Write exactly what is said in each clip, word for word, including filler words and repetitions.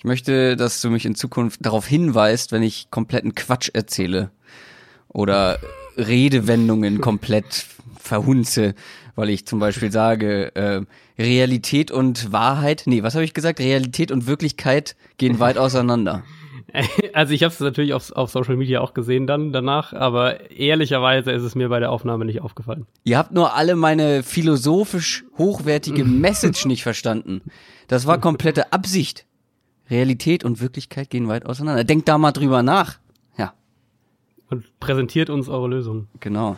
Ich möchte, dass du mich in Zukunft darauf hinweist, wenn ich kompletten Quatsch erzähle oder Redewendungen komplett verhunze, weil ich zum Beispiel sage, äh, Realität und Wahrheit, nee, was habe ich gesagt? Realität und Wirklichkeit gehen weit auseinander. Also ich habe es natürlich auf, auf Social Media auch gesehen dann danach, aber ehrlicherweise ist es mir bei der Aufnahme nicht aufgefallen. Ihr habt nur alle meine philosophisch hochwertige Message nicht verstanden. Das war komplette Absicht. Realität und Wirklichkeit gehen weit auseinander. Denkt da mal drüber nach. Ja. Und präsentiert uns eure Lösung. Genau.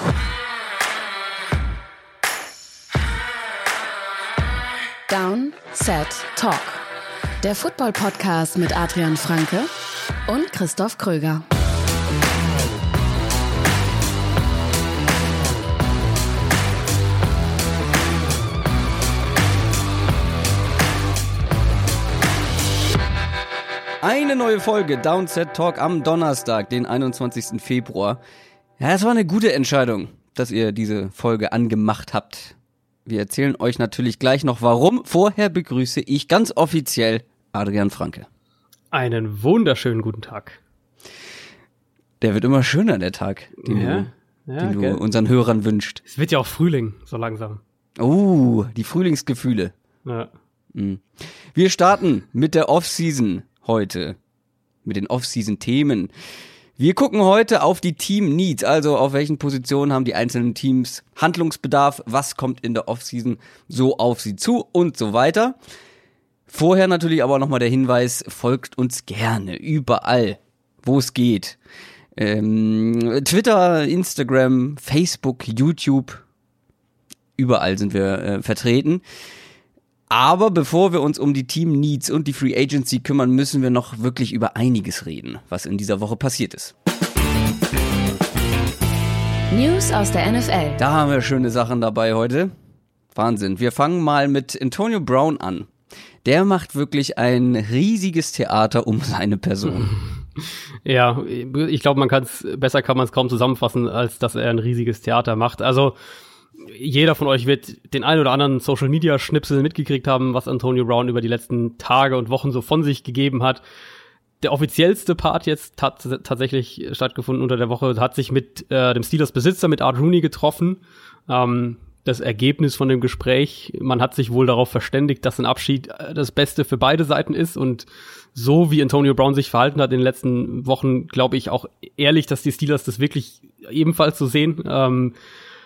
Down, Set, Talk. Der Football-Podcast mit Adrian Franke und Christoph Kröger. Eine neue Folge Downset Talk am Donnerstag, den einundzwanzigsten Februar. Ja, es war eine gute Entscheidung, dass ihr diese Folge angemacht habt. Wir erzählen euch natürlich gleich noch warum. Vorher begrüße ich ganz offiziell Adrian Franke. Einen wunderschönen guten Tag. Der wird immer schöner, der Tag, den ja, du, ja, den du okay. unseren Hörern wünscht. Es wird ja auch Frühling, so langsam. Oh, die Frühlingsgefühle. Ja. Mhm. Wir starten mit der Offseason heute, mit den Offseason-Themen. Wir gucken heute auf die Team-Needs, also auf welchen Positionen haben die einzelnen Teams Handlungsbedarf, was kommt in der Offseason so auf sie zu und so weiter. Vorher natürlich aber nochmal der Hinweis, folgt uns gerne, überall, wo es geht. Ähm, Twitter, Instagram, Facebook, YouTube, überall sind wir äh, vertreten. Aber bevor wir uns um die Team-Needs und die Free Agency kümmern, müssen wir noch wirklich über einiges reden, was in dieser Woche passiert ist. News aus der N F L. Da haben wir schöne Sachen dabei heute. Wahnsinn. Wir fangen mal mit Antonio Brown an. Der macht wirklich ein riesiges Theater um seine Person. Ja, ich glaube, man kann es besser kann man es kaum zusammenfassen, als dass er ein riesiges Theater macht. Also jeder von euch wird den ein oder anderen Social-Media-Schnipsel mitgekriegt haben, was Antonio Brown über die letzten Tage und Wochen so von sich gegeben hat. Der offiziellste Part jetzt hat tatsächlich stattgefunden unter der Woche, hat sich mit äh, dem Steelers-Besitzer, mit Art Rooney getroffen. Ähm, das Ergebnis von dem Gespräch, man hat sich wohl darauf verständigt, dass ein Abschied das Beste für beide Seiten ist. Und so wie Antonio Brown sich verhalten hat in den letzten Wochen, glaube ich auch ehrlich, dass die Steelers das wirklich ebenfalls so sehen. Ähm,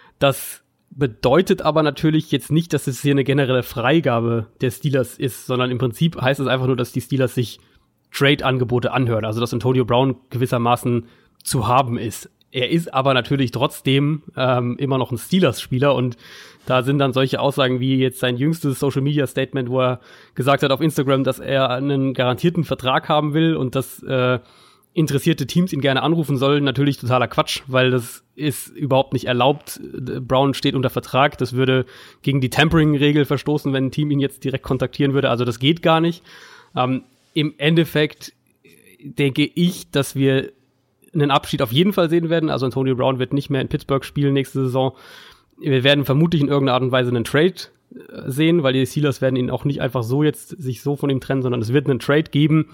das bedeutet aber natürlich jetzt nicht, dass es hier eine generelle Freigabe der Steelers ist, sondern im Prinzip heißt es einfach nur, dass die Steelers sich Trade-Angebote anhören, also dass Antonio Brown gewissermaßen zu haben ist. Er ist aber natürlich trotzdem ähm, immer noch ein Steelers-Spieler und da sind dann solche Aussagen wie jetzt sein jüngstes Social-Media-Statement, wo er gesagt hat auf Instagram, dass er einen garantierten Vertrag haben will und dass äh, interessierte Teams ihn gerne anrufen sollen, natürlich totaler Quatsch, weil das ist überhaupt nicht erlaubt. Brown steht unter Vertrag, das würde gegen die Tampering-Regel verstoßen, wenn ein Team ihn jetzt direkt kontaktieren würde, also das geht gar nicht. Ähm, im Endeffekt denke ich, dass wir einen Abschied auf jeden Fall sehen werden, also Antonio Brown wird nicht mehr in Pittsburgh spielen nächste Saison. Wir werden vermutlich in irgendeiner Art und Weise einen Trade sehen, weil die Steelers werden ihn auch nicht einfach so jetzt sich so von ihm trennen, sondern es wird einen Trade geben.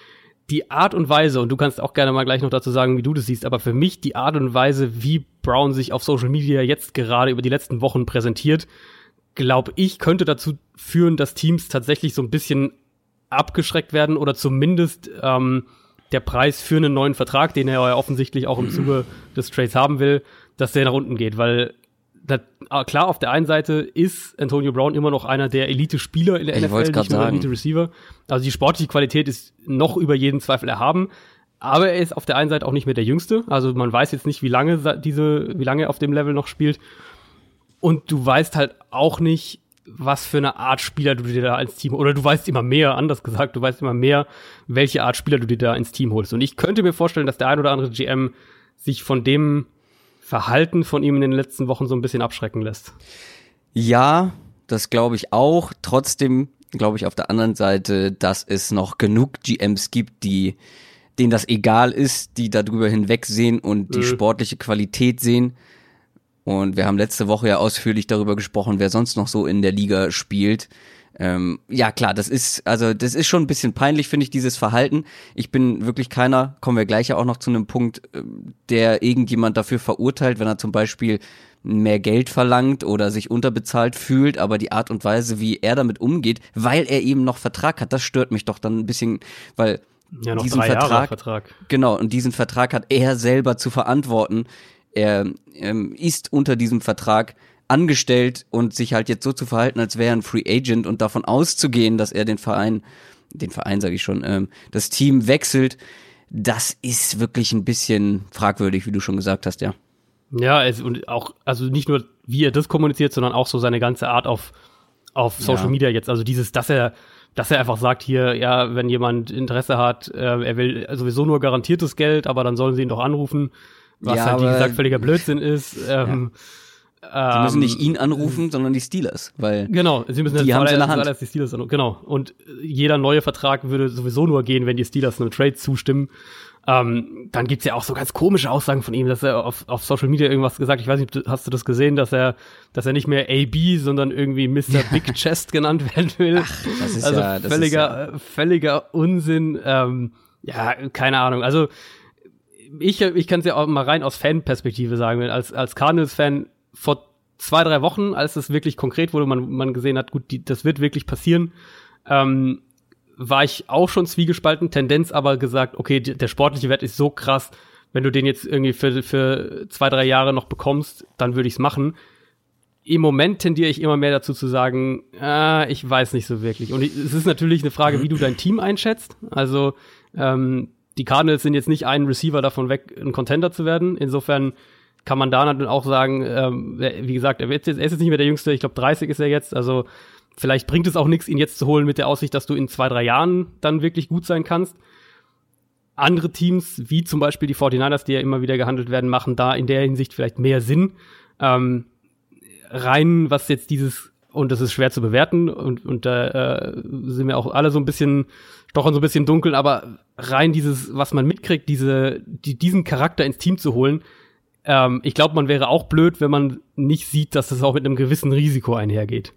Die Art und Weise, und du kannst auch gerne mal gleich noch dazu sagen, wie du das siehst, aber für mich die Art und Weise, wie Brown sich auf Social Media jetzt gerade über die letzten Wochen präsentiert, glaube ich, könnte dazu führen, dass Teams tatsächlich so ein bisschen abgeschreckt werden oder zumindest ähm, der Preis für einen neuen Vertrag, den er ja offensichtlich auch im Zuge des Trades haben will, dass der nach unten geht, weil das, klar, auf der einen Seite ist Antonio Brown immer noch einer der Elite-Spieler in der ich N F L, nicht nur der Elite-Receiver. Also die sportliche Qualität ist noch über jeden Zweifel erhaben, aber er ist auf der einen Seite auch nicht mehr der Jüngste. Also man weiß jetzt nicht, wie lange diese, wie lange er auf dem Level noch spielt. Und du weißt halt auch nicht, was für eine Art Spieler du dir da ins Team, oder du weißt immer mehr, anders gesagt, du weißt immer mehr, welche Art Spieler du dir da ins Team holst. Und ich könnte mir vorstellen, dass der ein oder andere G M sich von dem Verhalten von ihm in den letzten Wochen so ein bisschen abschrecken lässt. Ja, das glaube ich auch. Trotzdem glaube ich auf der anderen Seite, dass es noch genug G Ms gibt, die denen das egal ist, die darüber hinwegsehen und die mhm. sportliche Qualität sehen. Und wir haben letzte Woche ja ausführlich darüber gesprochen, wer sonst noch so in der Liga spielt. Ähm, ja klar, das ist, also das ist schon ein bisschen peinlich, finde ich, dieses Verhalten. Ich bin wirklich keiner, kommen wir gleich ja auch noch zu einem Punkt, der irgendjemand dafür verurteilt, wenn er zum Beispiel mehr Geld verlangt oder sich unterbezahlt fühlt, aber die Art und Weise, wie er damit umgeht, weil er eben noch Vertrag hat, das stört mich doch dann ein bisschen, weil ja, noch diesen drei Jahre Vertrag, Vertrag, genau, und diesen Vertrag hat er selber zu verantworten. Er ähm, ist unter diesem Vertrag angestellt und sich halt jetzt so zu verhalten, als wäre er ein Free Agent und davon auszugehen, dass er den Verein, den Verein sage ich schon, ähm, das Team wechselt, das ist wirklich ein bisschen fragwürdig, wie du schon gesagt hast, ja. Ja, es, und auch, also nicht nur, wie er das kommuniziert, sondern auch so seine ganze Art auf, auf Social Ja. Media jetzt. Also dieses, dass er, dass er einfach sagt hier, ja, wenn jemand Interesse hat, äh, er will sowieso nur garantiertes Geld, aber dann sollen sie ihn doch anrufen, was Ja, halt, wie aber- gesagt, völliger Blödsinn ist. Ähm, Sie müssen ähm, nicht ihn anrufen, sondern die Steelers, weil Genau, sie müssen Die jetzt haben's in der zuallererst- Hand. zuallererst die Steelers an. Genau. Und jeder neue Vertrag würde sowieso nur gehen, wenn die Steelers einem Trade zustimmen. Ähm, dann gibt's ja auch so ganz komische Aussagen von ihm, dass er auf, auf Social Media irgendwas gesagt, ich weiß nicht, hast du das gesehen, dass er, dass er nicht mehr A B, sondern irgendwie Mister Big Chest genannt werden will. Ach, das ist also ja, das völliger, ist ja, völliger Unsinn. Ähm, ja, keine Ahnung. Also ich, ich kann es ja auch mal rein aus Fanperspektive sagen, als, als Cardinals-Fan vor zwei, drei Wochen, als es wirklich konkret wurde, man, man gesehen hat, gut, die, das wird wirklich passieren, ähm, war ich auch schon zwiegespalten, Tendenz aber gesagt, okay, die, der sportliche Wert ist so krass, wenn du den jetzt irgendwie für, für zwei, drei Jahre noch bekommst, dann würde ich es machen. Im Moment tendiere ich immer mehr dazu zu sagen, äh, ich weiß nicht so wirklich. Und ich, es ist natürlich eine Frage, wie du dein Team einschätzt. Also ähm, die Cardinals sind jetzt nicht ein Receiver davon weg, ein Contender zu werden. Insofern kann man da dann auch sagen, ähm, wie gesagt, er, wird jetzt, er ist jetzt nicht mehr der Jüngste, ich glaube dreißig ist er jetzt, also vielleicht bringt es auch nichts, ihn jetzt zu holen mit der Aussicht, dass du in zwei, drei Jahren dann wirklich gut sein kannst. Andere Teams, wie zum Beispiel die forty-niners, die ja immer wieder gehandelt werden, machen da in der Hinsicht vielleicht mehr Sinn. Ähm, rein, was jetzt dieses, und das ist schwer zu bewerten, und, und da äh, sind wir auch alle so ein bisschen, stochern so ein bisschen dunkel, aber rein dieses, was man mitkriegt, diese, die, diesen Charakter ins Team zu holen, ähm, ich glaube, man wäre auch blöd, wenn man nicht sieht, dass das auch mit einem gewissen Risiko einhergeht.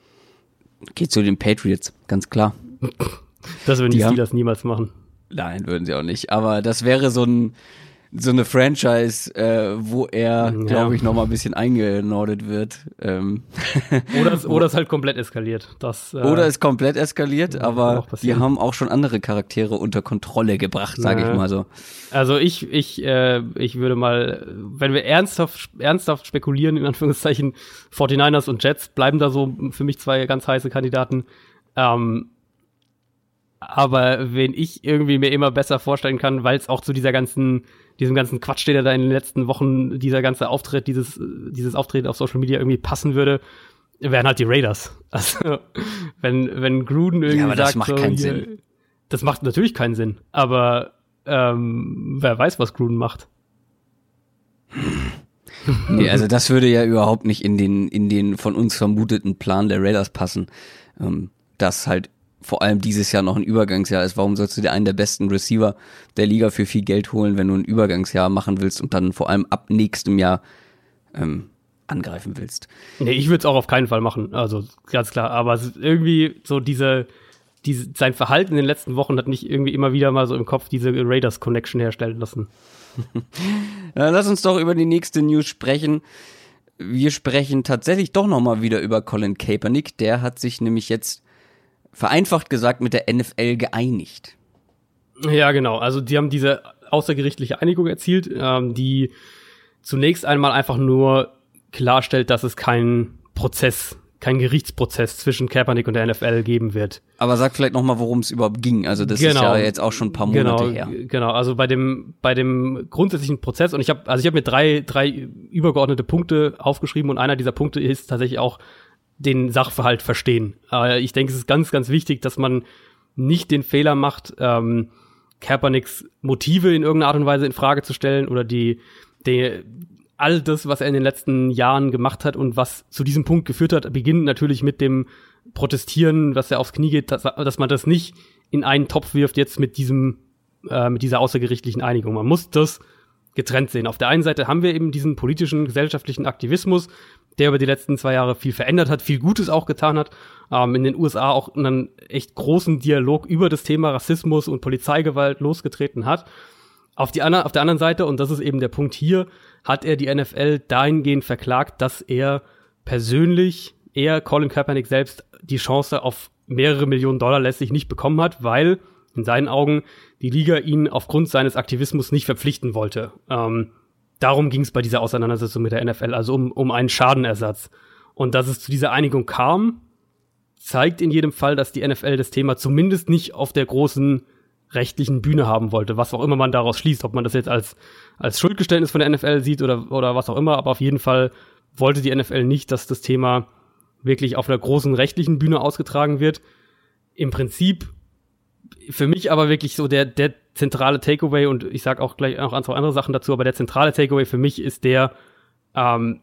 geht zu den Patriots, ganz klar. Das würden die, Die haben- Steelers niemals machen. Nein, würden sie auch nicht. Aber das wäre so ein so eine Franchise, äh, wo er, Ja. glaube ich, noch mal ein bisschen eingenordet wird. Ähm. Oder es, oder es halt komplett eskaliert. Das, äh, Oder ist komplett eskaliert, kann aber auch die passieren. haben auch schon andere Charaktere unter Kontrolle gebracht, sage Ja. ich mal so. Also ich, ich, äh, ich würde mal, wenn wir ernsthaft, ernsthaft spekulieren, in Anführungszeichen, forty-niners und Jets bleiben da so für mich zwei ganz heiße Kandidaten. Ähm, aber wen ich irgendwie mir immer besser vorstellen kann, weil es auch zu dieser ganzen, diesem ganzen Quatsch, der da in den letzten Wochen, dieser ganze Auftritt, dieses, dieses Auftreten auf Social Media irgendwie passen würde, wären halt die Raiders. Also, wenn, wenn Gruden irgendwie Ja, aber das sagt, macht so, keinen hier, Sinn. Das macht natürlich keinen Sinn. Aber, ähm, wer weiß, was Gruden macht. Nee, also das würde ja überhaupt nicht in den in den von uns vermuteten Plan der Raiders passen. Ähm, dass halt vor allem dieses Jahr noch ein Übergangsjahr ist. Warum sollst du dir einen der besten Receiver der Liga für viel Geld holen, wenn du ein Übergangsjahr machen willst und dann vor allem ab nächstem Jahr ähm, angreifen willst? Nee, ich würde es auch auf keinen Fall machen. Also, ganz klar. Aber es ist irgendwie so diese, diese, sein Verhalten in den letzten Wochen hat nicht irgendwie immer wieder mal so im Kopf diese Raiders-Connection herstellen lassen. Dann lass uns doch über die nächste News sprechen. Wir sprechen tatsächlich doch nochmal wieder über Colin Kaepernick. Der hat sich nämlich jetzt vereinfacht gesagt mit der N F L geeinigt. Ja, genau. Also, die haben diese außergerichtliche Einigung erzielt, ähm, die zunächst einmal einfach nur klarstellt, dass es keinen Prozess, keinen Gerichtsprozess zwischen Kaepernick und der N F L geben wird. Aber sag vielleicht nochmal, worum es überhaupt ging. Also das ist Genau. ja jetzt auch schon ein paar Monate genau, her. Genau, also bei dem bei dem grundsätzlichen Prozess, und ich habe also ich habe mir drei drei übergeordnete Punkte aufgeschrieben, und einer dieser Punkte ist tatsächlich auch den Sachverhalt verstehen. Äh, ich denke, es ist ganz ganz wichtig, dass man nicht den Fehler macht, ähm, Kaepernicks Motive in irgendeiner Art und Weise in Frage zu stellen oder die die all das, was er in den letzten Jahren gemacht hat und was zu diesem Punkt geführt hat, beginnt natürlich mit dem Protestieren, was er aufs Knie geht, dass, dass man das nicht in einen Topf wirft jetzt mit diesem, äh, mit dieser außergerichtlichen Einigung. Man muss das getrennt sehen. Auf der einen Seite haben wir eben diesen politischen, gesellschaftlichen Aktivismus, der über die letzten zwei Jahre viel verändert hat, viel Gutes auch getan hat, ähm, in den U S A auch einen echt großen Dialog über das Thema Rassismus und Polizeigewalt losgetreten hat. Auf, die andre, auf der anderen Seite, und das ist eben der Punkt hier, hat er die N F L dahingehend verklagt, dass er persönlich, er, Colin Kaepernick selbst, die Chance auf mehrere Millionen Dollar letztlich nicht bekommen hat, weil in seinen Augen die Liga ihn aufgrund seines Aktivismus nicht verpflichten wollte. Ähm, darum ging es bei dieser Auseinandersetzung mit der N F L, also um, um einen Schadenersatz. Und dass es zu dieser Einigung kam, zeigt in jedem Fall, dass die N F L das Thema zumindest nicht auf der großen rechtlichen Bühne haben wollte, was auch immer man daraus schließt, ob man das jetzt als als Schuldgeständnis von der N F L sieht oder oder was auch immer, aber auf jeden Fall wollte die N F L nicht, dass das Thema wirklich auf einer großen rechtlichen Bühne ausgetragen wird. Im Prinzip für mich aber wirklich so der der zentrale Takeaway, und ich sag auch gleich noch ein, zwei andere Sachen dazu, aber der zentrale Takeaway für mich ist der, ähm,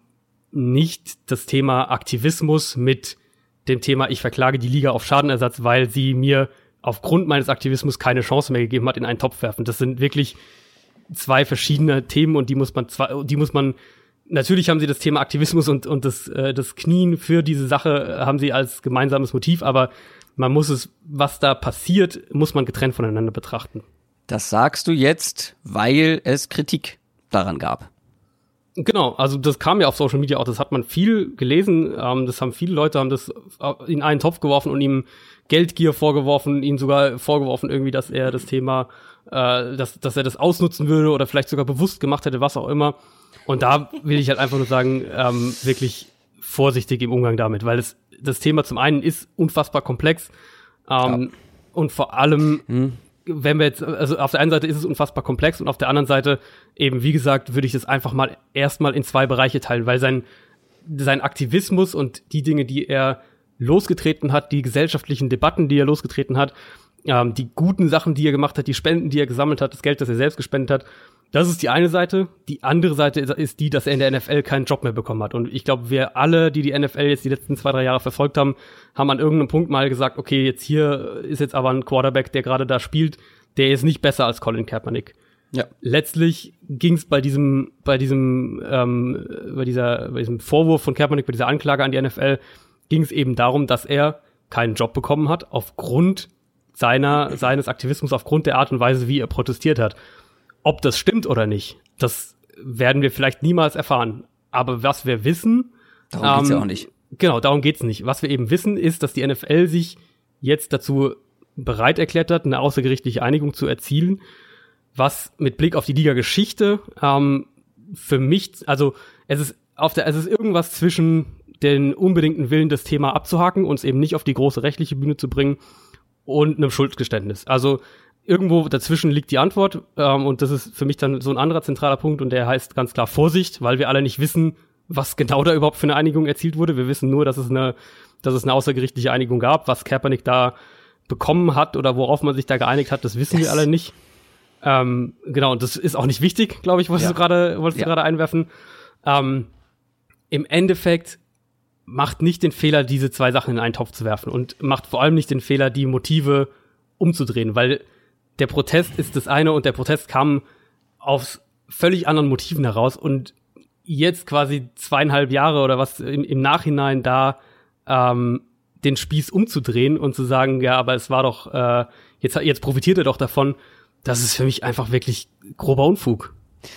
nicht das Thema Aktivismus mit dem Thema, ich verklage die Liga auf Schadenersatz, weil sie mir aufgrund meines Aktivismus keine Chance mehr gegeben hat, in einen Topf werfen. Das sind wirklich zwei verschiedene Themen, und die muss man zwar, die muss man, natürlich haben sie das Thema Aktivismus und, und das, äh, das Knien für diese Sache haben sie als gemeinsames Motiv, aber man muss es, was da passiert, muss man getrennt voneinander betrachten. Das sagst du jetzt, weil es Kritik daran gab. Genau, also das kam ja auf Social Media auch, das hat man viel gelesen, ähm, das haben viele Leute, haben das in einen Topf geworfen und ihm Geldgier vorgeworfen, ihm sogar vorgeworfen irgendwie, dass er das Thema, äh, dass, dass er das ausnutzen würde oder vielleicht sogar bewusst gemacht hätte, was auch immer. Und da will ich halt einfach nur sagen, ähm, wirklich vorsichtig im Umgang damit, weil es, das Thema zum einen ist unfassbar komplex, ähm, ja. und vor allem, hm. wenn wir jetzt, also auf der einen Seite ist es unfassbar komplex und auf der anderen Seite eben, wie gesagt, würde ich das einfach mal erstmal in zwei Bereiche teilen, weil sein, sein Aktivismus und die Dinge, die er losgetreten hat, die gesellschaftlichen Debatten, die er losgetreten hat, ähm, die guten Sachen, die er gemacht hat, die Spenden, die er gesammelt hat, das Geld, das er selbst gespendet hat, das ist die eine Seite. Die andere Seite ist, ist die, dass er in der N F L keinen Job mehr bekommen hat. Und ich glaube, wir alle, die die N F L jetzt die letzten zwei, drei Jahre verfolgt haben, haben an irgendeinem Punkt mal gesagt, okay, jetzt hier ist jetzt aber ein Quarterback, der gerade da spielt, der ist nicht besser als Colin Kaepernick. Ja. Letztlich ging es bei diesem, bei diesem, ähm, bei dieser, bei diesem Vorwurf von Kaepernick, bei dieser Anklage an die N F L, ging es eben darum, dass er keinen Job bekommen hat aufgrund seiner, seines Aktivismus, aufgrund der Art und Weise, wie er protestiert hat. Ob das stimmt oder nicht, das werden wir vielleicht niemals erfahren. Aber was wir wissen, darum ähm, geht's ja auch nicht. Genau, darum geht's nicht. Was wir eben wissen, ist, dass die N F L sich jetzt dazu bereit erklärt hat, eine außergerichtliche Einigung zu erzielen, was mit Blick auf die Liga-Geschichte ähm, für mich, also es ist auf der, es ist irgendwas zwischen den unbedingten Willen, das Thema abzuhaken und es eben nicht auf die große rechtliche Bühne zu bringen und einem Schuldgeständnis. Also irgendwo dazwischen liegt die Antwort, ähm, und das ist für mich dann so ein anderer zentraler Punkt, und der heißt ganz klar Vorsicht, weil wir alle nicht wissen, was genau da überhaupt für eine Einigung erzielt wurde. Wir wissen nur, dass es eine, dass es eine außergerichtliche Einigung gab. Was Kaepernick da bekommen hat oder worauf man sich da geeinigt hat, das wissen yes. wir alle nicht. Ähm, genau, und das ist auch nicht wichtig, glaube ich, wolltest ja. du gerade, wolltest ja. du gerade einwerfen. Ähm, im Endeffekt macht nicht den Fehler, diese zwei Sachen in einen Topf zu werfen, und macht vor allem nicht den Fehler, die Motive umzudrehen, weil der Protest ist das eine und der Protest kam aus völlig anderen Motiven heraus, und jetzt quasi zweieinhalb Jahre oder was im, im Nachhinein da ähm, den Spieß umzudrehen und zu sagen, ja, aber es war doch, äh, jetzt, jetzt profitiert er doch davon, das ist für mich einfach wirklich grober Unfug.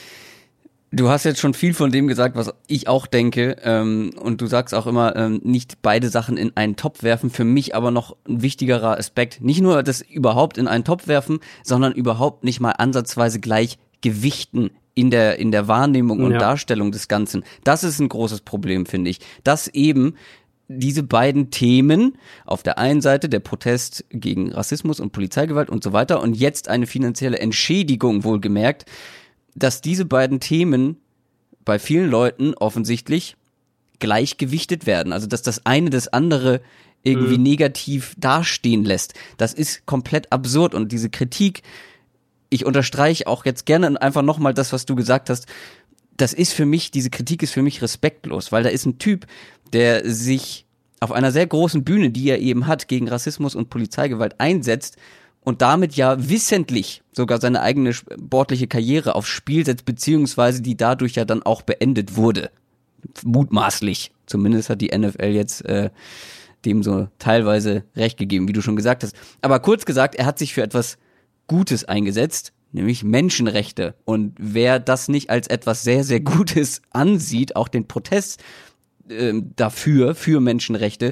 Du hast jetzt schon viel von dem gesagt, was ich auch denke, ähm, und du sagst auch immer, ähm, nicht beide Sachen in einen Topf werfen. Für mich aber noch ein wichtigerer Aspekt, nicht nur das überhaupt in einen Topf werfen, sondern überhaupt nicht mal ansatzweise gleich gewichten in der in der Wahrnehmung und ja. Darstellung des Ganzen. Das ist ein großes Problem, finde ich, dass eben diese beiden Themen, auf der einen Seite der Protest gegen Rassismus und Polizeigewalt und so weiter und jetzt eine finanzielle Entschädigung, wohlgemerkt, dass diese beiden Themen bei vielen Leuten offensichtlich gleichgewichtet werden. Also dass das eine das andere irgendwie mhm. negativ dastehen lässt. Das ist komplett absurd, und diese Kritik, ich unterstreiche auch jetzt gerne einfach nochmal das, was du gesagt hast, das ist für mich, diese Kritik ist für mich respektlos, weil da ist ein Typ, der sich auf einer sehr großen Bühne, die er eben hat, gegen Rassismus und Polizeigewalt einsetzt und damit ja wissentlich sogar seine eigene sportliche Karriere aufs Spiel setzt, beziehungsweise die dadurch ja dann auch beendet wurde. Mutmaßlich. Zumindest hat die N F L jetzt äh, dem so teilweise recht gegeben, wie du schon gesagt hast. Aber kurz gesagt, er hat sich für etwas Gutes eingesetzt, nämlich Menschenrechte. Und wer das nicht als etwas sehr, sehr Gutes ansieht, auch den Protest äh, dafür, für Menschenrechte,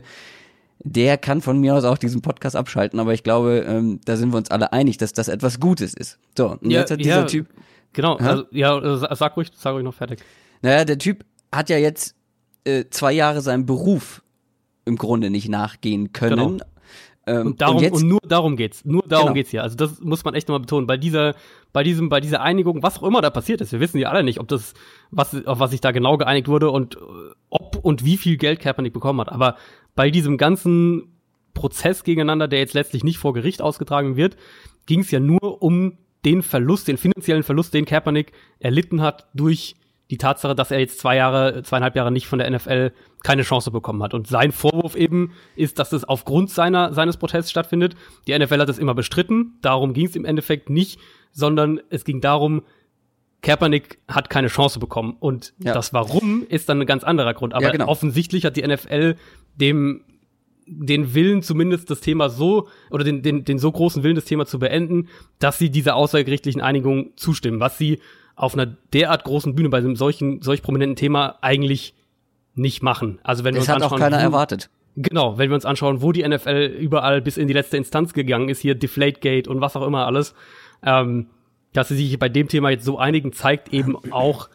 der kann von mir aus auch diesen Podcast abschalten. Aber ich glaube, ähm, da sind wir uns alle einig, dass das etwas Gutes ist. So, und ja, jetzt hat dieser ja, Typ... Genau, also, ja, sag ruhig, sag ruhig noch fertig. Naja, der Typ hat ja jetzt äh, zwei Jahre seinem Beruf im Grunde nicht nachgehen können. Genau. Ähm, und, darum, und, jetzt, und nur darum geht's. Nur darum genau. geht's hier. Also das muss man echt nochmal betonen. Bei dieser, bei diesem, bei dieser Einigung, was auch immer da passiert ist, wir wissen ja alle nicht, ob das, was, auf was sich da genau geeinigt wurde und ob und wie viel Geld Kaepernick bekommen hat. Aber bei diesem ganzen Prozess gegeneinander, der jetzt letztlich nicht vor Gericht ausgetragen wird, ging es ja nur um den Verlust, den finanziellen Verlust, den Kaepernick erlitten hat durch die Tatsache, dass er jetzt zwei Jahre, zweieinhalb Jahre nicht von der N F L keine Chance bekommen hat. Und sein Vorwurf eben ist, dass es aufgrund seiner, seines Protests stattfindet. Die N F L hat es immer bestritten. Darum ging es im Endeffekt nicht, sondern es ging darum, Kaepernick hat keine Chance bekommen. Und ja. das Warum ist dann ein ganz anderer Grund. Aber ja, genau. offensichtlich hat die N F L dem den Willen zumindest das Thema so, oder den, den, den so großen Willen, das Thema zu beenden, dass sie dieser außergerichtlichen Einigung zustimmen, was sie auf einer derart großen Bühne bei einem solchen, solch prominenten Thema eigentlich nicht machen. Also wenn wir das uns hat anschauen, auch keiner wo, erwartet. Genau, wenn wir uns anschauen, wo die N F L überall bis in die letzte Instanz gegangen ist, hier Deflategate und was auch immer alles, ähm, dass sie sich bei dem Thema jetzt so einigen, zeigt eben auch,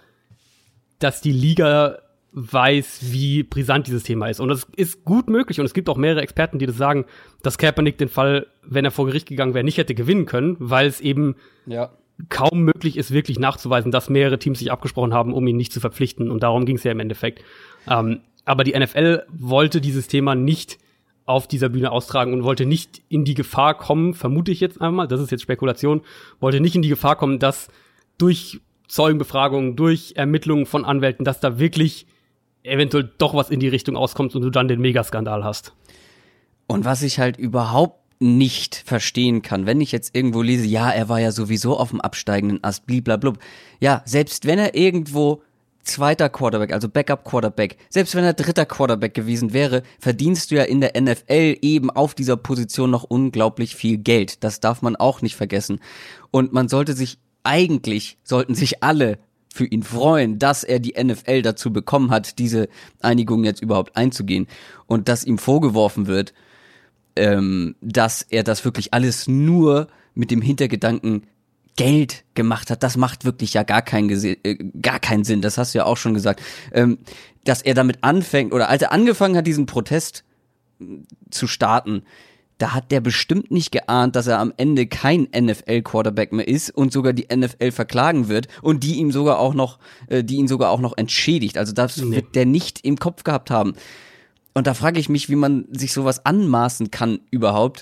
dass die Liga weiß, wie brisant dieses Thema ist. Und das ist gut möglich. Und es gibt auch mehrere Experten, die das sagen, dass Kaepernick den Fall, wenn er vor Gericht gegangen wäre, nicht hätte gewinnen können, weil es eben ja. kaum möglich ist, wirklich nachzuweisen, dass mehrere Teams sich abgesprochen haben, um ihn nicht zu verpflichten. Und darum ging es ja im Endeffekt. Ähm, aber die N F L wollte dieses Thema nicht auf dieser Bühne austragen und wollte nicht in die Gefahr kommen, vermute ich jetzt einmal, das ist jetzt Spekulation, wollte nicht in die Gefahr kommen, dass durch Zeugenbefragungen, durch Ermittlungen von Anwälten, dass da wirklich eventuell doch was in die Richtung auskommt und du dann den Megaskandal hast. Und was ich halt überhaupt nicht verstehen kann, wenn ich jetzt irgendwo lese, ja, er war ja sowieso auf dem absteigenden Ast, bliblablub. Ja, selbst wenn er irgendwo zweiter Quarterback, also Backup-Quarterback, selbst wenn er dritter Quarterback gewesen wäre, verdienst du ja in der N F L eben auf dieser Position noch unglaublich viel Geld. Das darf man auch nicht vergessen. Und man sollte sich, eigentlich sollten sich alle für ihn freuen, dass er die N F L dazu bekommen hat, diese Einigung jetzt überhaupt einzugehen. Und dass ihm vorgeworfen wird, ähm, dass er das wirklich alles nur mit dem Hintergedanken Geld gemacht hat, das macht wirklich ja gar keinen, äh, gar keinen Sinn, das hast du ja auch schon gesagt, ähm, dass er damit anfängt, oder als er angefangen hat, diesen Protest zu starten, da hat der bestimmt nicht geahnt, dass er am Ende kein N F L-Quarterback mehr ist und sogar die N F L verklagen wird und die ihm sogar auch noch, äh, die ihn sogar auch noch entschädigt. Also das nee. wird der nicht im Kopf gehabt haben. Und da frage ich mich, wie man sich sowas anmaßen kann überhaupt.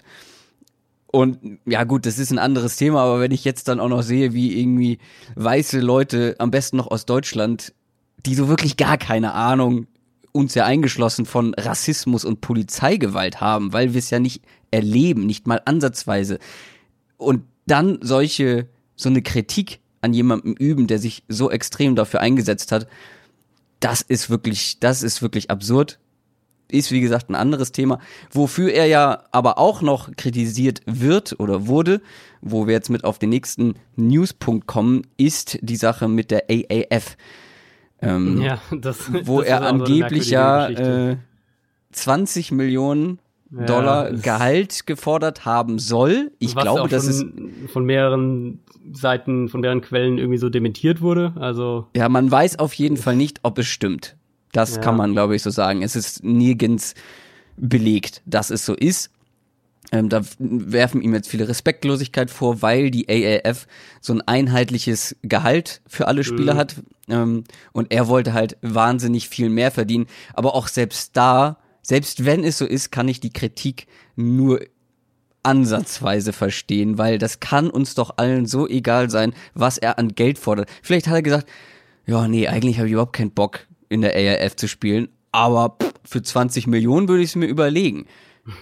Und ja gut, das ist ein anderes Thema, aber wenn ich jetzt dann auch noch sehe, wie irgendwie weiße Leute, am besten noch aus Deutschland, die so wirklich gar keine Ahnung, uns ja eingeschlossen, von Rassismus und Polizeigewalt haben, weil wir es ja nicht erleben, nicht mal ansatzweise. Und dann solche, so eine Kritik an jemandem üben, der sich so extrem dafür eingesetzt hat, das ist wirklich, das ist wirklich absurd. Ist, wie gesagt, ein anderes Thema. Wofür er ja aber auch noch kritisiert wird oder wurde, wo wir jetzt mit auf den nächsten Newspunkt kommen, ist die Sache mit der A A F. Ähm, ja, das, wo das er angeblich ja äh, zwanzig Millionen Dollar ja, Gehalt gefordert haben soll. Ich glaube, das ist von mehreren Seiten, von mehreren Quellen irgendwie so dementiert wurde. Also ja, man weiß auf jeden Fall nicht, ob es stimmt. Das ja. kann man, glaube ich, so sagen. Es ist nirgends belegt, dass es so ist. Ähm, da werfen ihm jetzt viele Respektlosigkeit vor, weil die A A F so ein einheitliches Gehalt für alle Spieler mhm. hat. Ähm, und er wollte halt wahnsinnig viel mehr verdienen. Aber auch selbst da, selbst wenn es so ist, kann ich die Kritik nur ansatzweise verstehen, weil das kann uns doch allen so egal sein, was er an Geld fordert. Vielleicht hat er gesagt, ja, nee, eigentlich habe ich überhaupt keinen Bock, in der A A F zu spielen, aber pff, für zwanzig Millionen würde ich es mir überlegen.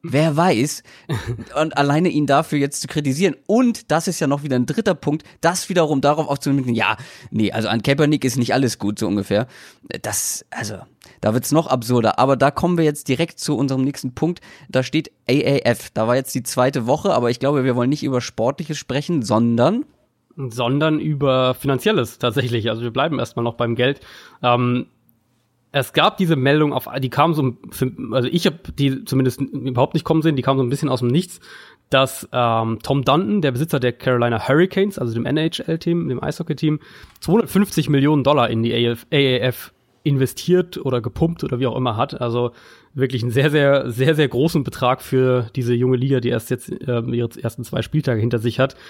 wer weiß. Und alleine ihn dafür jetzt zu kritisieren. Und das ist ja noch wieder ein dritter Punkt, das wiederum darauf aufzunehmen, ja, nee, also an Kaepernick ist nicht alles gut, so ungefähr. Das, also, da wird's noch absurder. Aber da kommen wir jetzt direkt zu unserem nächsten Punkt. Da steht A A F. Da war jetzt die zweite Woche, aber ich glaube, wir wollen nicht über Sportliches sprechen, sondern sondern über Finanzielles tatsächlich. Also wir bleiben erstmal noch beim Geld. Ähm, es gab diese Meldung, auf, die kam so, also ich habe die zumindest überhaupt nicht kommen sehen, die kam so ein bisschen aus dem Nichts, dass ähm, Tom Dundon, der Besitzer der Carolina Hurricanes, also dem N H L-Team, dem Eishockey-Team, zweihundertfünfzig Millionen Dollar in die A A F investiert oder gepumpt oder wie auch immer hat. Also wirklich einen sehr, sehr, sehr, sehr großen Betrag für diese junge Liga, die erst jetzt äh, ihre ersten zwei Spieltage hinter sich hat.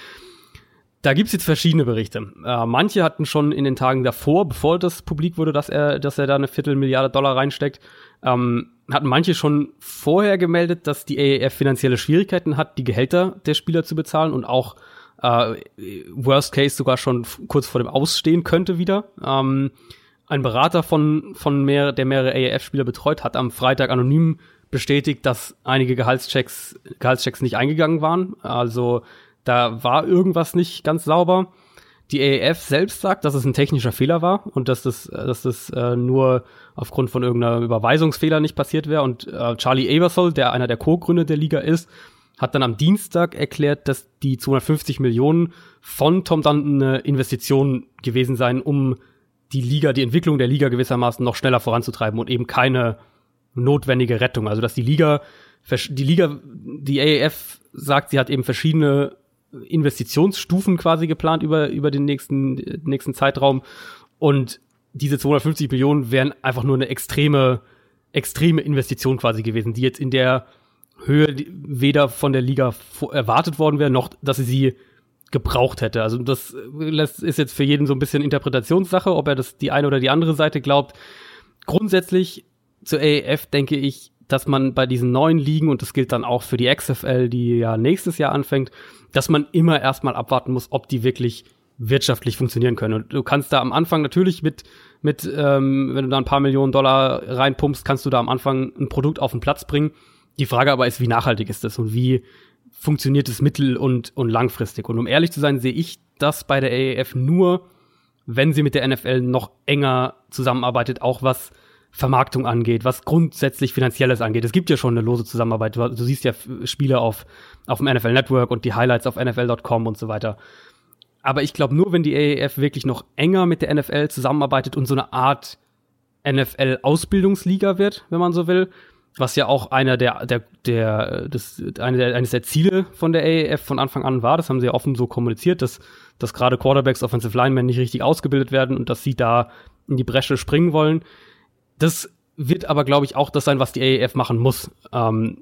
Da gibt's jetzt verschiedene Berichte. Äh, manche hatten schon in den Tagen davor, bevor das publik wurde, dass er, dass er da eine Viertelmilliarde Dollar reinsteckt, ähm, hatten manche schon vorher gemeldet, dass die A A F finanzielle Schwierigkeiten hat, die Gehälter der Spieler zu bezahlen und auch äh, Worst Case sogar schon f- kurz vor dem Ausstehen könnte wieder. Ähm, ein Berater von von mehr, der mehrere A A F-Spieler betreut, hat am Freitag anonym bestätigt, dass einige Gehaltschecks Gehaltschecks nicht eingegangen waren. Also da war irgendwas nicht ganz sauber. Die A A F selbst sagt, dass es ein technischer Fehler war und dass das, dass das äh, nur aufgrund von irgendeiner Überweisungsfehler nicht passiert wäre. Und äh, Charlie Ebersol, der einer der Co-Gründer der Liga ist, hat dann am Dienstag erklärt, dass die zweihundertfünfzig Millionen von Tom Dundon eine Investition gewesen seien, um die Liga, die Entwicklung der Liga gewissermaßen noch schneller voranzutreiben und eben keine notwendige Rettung. Also dass die Liga, die Liga, die A A F sagt, sie hat eben verschiedene Investitionsstufen quasi geplant über über den nächsten nächsten Zeitraum und diese zweihundertfünfzig Millionen wären einfach nur eine extreme extreme Investition quasi gewesen, die jetzt in der Höhe weder von der Liga erwartet worden wäre, noch dass sie sie gebraucht hätte. Also das ist jetzt für jeden so ein bisschen Interpretationssache, ob er das die eine oder die andere Seite glaubt. Grundsätzlich zur A A F denke ich, dass man bei diesen neuen Ligen, und das gilt dann auch für die X F L, die ja nächstes Jahr anfängt, dass man immer erstmal abwarten muss, ob die wirklich wirtschaftlich funktionieren können. Und du kannst da am Anfang natürlich mit, mit ähm, wenn du da ein paar Millionen Dollar reinpumpst, kannst du da am Anfang ein Produkt auf den Platz bringen. Die Frage aber ist, wie nachhaltig ist das und wie funktioniert es mittel- und, und langfristig? Und um ehrlich zu sein, sehe ich das bei der A A F nur, wenn sie mit der N F L noch enger zusammenarbeitet, auch was Vermarktung angeht, was grundsätzlich Finanzielles angeht. Es gibt ja schon eine lose Zusammenarbeit. Du, du siehst ja Spiele auf, auf dem N F L Network und die Highlights auf N F L Punkt com und so weiter. Aber ich glaube, nur wenn die A A F wirklich noch enger mit der N F L zusammenarbeitet und so eine Art N F L-Ausbildungsliga wird, wenn man so will, was ja auch einer der, der, der, das, eine der, eines der Ziele von der A A F von Anfang an war. Das haben sie ja offen so kommuniziert, dass, dass gerade Quarterbacks, Offensive Linemen nicht richtig ausgebildet werden und dass sie da in die Bresche springen wollen. Das wird aber, glaube ich, auch das sein, was die A A F machen muss, ähm,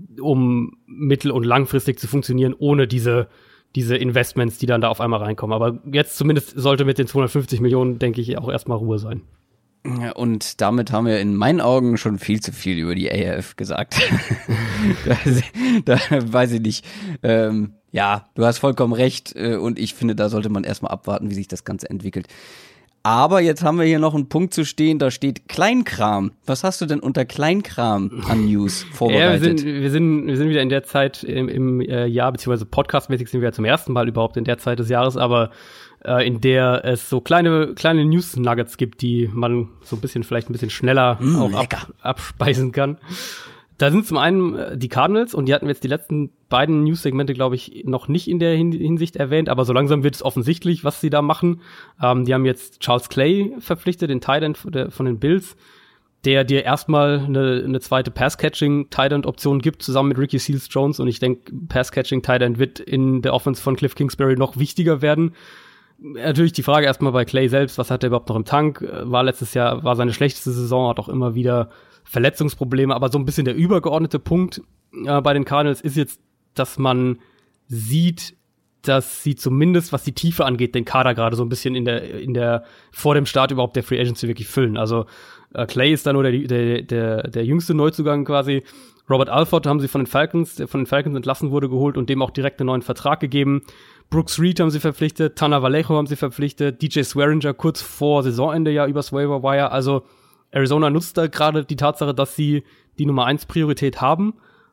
um mittel- und langfristig zu funktionieren, ohne diese diese Investments, die dann da auf einmal reinkommen. Aber jetzt zumindest sollte mit den zweihundertfünfzig Millionen, denke ich, auch erstmal Ruhe sein. Ja, und damit haben wir in meinen Augen schon viel zu viel über die A A F gesagt. da, da weiß ich nicht. Ähm, ja, du hast vollkommen recht äh, und ich finde, da sollte man erstmal abwarten, wie sich das Ganze entwickelt. Aber jetzt haben wir hier noch einen Punkt zu stehen, da steht Kleinkram. Was hast du denn unter Kleinkram an News vorbereitet? Ja, wir sind, wir sind, wir sind wieder in der Zeit im, im äh, Jahr, beziehungsweise podcastmäßig sind wir ja zum ersten Mal überhaupt in der Zeit des Jahres, aber äh, in der es so kleine, kleine News-Nuggets gibt, die man so ein bisschen, vielleicht ein bisschen schneller mm, auch ab, abspeisen kann. Da sind zum einen äh, die Cardinals und die hatten wir jetzt die letzten beiden News-Segmente, glaube ich, noch nicht in der Hin- Hinsicht erwähnt, aber so langsam wird es offensichtlich, was sie da machen. Ähm, die haben jetzt Charles Clay verpflichtet, den Tight End von, von den Bills, der dir erstmal eine, eine zweite Pass-Catching-Tight End-Option gibt, zusammen mit Ricky Seals-Jones, und ich denke, Pass-Catching-Tight End wird in der Offense von Cliff Kingsbury noch wichtiger werden. Natürlich die Frage erstmal bei Clay selbst, was hat er überhaupt noch im Tank? War letztes Jahr, war seine schlechteste Saison, hat auch immer wieder Verletzungsprobleme, aber so ein bisschen der übergeordnete Punkt äh, bei den Cardinals ist jetzt, dass man sieht, dass sie zumindest, was die Tiefe angeht, den Kader gerade so ein bisschen in der, in der, vor dem Start überhaupt der Free Agency wirklich füllen. Also äh, Clay ist da nur der, der, der, der jüngste Neuzugang quasi. Robert Alford haben sie von den Falcons, der von den Falcons entlassen wurde, geholt und dem auch direkt einen neuen Vertrag gegeben. Brooks Reed haben sie verpflichtet, Tana Vallejo haben sie verpflichtet, D J Swearinger kurz vor Saisonende ja übers Waiver Wire. Also Arizona nutzt da gerade die Tatsache, dass sie die Nummer eins Priorität haben.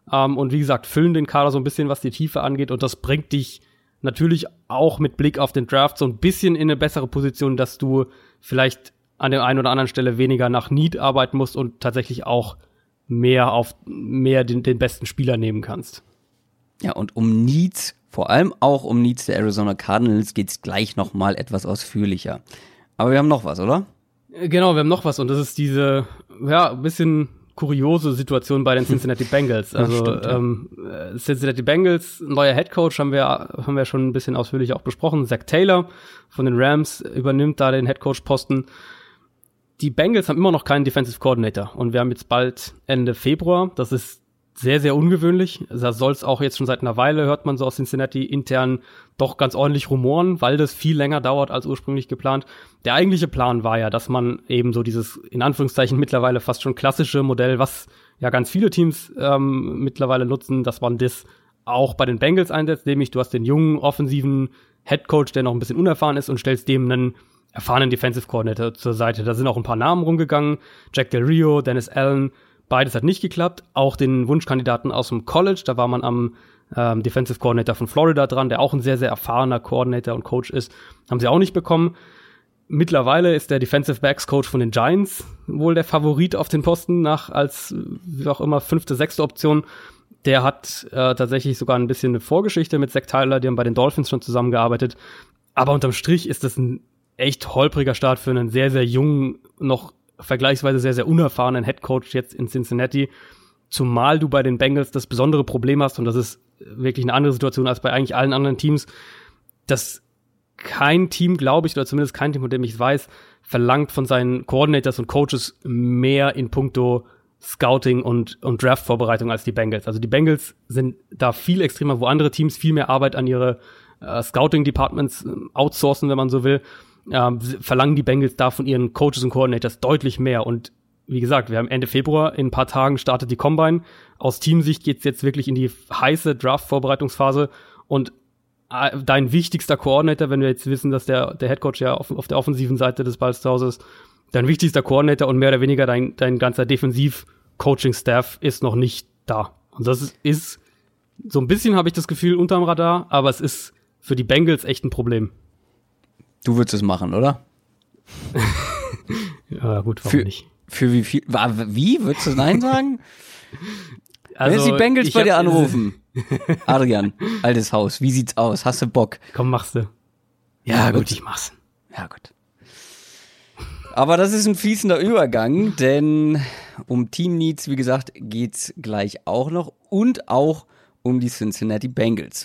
Ähm, und wie gesagt, füllen den Kader so ein bisschen, was die Tiefe angeht. Und das bringt dich natürlich auch mit Blick auf den Draft so ein bisschen in eine bessere Position, dass du vielleicht an der einen oder anderen Stelle weniger nach Need arbeiten musst und tatsächlich auch mehr auf mehr den, den besten Spieler nehmen kannst. Ja, und um Needs, vor allem auch um Needs der Arizona Cardinals, geht's gleich noch mal etwas ausführlicher. Aber wir haben noch was, oder? Genau, wir haben noch was und das ist diese, ja, ein bisschen kuriose Situation bei den Cincinnati Bengals. Also stimmt, ja. ähm, Cincinnati Bengals, neuer Headcoach, haben wir haben wir schon ein bisschen ausführlich auch besprochen. Zach Taylor von den Rams übernimmt da den Headcoach-Posten. Die Bengals haben immer noch keinen Defensive Coordinator und wir haben jetzt bald Ende Februar. Das ist sehr, sehr ungewöhnlich. Da soll es auch jetzt schon seit einer Weile, hört man so aus Cincinnati intern doch ganz ordentlich rumoren, weil das viel länger dauert als ursprünglich geplant. Der eigentliche Plan war ja, dass man eben so dieses, in Anführungszeichen, mittlerweile fast schon klassische Modell, was ja ganz viele Teams ähm, mittlerweile nutzen, dass man das auch bei den Bengals einsetzt, nämlich du hast den jungen, offensiven Headcoach, der noch ein bisschen unerfahren ist und stellst dem einen erfahrenen Defensive Coordinator zur Seite. Da sind auch ein paar Namen rumgegangen. Jack Del Rio, Dennis Allen. Beides hat nicht geklappt. Auch den Wunschkandidaten aus dem College, da war man am ähm, Defensive Coordinator von Florida dran, der auch ein sehr, sehr erfahrener Coordinator und Coach ist. Haben sie auch nicht bekommen. Mittlerweile ist der Defensive Backs Coach von den Giants wohl der Favorit auf den Posten nach als, wie auch immer, fünfte, sechste Option. Der hat äh, tatsächlich sogar ein bisschen eine Vorgeschichte mit Zach Taylor, die haben bei den Dolphins schon zusammengearbeitet. Aber unterm Strich ist das ein echt holpriger Start für einen sehr, sehr jungen, noch vergleichsweise sehr, sehr unerfahrenen Headcoach jetzt in Cincinnati, zumal du bei den Bengals das besondere Problem hast, und das ist wirklich eine andere Situation als bei eigentlich allen anderen Teams, dass kein Team, glaube ich, oder zumindest kein Team, von dem ich es weiß, verlangt von seinen Coordinators und Coaches mehr in puncto Scouting und, und Draft-Vorbereitung als die Bengals. Also die Bengals sind da viel extremer, wo andere Teams viel mehr Arbeit an ihre äh, Scouting-Departments äh, outsourcen, wenn man so will. Ähm, verlangen die Bengals da von ihren Coaches und Coordinators deutlich mehr. Und wie gesagt, wir haben Ende Februar, in ein paar Tagen startet die Combine. Aus Teamsicht geht's jetzt wirklich in die heiße Draft-Vorbereitungsphase. Und äh, dein wichtigster Coordinator, wenn wir jetzt wissen, dass der, der Headcoach ja auf, auf der offensiven Seite des Balls zu Hause ist, dein wichtigster Coordinator und mehr oder weniger dein, dein ganzer Defensiv-Coaching-Staff ist noch nicht da. Und das ist, ist so ein bisschen, habe ich das Gefühl, unterm Radar, aber es ist für die Bengals echt ein Problem. Du würdest es machen, oder? Ja, gut, warum für, nicht? Für wie viel? Wie? Würdest du Nein sagen? Also, wenn jetzt die Bengals bei hab, dir anrufen. Adrian, altes Haus, wie sieht's aus? Hast du Bock? Komm, machst du. Ja, ja gut. gut, ich mach's. Ja, gut. Aber das ist ein fließender Übergang, denn um Team Needs, wie gesagt, geht's gleich auch noch und auch um die Cincinnati Bengals.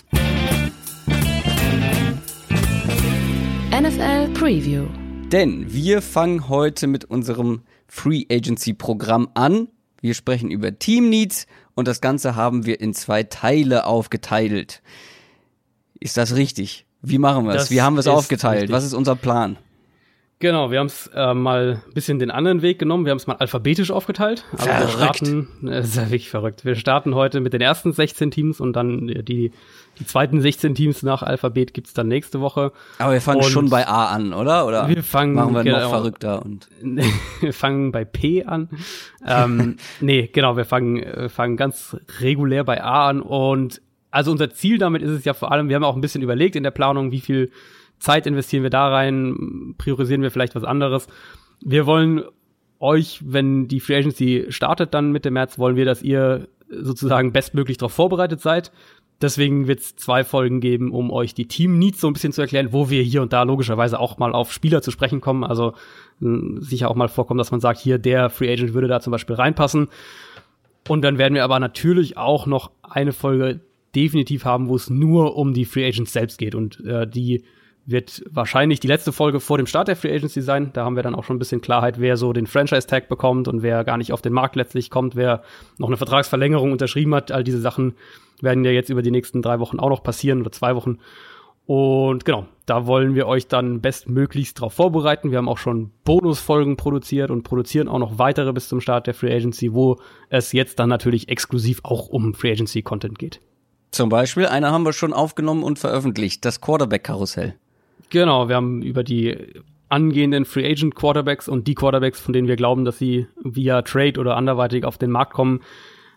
N F L Preview. Denn wir fangen heute mit unserem Free Agency Programm an. Wir sprechen über Team Needs und das Ganze haben wir in zwei Teile aufgeteilt. Ist das richtig? Wie machen wir es? Wie haben wir es aufgeteilt? Richtig. Was ist unser Plan? Genau, wir haben es äh, mal ein bisschen den anderen Weg genommen. Wir haben es mal alphabetisch aufgeteilt. Also verrückt. Wir starten, das ist ja wirklich verrückt. Wir starten heute mit den ersten sechzehn Teams und dann die, die zweiten sechzehn Teams nach Alphabet gibt's dann nächste Woche. Aber wir fangen und schon bei A an, oder? Oder wir fangen, machen wir genau, noch verrückter? Und wir fangen bei P an. ähm, nee, genau, wir fangen, wir fangen ganz regulär bei A an. Und also unser Ziel damit ist es ja vor allem, wir haben auch ein bisschen überlegt in der Planung, wie viel Zeit investieren wir da rein, priorisieren wir vielleicht was anderes. Wir wollen euch, wenn die Free Agency startet dann Mitte März, wollen wir, dass ihr sozusagen bestmöglich darauf vorbereitet seid. Deswegen wird es zwei Folgen geben, um euch die Team-Needs so ein bisschen zu erklären, wo wir hier und da logischerweise auch mal auf Spieler zu sprechen kommen. Also mh, sicher auch mal vorkommen, dass man sagt, hier der Free Agent würde da zum Beispiel reinpassen. Und dann werden wir aber natürlich auch noch eine Folge definitiv haben, wo es nur um die Free Agents selbst geht. Und äh, die wird wahrscheinlich die letzte Folge vor dem Start der Free Agency sein. Da haben wir dann auch schon ein bisschen Klarheit, wer so den Franchise-Tag bekommt und wer gar nicht auf den Markt letztlich kommt, wer noch eine Vertragsverlängerung unterschrieben hat. All diese Sachen werden ja jetzt über die nächsten drei Wochen auch noch passieren oder zwei Wochen. Und genau, da wollen wir euch dann bestmöglichst drauf vorbereiten. Wir haben auch schon Bonusfolgen produziert und produzieren auch noch weitere bis zum Start der Free Agency, wo es jetzt dann natürlich exklusiv auch um Free Agency-Content geht. Zum Beispiel, eine haben wir schon aufgenommen und veröffentlicht, das Quarterback-Karussell. Genau, wir haben über die angehenden Free Agent Quarterbacks und die Quarterbacks, von denen wir glauben, dass sie via Trade oder anderweitig auf den Markt kommen,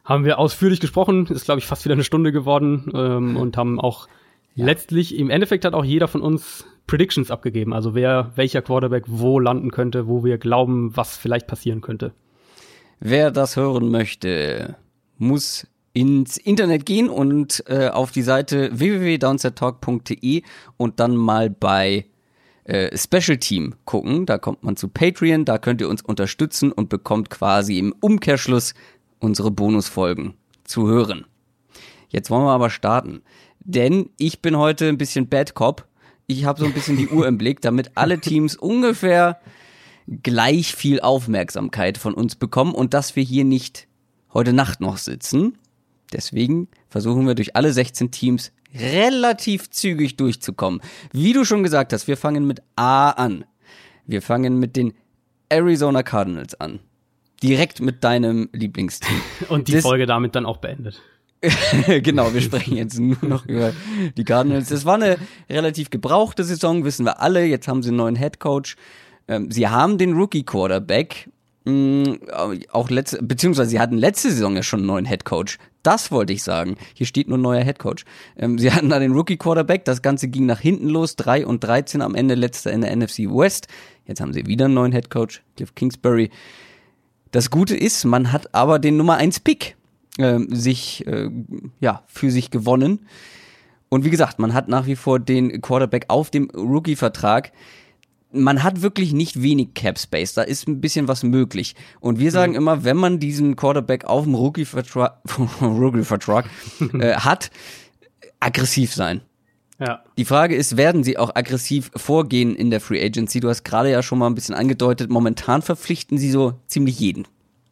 Haben wir ausführlich gesprochen, ist, glaube ich, fast wieder eine Stunde geworden ähm, und haben auch ja. letztlich, im Endeffekt hat auch jeder von uns Predictions abgegeben, also wer, welcher Quarterback wo landen könnte, wo wir glauben, was vielleicht passieren könnte. Wer das hören möchte, muss ins Internet gehen und äh, auf die Seite w w w punkt downset talk punkt d e und dann mal bei äh, Special Team gucken. Da kommt man zu Patreon, da könnt ihr uns unterstützen und bekommt quasi im Umkehrschluss unsere Bonusfolgen zu hören. Jetzt wollen wir aber starten, denn ich bin heute ein bisschen Bad Cop. Ich habe so ein bisschen die Uhr im Blick, damit alle Teams ungefähr gleich viel Aufmerksamkeit von uns bekommen und dass wir hier nicht heute Nacht noch sitzen. Deswegen versuchen wir durch alle sechzehn Teams relativ zügig durchzukommen. Wie du schon gesagt hast, wir fangen mit A an. Wir fangen mit den Arizona Cardinals an. Direkt mit deinem Lieblingsteam. Und die das, Folge damit dann auch beendet. Genau, wir sprechen jetzt nur noch über die Cardinals. Das war eine relativ gebrauchte Saison, wissen wir alle. Jetzt haben sie einen neuen Headcoach. Sie haben den Rookie-Quarterback, auch letzte, beziehungsweise sie hatten letzte Saison ja schon einen neuen Headcoach. Das wollte ich sagen. Hier steht nur neuer Headcoach. Sie hatten da den Rookie-Quarterback. Das Ganze ging nach hinten los. drei und dreizehn am Ende, letzter in der N F C West. Jetzt haben sie wieder einen neuen Headcoach, Cliff Kingsbury. Das Gute ist, man hat aber den Nummer eins Pick äh, sich, äh, ja, für sich gewonnen. Und wie gesagt, man hat nach wie vor den Quarterback auf dem Rookie-Vertrag. Man hat wirklich nicht wenig Cap Space, da ist ein bisschen was möglich. Und wir sagen mhm. immer, wenn man diesen Quarterback auf dem Rookie-Vertrag, Rookie-Vertrag äh, hat, aggressiv sein. Ja. Die Frage ist, werden sie auch aggressiv vorgehen in der Free Agency? Du hast gerade ja schon mal ein bisschen angedeutet, momentan verpflichten sie so ziemlich jeden.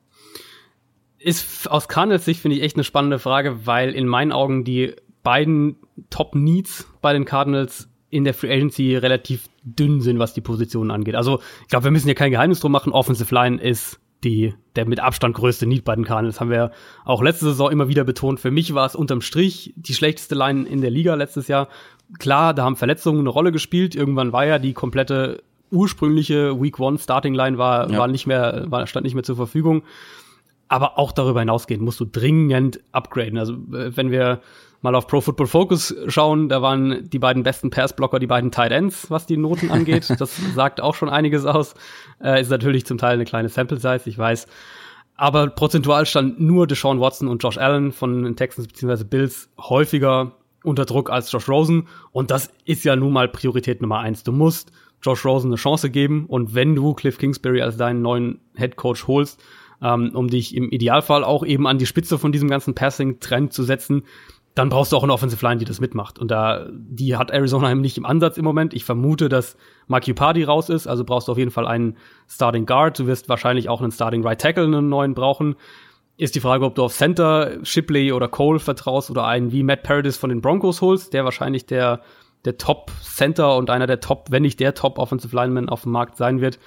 Ist aus Cardinals Sicht, finde ich, echt eine spannende Frage, weil in meinen Augen die beiden Top-Needs bei den Cardinals in der Free Agency relativ dünn sind, was die Positionen angeht. Also ich glaube, wir müssen ja kein Geheimnis drum machen, Offensive Line ist die der mit Abstand größte Need bei den Cardinals. Haben wir auch letzte Saison immer wieder betont. Für mich war es unterm Strich die schlechteste Line in der Liga letztes Jahr. Klar, da haben Verletzungen eine Rolle gespielt. Irgendwann war ja die komplette ursprüngliche Week One Starting Line war, ja. war nicht mehr, war, stand nicht mehr zur Verfügung. Aber auch darüber hinausgehend musst du dringend upgraden. Also wenn wir mal auf Pro Football Focus schauen, da waren die beiden besten Passblocker die beiden Tight Ends, was die Noten angeht. Das sagt auch schon einiges aus. Äh, ist natürlich zum Teil eine kleine Sample Size, ich weiß. Aber prozentual stand nur Deshaun Watson und Josh Allen von den Texans bzw. Bills häufiger unter Druck als Josh Rosen. Und das ist ja nun mal Priorität Nummer eins. Du musst Josh Rosen eine Chance geben. Und wenn du Cliff Kingsbury als deinen neuen Head Coach holst, ähm, um dich im Idealfall auch eben an die Spitze von diesem ganzen Passing-Trend zu setzen, dann brauchst du auch eine Offensive Line, die das mitmacht. Und da, die hat Arizona nicht im Ansatz im Moment. Ich vermute, dass Mike Iupati raus ist, also brauchst du auf jeden Fall einen Starting Guard. Du wirst wahrscheinlich auch einen Starting Right Tackle, einen neuen brauchen. Ist die Frage, ob du auf Center Shipley oder Cole vertraust oder einen wie Matt Paradis von den Broncos holst, der wahrscheinlich der, der Top Center und einer der Top, wenn nicht der Top Offensive Lineman auf dem Markt sein wird.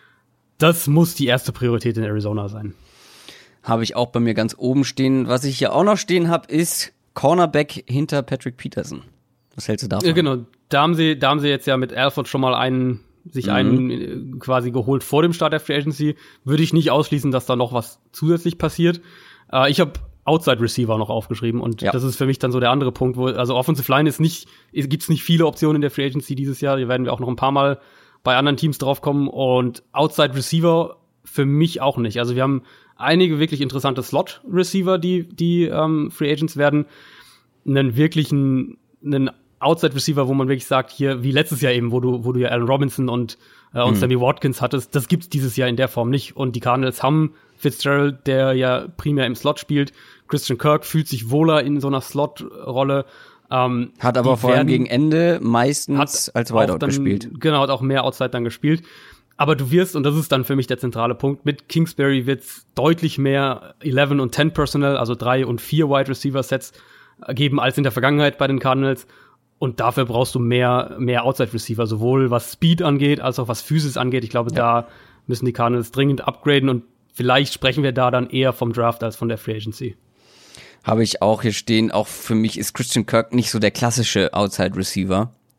Das muss die erste Priorität in Arizona sein. Habe ich auch bei mir ganz oben stehen. Was ich hier auch noch stehen habe, ist Cornerback hinter Patrick Peterson. Was hältst du davon? Ja, genau. Da haben sie, da haben sie jetzt ja mit Alford schon mal einen, sich mhm. einen quasi geholt vor dem Start der Free Agency. Würde ich nicht ausschließen, dass da noch was zusätzlich passiert. Äh, ich habe Outside Receiver noch aufgeschrieben und ja. das ist für mich dann so der andere Punkt, wo, also Offensive Line ist nicht, gibt's nicht viele Optionen in der Free Agency dieses Jahr. Hier werden wir auch noch ein paar Mal bei anderen Teams draufkommen und Outside Receiver für mich auch nicht. Also wir haben einige wirklich interessante Slot-Receiver, die die ähm, Free Agents werden. Einen wirklichen, einen Outside-Receiver, wo man wirklich sagt, hier, wie letztes Jahr eben, wo du wo du ja Allen Robinson und, äh, und mhm. Sammy Watkins hattest, das gibt's dieses Jahr in der Form nicht. Und die Cardinals haben Fitzgerald, der ja primär im Slot spielt. Christian Kirk fühlt sich wohler in so einer Slot-Rolle. Ähm, hat aber vor allem gegen Ende meistens als Wideout dann, gespielt. Genau, hat auch mehr Outside dann gespielt. Aber du wirst, und das ist dann für mich der zentrale Punkt, mit Kingsbury wird's deutlich mehr elf und zehn Personnel, also drei und vier Wide Receiver Sets geben als in der Vergangenheit bei den Cardinals. Und dafür brauchst du mehr, mehr Outside Receiver, sowohl was Speed angeht, als auch was Physis angeht. Ich glaube, ja. da müssen die Cardinals dringend upgraden und vielleicht sprechen wir da dann eher vom Draft als von der Free Agency. Habe ich auch hier stehen. Auch für mich ist Christian Kirk nicht so der klassische Outside Receiver.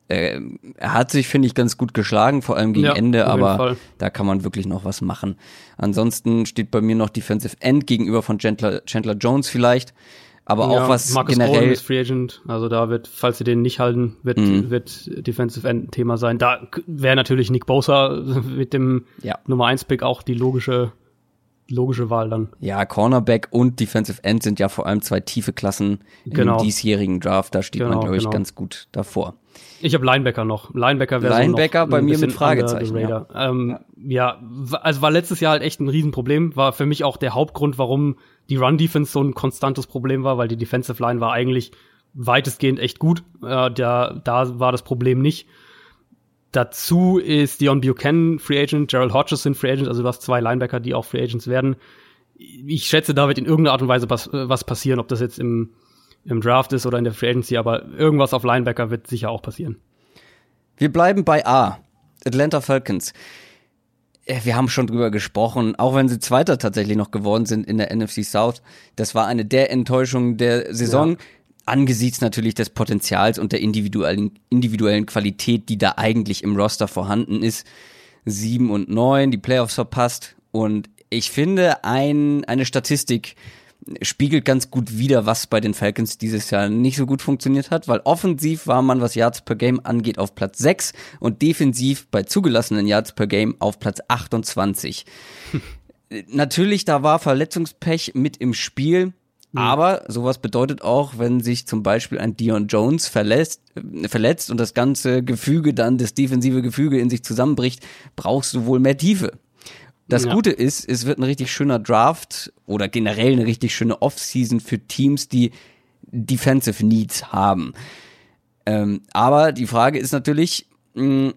äh, er hat sich, finde ich, ganz gut geschlagen, vor allem gegen Ja, Ende, auf jeden aber Fall. da kann man wirklich noch was machen. Ansonsten steht bei mir noch Defensive End gegenüber von Chandler, Chandler Jones vielleicht, aber Ja, auch was Marcus generell... Golden ist Free Agent, also da wird, falls sie den nicht halten, wird, Mhm. wird Defensive End ein Thema sein. Da wäre natürlich Nick Bosa mit dem Ja. Nummer eins Pick auch die logische, logische Wahl dann. Ja, Cornerback und Defensive End sind ja vor allem zwei tiefe Klassen Genau. im diesjährigen Draft. Da steht man, Genau, glaube ich, genau. ganz gut davor. Ich habe Linebacker noch. Linebacker wäre Linebacker so noch bei ein mir mit bisschen Fragezeichen, under the radar. Ähm, ja, w- also war letztes Jahr halt echt ein Riesenproblem. War für mich auch der Hauptgrund, warum die Run-Defense so ein konstantes Problem war, weil die Defensive Line war eigentlich weitestgehend echt gut. Äh, der, da war das Problem nicht. Dazu ist Dion Buchanan Free Agent, Gerald Hodges sind Free Agent, also du hast zwei Linebacker, die auch Free Agents werden. Ich schätze, da wird in irgendeiner Art und Weise was, was passieren, ob das jetzt im, im Draft ist oder in der Free Agency, aber irgendwas auf Linebacker wird sicher auch passieren. Wir bleiben bei A. Atlanta Falcons. Äh, Wir haben schon drüber gesprochen, auch wenn sie Zweiter tatsächlich noch geworden sind in der N F C South. Das war eine der Enttäuschungen der Saison. Ja. Angesichts natürlich des Potenzials und der individuellen, individuellen Qualität, die da eigentlich im Roster vorhanden ist. Sieben und neun, die Playoffs verpasst. Und ich finde, ein, eine Statistik spiegelt ganz gut wider, was bei den Falcons dieses Jahr nicht so gut funktioniert hat, weil offensiv war man, was Yards per Game angeht, auf Platz sechs und defensiv bei zugelassenen Yards per Game auf Platz achtundzwanzig. Natürlich, da war Verletzungspech mit im Spiel, aber sowas bedeutet auch, wenn sich zum Beispiel ein Dion Jones verletzt, äh, verletzt und das ganze Gefüge dann, das defensive Gefüge in sich zusammenbricht, brauchst du wohl mehr Tiefe. Das Ja. Gute ist, es wird ein richtig schöner Draft oder generell eine richtig schöne Offseason für Teams, die Defensive Needs haben. Ähm, aber die Frage ist natürlich, mh,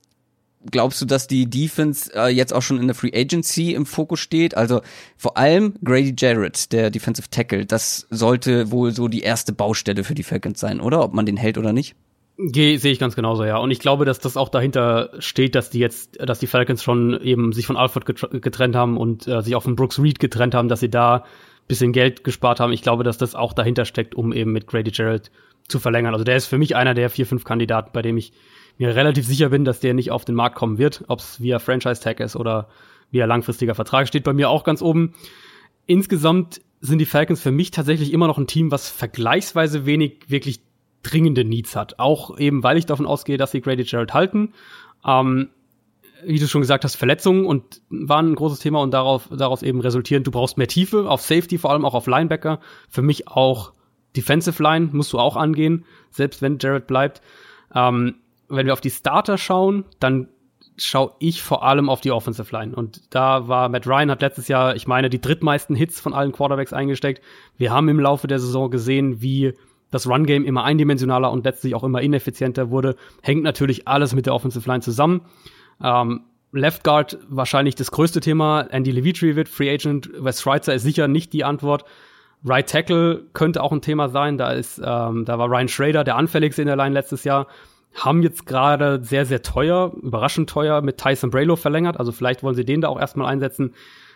glaubst du, dass die Defense äh, jetzt auch schon in der Free Agency im Fokus steht? Also vor allem Grady Jarrett, der Defensive Tackle, das sollte wohl so die erste Baustelle für die Falcons sein, oder? Ob man den hält oder nicht? Ge- Sehe ich ganz genauso, ja. Und ich glaube, dass das auch dahinter steht, dass die jetzt, dass die Falcons schon eben sich von Alford getr- getrennt haben und äh, sich auch von Brooks Reed getrennt haben, dass sie da bisschen Geld gespart haben. Ich glaube, dass das auch dahinter steckt, um eben mit Grady Jarrett zu verlängern. Also der ist für mich einer der vier, fünf Kandidaten, bei dem ich mir relativ sicher bin, dass der nicht auf den Markt kommen wird, ob es via Franchise-Tag ist oder via langfristiger Vertrag, steht bei mir auch ganz oben. Insgesamt sind die Falcons für mich tatsächlich immer noch ein Team, was vergleichsweise wenig wirklich dringende Needs hat. Auch eben, weil ich davon ausgehe, dass sie Grady Jarrett halten. Ähm, wie du schon gesagt hast, Verletzungen und waren ein großes Thema und darauf, daraus eben resultierend, du brauchst mehr Tiefe auf Safety, vor allem auch auf Linebacker. Für mich auch Defensive Line musst du auch angehen, selbst wenn Jarrett bleibt. Ähm, wenn wir auf die Starter schauen, dann schaue ich vor allem auf die Offensive Line. Und da war Matt Ryan, hat letztes Jahr, ich meine, die drittmeisten Hits von allen Quarterbacks eingesteckt. Wir haben im Laufe der Saison gesehen, wie das Run-Game immer eindimensionaler und letztlich auch immer ineffizienter wurde. Hängt natürlich alles mit der Offensive Line zusammen. Ähm, Left Guard wahrscheinlich das größte Thema. Andy Levitre wird Free Agent. Wes Schweitzer ist sicher nicht die Antwort. Right Tackle könnte auch ein Thema sein. Da ist, ähm, da war Ryan Schrader der anfälligste in der Line letztes Jahr. Haben jetzt gerade sehr, sehr teuer, überraschend teuer mit Tyson Braylow verlängert. Also vielleicht wollen sie den da auch erstmal einsetzen.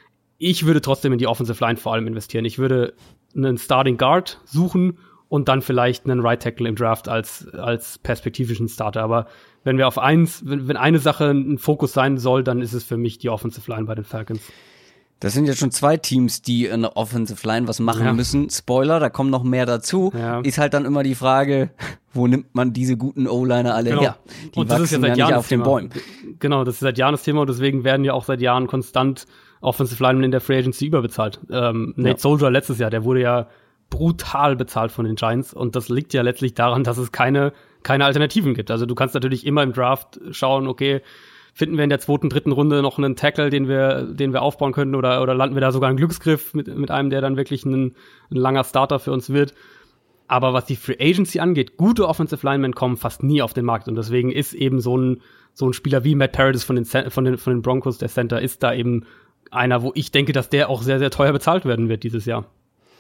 Ich würde trotzdem in die Offensive Line vor allem investieren. Ich würde einen Starting Guard suchen und dann vielleicht einen Right Tackle im Draft als, als perspektivischen Starter. Aber wenn wir auf eins, wenn, wenn eine Sache ein Fokus sein soll, dann ist es für mich die Offensive Line bei den Falcons. Das sind jetzt schon zwei Teams, die in der Offensive Line was machen Ja. müssen. Spoiler, da kommt noch mehr dazu. Ja. Ist halt dann immer die Frage, wo nimmt man diese guten O-Liner alle Genau. her? Die Und das ist ja wachsen seit ja Jahren nicht das auf den Thema. Bäumen. Genau, das ist seit Jahren das Thema und deswegen werden ja auch seit Jahren konstant Offensive Linemen in der Free Agency überbezahlt. Ähm, Nate Ja. Soldier letztes Jahr, der wurde ja brutal bezahlt von den Giants und das liegt ja letztlich daran, dass es keine keine Alternativen gibt. Also du kannst natürlich immer im Draft schauen, okay, finden wir in der zweiten, dritten Runde noch einen Tackle, den wir den wir aufbauen können oder oder landen wir da sogar einen Glücksgriff mit mit einem, der dann wirklich ein, ein langer Starter für uns wird. Aber was die Free Agency angeht, gute Offensive Linemen kommen fast nie auf den Markt und deswegen ist eben so ein so ein Spieler wie Matt Paradis von den von den von den Broncos, der Center, ist da eben einer, wo ich denke, dass der auch sehr sehr teuer bezahlt werden wird dieses Jahr.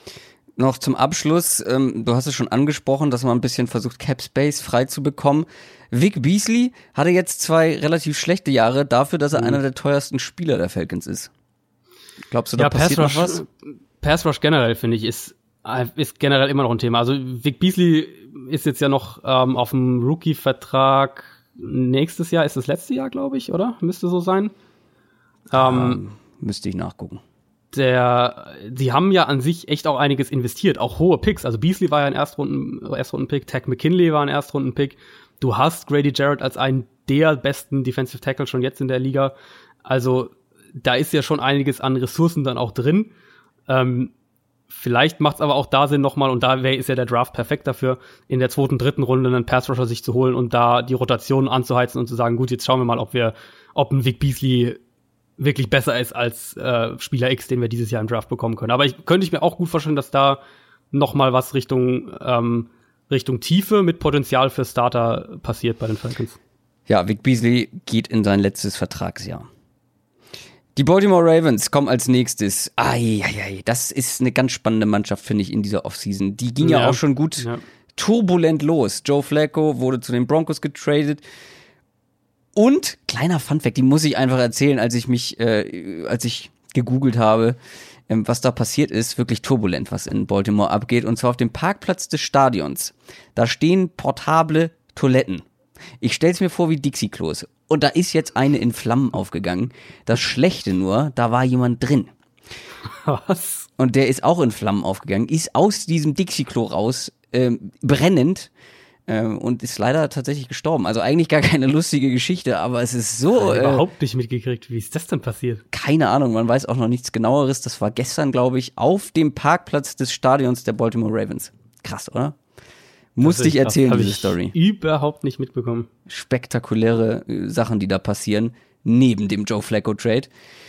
Noch zum Abschluss, ähm, du hast es schon angesprochen, dass man ein bisschen versucht, Cap Space frei zu bekommen. Vic Beasley hatte jetzt zwei relativ schlechte Jahre dafür, dass er Mhm. einer der teuersten Spieler der Falcons ist. Glaubst du, da Ja, passiert Pass noch Rush, was? Pass Rush generell, finde ich, ist ist generell immer noch ein Thema. Also Vic Beasley ist jetzt ja noch ähm, auf dem Rookie-Vertrag nächstes Jahr, ist das letzte Jahr, glaube ich, oder? Müsste so sein. Ähm, ähm, müsste ich nachgucken. Der, die haben ja an sich echt auch einiges investiert, auch hohe Picks. Also Beasley war ja ein Erstrunden, Erstrunden-Pick, Takk McKinley war ein Erstrunden-Pick. Du hast Grady Jarrett als einen der besten Defensive Tackle schon jetzt in der Liga. Also da ist ja schon einiges an Ressourcen dann auch drin. Ähm, vielleicht macht es aber auch da Sinn nochmal, und da wär, ist ja der Draft perfekt dafür, in der zweiten, dritten Runde einen Pass-Rusher sich zu holen und da die Rotation anzuheizen und zu sagen, gut, jetzt schauen wir mal, ob wir, ob ein Vic Beasley wirklich besser ist als äh, Spieler X, den wir dieses Jahr im Draft bekommen können. Aber ich könnte ich mir auch gut vorstellen, dass da noch mal was Richtung ähm, Richtung Tiefe mit Potenzial für Starter passiert bei den Falcons. Ja, Vic Beasley geht in sein letztes Vertragsjahr. Die Baltimore Ravens kommen als nächstes. Ai, ai, ai, das ist eine ganz spannende Mannschaft, finde ich, in dieser Offseason. Die ging ja, ja auch schon gut ja. turbulent los. Joe Flacco wurde zu den Broncos getradet. Und, kleiner Funfact, die muss ich einfach erzählen, als ich mich, äh, als ich gegoogelt habe, ähm, was da passiert ist, wirklich turbulent, was in Baltimore abgeht. Und zwar auf dem Parkplatz des Stadions. Da stehen portable Toiletten. Ich stell's mir vor wie Dixie-Klos. Und da ist jetzt eine in Flammen aufgegangen. Das Schlechte nur, da war jemand drin. Was? Und der ist auch in Flammen aufgegangen, ist aus diesem Dixie-Klo raus, ähm, brennend, und ist leider tatsächlich gestorben. Also eigentlich gar keine lustige Geschichte, aber es ist so... Ich habe äh, überhaupt nicht mitgekriegt. Wie ist das denn passiert? Keine Ahnung, man weiß auch noch nichts Genaueres. Das war gestern, glaube ich, auf dem Parkplatz des Stadions der Baltimore Ravens. Krass, oder? Musste ich erzählen, diese Story. Überhaupt nicht mitbekommen. Spektakuläre äh, Sachen, die da passieren, neben dem Joe Flacco-Trade.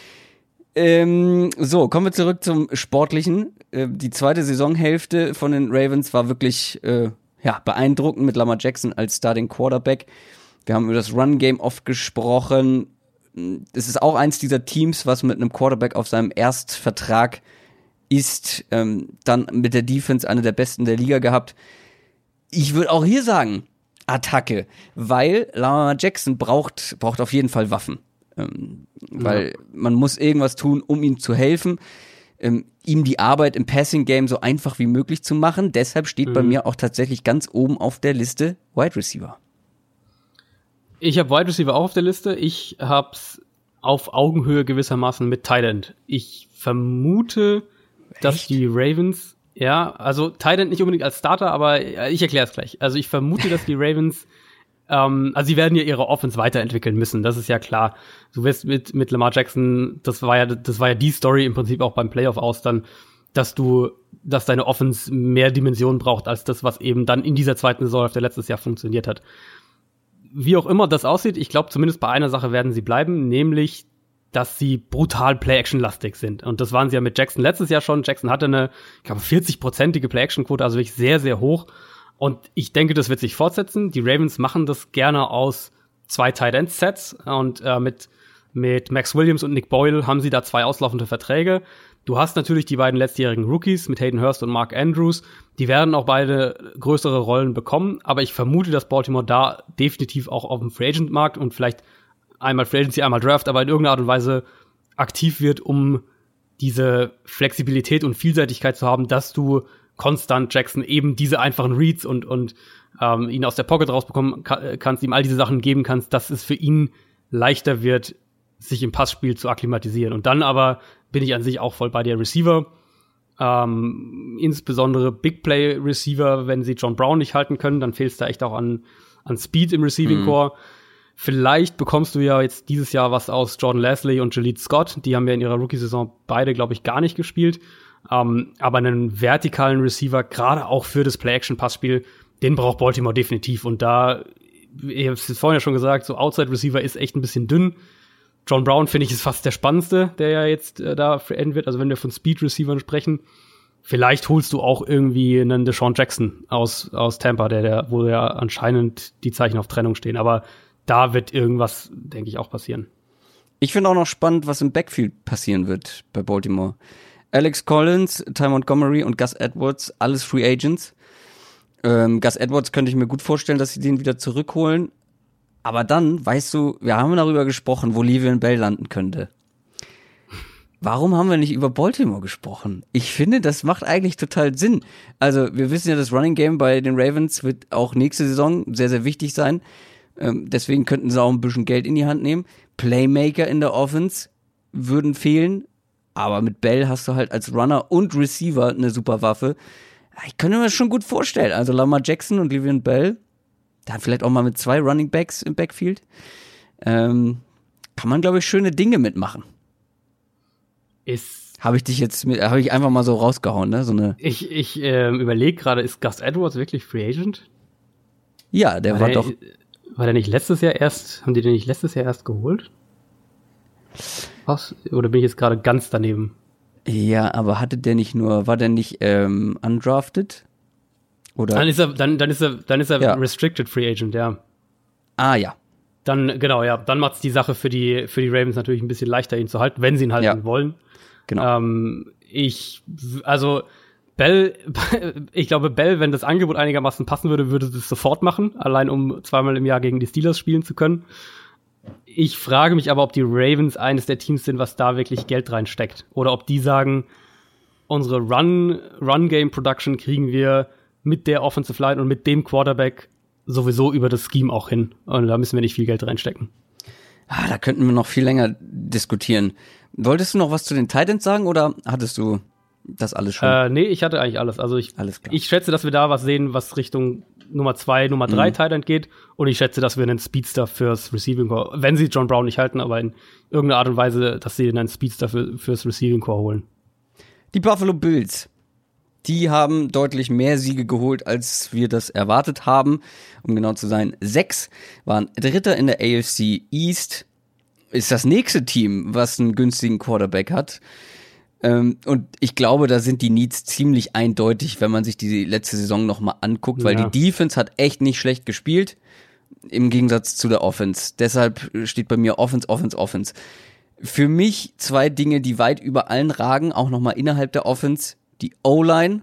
Ähm, so, kommen wir zurück zum Sportlichen. Äh, die zweite Saisonhälfte von den Ravens war wirklich... Äh, Ja, beeindruckend mit Lamar Jackson als Starting Quarterback. Wir haben über das Run-Game oft gesprochen. Es ist auch eins dieser Teams, was mit einem Quarterback auf seinem Erstvertrag ist, ähm, dann mit der Defense eine der besten der Liga gehabt. Ich würde auch hier sagen, Attacke, weil Lamar Jackson braucht, braucht auf jeden Fall Waffen. Ähm, weil ja. man muss irgendwas tun, um ihm zu helfen. Ähm, ihm die Arbeit im Passing-Game so einfach wie möglich zu machen. Deshalb steht mhm. bei mir auch tatsächlich ganz oben auf der Liste Wide Receiver. Ich habe Wide Receiver auch auf der Liste. Ich hab's auf Augenhöhe gewissermaßen mit Tight End. Ich vermute, Echt? dass die Ravens, ja, also Tight End nicht unbedingt als Starter, aber ich erkläre es gleich. Also ich vermute, dass die Ravens Ähm, also sie werden ja ihre Offense weiterentwickeln müssen, das ist ja klar. Du wirst mit mit Lamar Jackson, das war ja das war ja die Story im Prinzip auch beim Playoff aus dann, dass du, dass deine Offense mehr Dimensionen braucht als das, was eben dann in dieser zweiten Saison auf der letztes Jahr funktioniert hat. Wie auch immer das aussieht, ich glaube zumindest bei einer Sache werden sie bleiben, nämlich dass sie brutal Play-Action-lastig sind. Und das waren sie ja mit Jackson letztes Jahr schon. Jackson hatte eine, ich glaube, vierzig-prozentige Play-Action-Quote, also wirklich sehr, sehr hoch. Und ich denke, das wird sich fortsetzen. Die Ravens machen das gerne aus zwei Tight-End-Sets. Und äh, mit, mit Max Williams und Nick Boyle haben sie da zwei auslaufende Verträge. Du hast natürlich die beiden letztjährigen Rookies mit Hayden Hurst und Mark Andrews. Die werden auch beide größere Rollen bekommen. Aber ich vermute, dass Baltimore da definitiv auch auf dem Free-Agent-Markt und vielleicht einmal Free Agency, einmal Draft, aber in irgendeiner Art und Weise aktiv wird, um diese Flexibilität und Vielseitigkeit zu haben, dass du konstant Jackson eben diese einfachen Reads und und ähm, ihn aus der Pocket rausbekommen ka- kannst, ihm all diese Sachen geben kannst, dass es für ihn leichter wird, sich im Passspiel zu akklimatisieren. Und dann aber bin ich an sich auch voll bei der Receiver, ähm, insbesondere Big Play Receiver, wenn sie John Brown nicht halten können, dann fehlt es da echt auch an an Speed im Receiving Core. Mhm. Vielleicht bekommst du ja jetzt dieses Jahr was aus Jordan Leslie und Jalid Scott. Die haben ja in ihrer Rookie-Saison beide, glaube ich, gar nicht gespielt. Um, aber einen vertikalen Receiver, gerade auch für das Play-Action-Passspiel, den braucht Baltimore definitiv. Und da, ich habe es vorhin ja schon gesagt, so Outside-Receiver ist echt ein bisschen dünn. John Brown, finde ich, ist fast der spannendste, der ja jetzt äh, da enden wird. Also wenn wir von Speed-Receivern sprechen, vielleicht holst du auch irgendwie einen Deshaun Jackson aus, aus Tampa, der, der, wo ja anscheinend die Zeichen auf Trennung stehen. Aber da wird irgendwas, denke ich, auch passieren. Ich finde auch noch spannend, was im Backfield passieren wird bei Baltimore. Alex Collins, Ty Montgomery und Gus Edwards, alles Free Agents. Ähm, Gus Edwards könnte ich mir gut vorstellen, dass sie den wieder zurückholen. Aber dann, weißt du, wir haben darüber gesprochen, wo Le'Veon Bell landen könnte. warum haben wir nicht über Baltimore gesprochen? Ich finde, das macht eigentlich total Sinn. Also wir wissen ja, das Running Game bei den Ravens wird auch nächste Saison sehr, sehr wichtig sein. Ähm, deswegen könnten sie auch ein bisschen Geld in die Hand nehmen. Playmaker in der Offense würden fehlen. Aber mit Bell hast du halt als Runner und Receiver eine super Waffe. Ich könnte mir das schon gut vorstellen. Also Lamar Jackson und Le'Veon Bell, da vielleicht auch mal mit zwei Running Backs im Backfield. Ähm, kann man, glaube ich, schöne Dinge mitmachen. Ist Habe ich dich jetzt, habe ich einfach mal so rausgehauen, ne? So eine. Ich, ich ähm, überlege gerade, ist Gus Edwards wirklich Free Agent? Ja, der war, war der, doch. War der nicht letztes Jahr erst, haben die den nicht letztes Jahr erst geholt? Was? Oder bin ich jetzt gerade ganz daneben? Ja, aber hatte der nicht nur, war der nicht ähm, undrafted? Oder? Dann ist er, dann, dann ist er, dann ist er ja. Restricted Free Agent, ja. Ah, ja. Dann, genau, ja, dann macht's die Sache für die, für die Ravens natürlich ein bisschen leichter, ihn zu halten, wenn sie ihn halten ja. wollen. Genau. Ähm, ich, also, Bell, ich glaube, Bell, wenn das Angebot einigermaßen passen würde, würde es sofort machen, allein um zweimal im Jahr gegen die Steelers spielen zu können. Ich frage mich aber, ob die Ravens eines der Teams sind, was da wirklich Geld reinsteckt. Oder ob die sagen, unsere Run, Run-Game-Production kriegen wir mit der Offensive Line und mit dem Quarterback sowieso über das Scheme auch hin. Und da müssen wir nicht viel Geld reinstecken. Ah, da könnten wir noch viel länger diskutieren. Wolltest du noch was zu den Titans sagen oder hattest du das alles schon? Äh, nee, ich hatte eigentlich alles. Also ich, alles klar. ich schätze, dass wir da was sehen, was Richtung Nummer zwei, Nummer drei mhm. Titan geht. Und ich schätze, dass wir einen Speedster fürs Receiving Core, wenn sie John Brown nicht halten, aber in irgendeiner Art und Weise, dass sie einen Speedster für, fürs Receiving Core holen. Die Buffalo Bills. Die haben deutlich mehr Siege geholt, als wir das erwartet haben. Um genau zu sein, sechs, waren Dritter in der A F C East. Ist das nächste Team, was einen günstigen Quarterback hat. Ähm, und ich glaube, da sind die Needs ziemlich eindeutig, wenn man sich die letzte Saison nochmal anguckt, weil ja. die Defense hat echt nicht schlecht gespielt, im Gegensatz zu der Offense. Deshalb steht bei mir Offense, Offense, Offense. Für mich zwei Dinge, die weit über allen ragen, auch nochmal innerhalb der Offense. Die O-Line,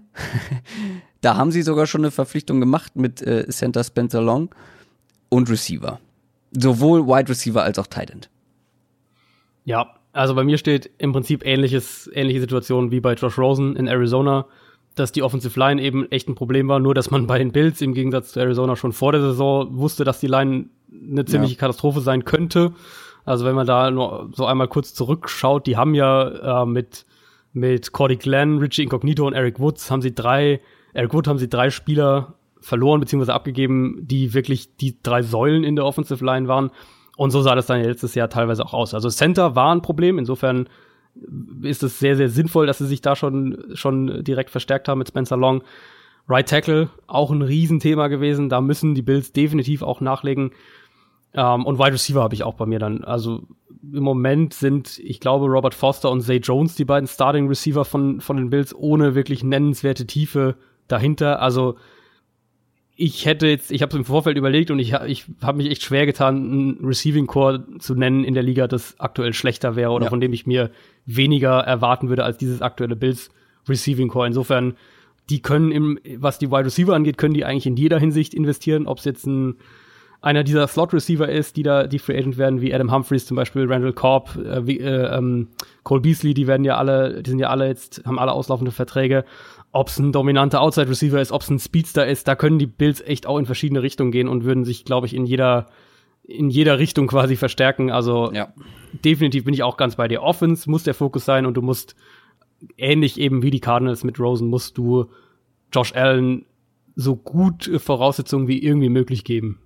da haben sie sogar schon eine Verpflichtung gemacht mit äh, Center Spencer Long und Receiver. Sowohl Wide Receiver als auch Tight End. Ja, also bei mir steht im Prinzip ähnliches, ähnliche Situation wie bei Josh Rosen in Arizona, dass die Offensive Line eben echt ein Problem war, nur dass man bei den Bills im Gegensatz zu Arizona schon vor der Saison wusste, dass die Line eine ziemliche ja. Katastrophe sein könnte. Also wenn man da nur so einmal kurz zurückschaut, die haben ja äh, mit Mit Cordy Glenn, Richie Incognito und Eric Woods haben sie drei, Eric Wood haben sie drei Spieler verloren bzw. abgegeben, die wirklich die drei Säulen in der Offensive Line waren. Und so sah das dann letztes Jahr teilweise auch aus. Also Center war ein Problem. Insofern ist es sehr, sehr sinnvoll, dass sie sich da schon, schon direkt verstärkt haben mit Spencer Long. Right Tackle, auch ein Riesenthema gewesen. Da müssen die Bills definitiv auch nachlegen. Um, und Wide Receiver habe ich auch bei mir dann. Also im Moment sind, ich glaube, Robert Foster und Zay Jones die beiden Starting Receiver von, von den Bills ohne wirklich nennenswerte Tiefe dahinter. Also ich hätte jetzt, ich habe es im Vorfeld überlegt und ich, ich habe mich echt schwer getan, einen Receiving Core zu nennen in der Liga, das aktuell schlechter wäre oder ja. von dem ich mir weniger erwarten würde als dieses aktuelle Bills Receiving Core. Insofern, die können, im, was die Wide Receiver angeht, können die eigentlich in jeder Hinsicht investieren, ob es jetzt ein einer dieser Slot-Receiver ist, die da die Free Agent werden, wie Adam Humphries zum Beispiel, Randall Cobb, äh, wie, äh, ähm, Cole Beasley, die werden ja alle, die sind ja alle jetzt, haben alle auslaufende Verträge. Ob es ein dominanter Outside-Receiver ist, ob es ein Speedster ist, da können die Bills echt auch in verschiedene Richtungen gehen und würden sich, glaube ich, in jeder in jeder Richtung quasi verstärken. Also ja. definitiv bin ich auch ganz bei dir. Offense muss der Fokus sein und du musst, ähnlich eben wie die Cardinals mit Rosen, musst du Josh Allen so gut Voraussetzungen wie irgendwie möglich geben.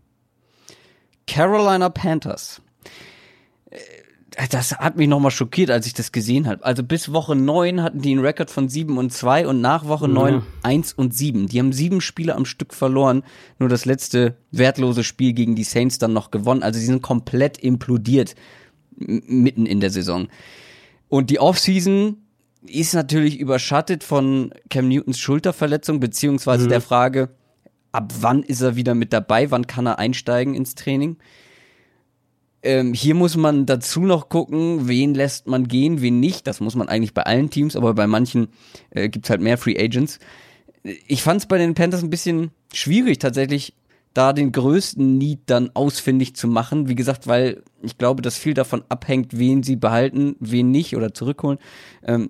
Carolina Panthers. Das hat mich nochmal schockiert, als ich das gesehen habe. Also bis Woche neun hatten die einen Rekord von sieben und zwei und nach Woche neun mhm. eins und sieben. Die haben sieben Spiele am Stück verloren, nur das letzte wertlose Spiel gegen die Saints dann noch gewonnen. Also sie sind komplett implodiert m- mitten in der Saison. Und die Offseason ist natürlich überschattet von Cam Newtons Schulterverletzung, beziehungsweise mhm. der Frage, ab wann ist er wieder mit dabei, wann kann er einsteigen ins Training? Ähm, hier muss man dazu noch gucken, wen lässt man gehen, wen nicht. Das muss man eigentlich bei allen Teams, aber bei manchen äh, gibt's halt mehr Free Agents. Ich fand's bei den Panthers ein bisschen schwierig, tatsächlich da den größten Need dann ausfindig zu machen. Wie gesagt, weil ich glaube, dass viel davon abhängt, wen sie behalten, wen nicht oder zurückholen. Ähm,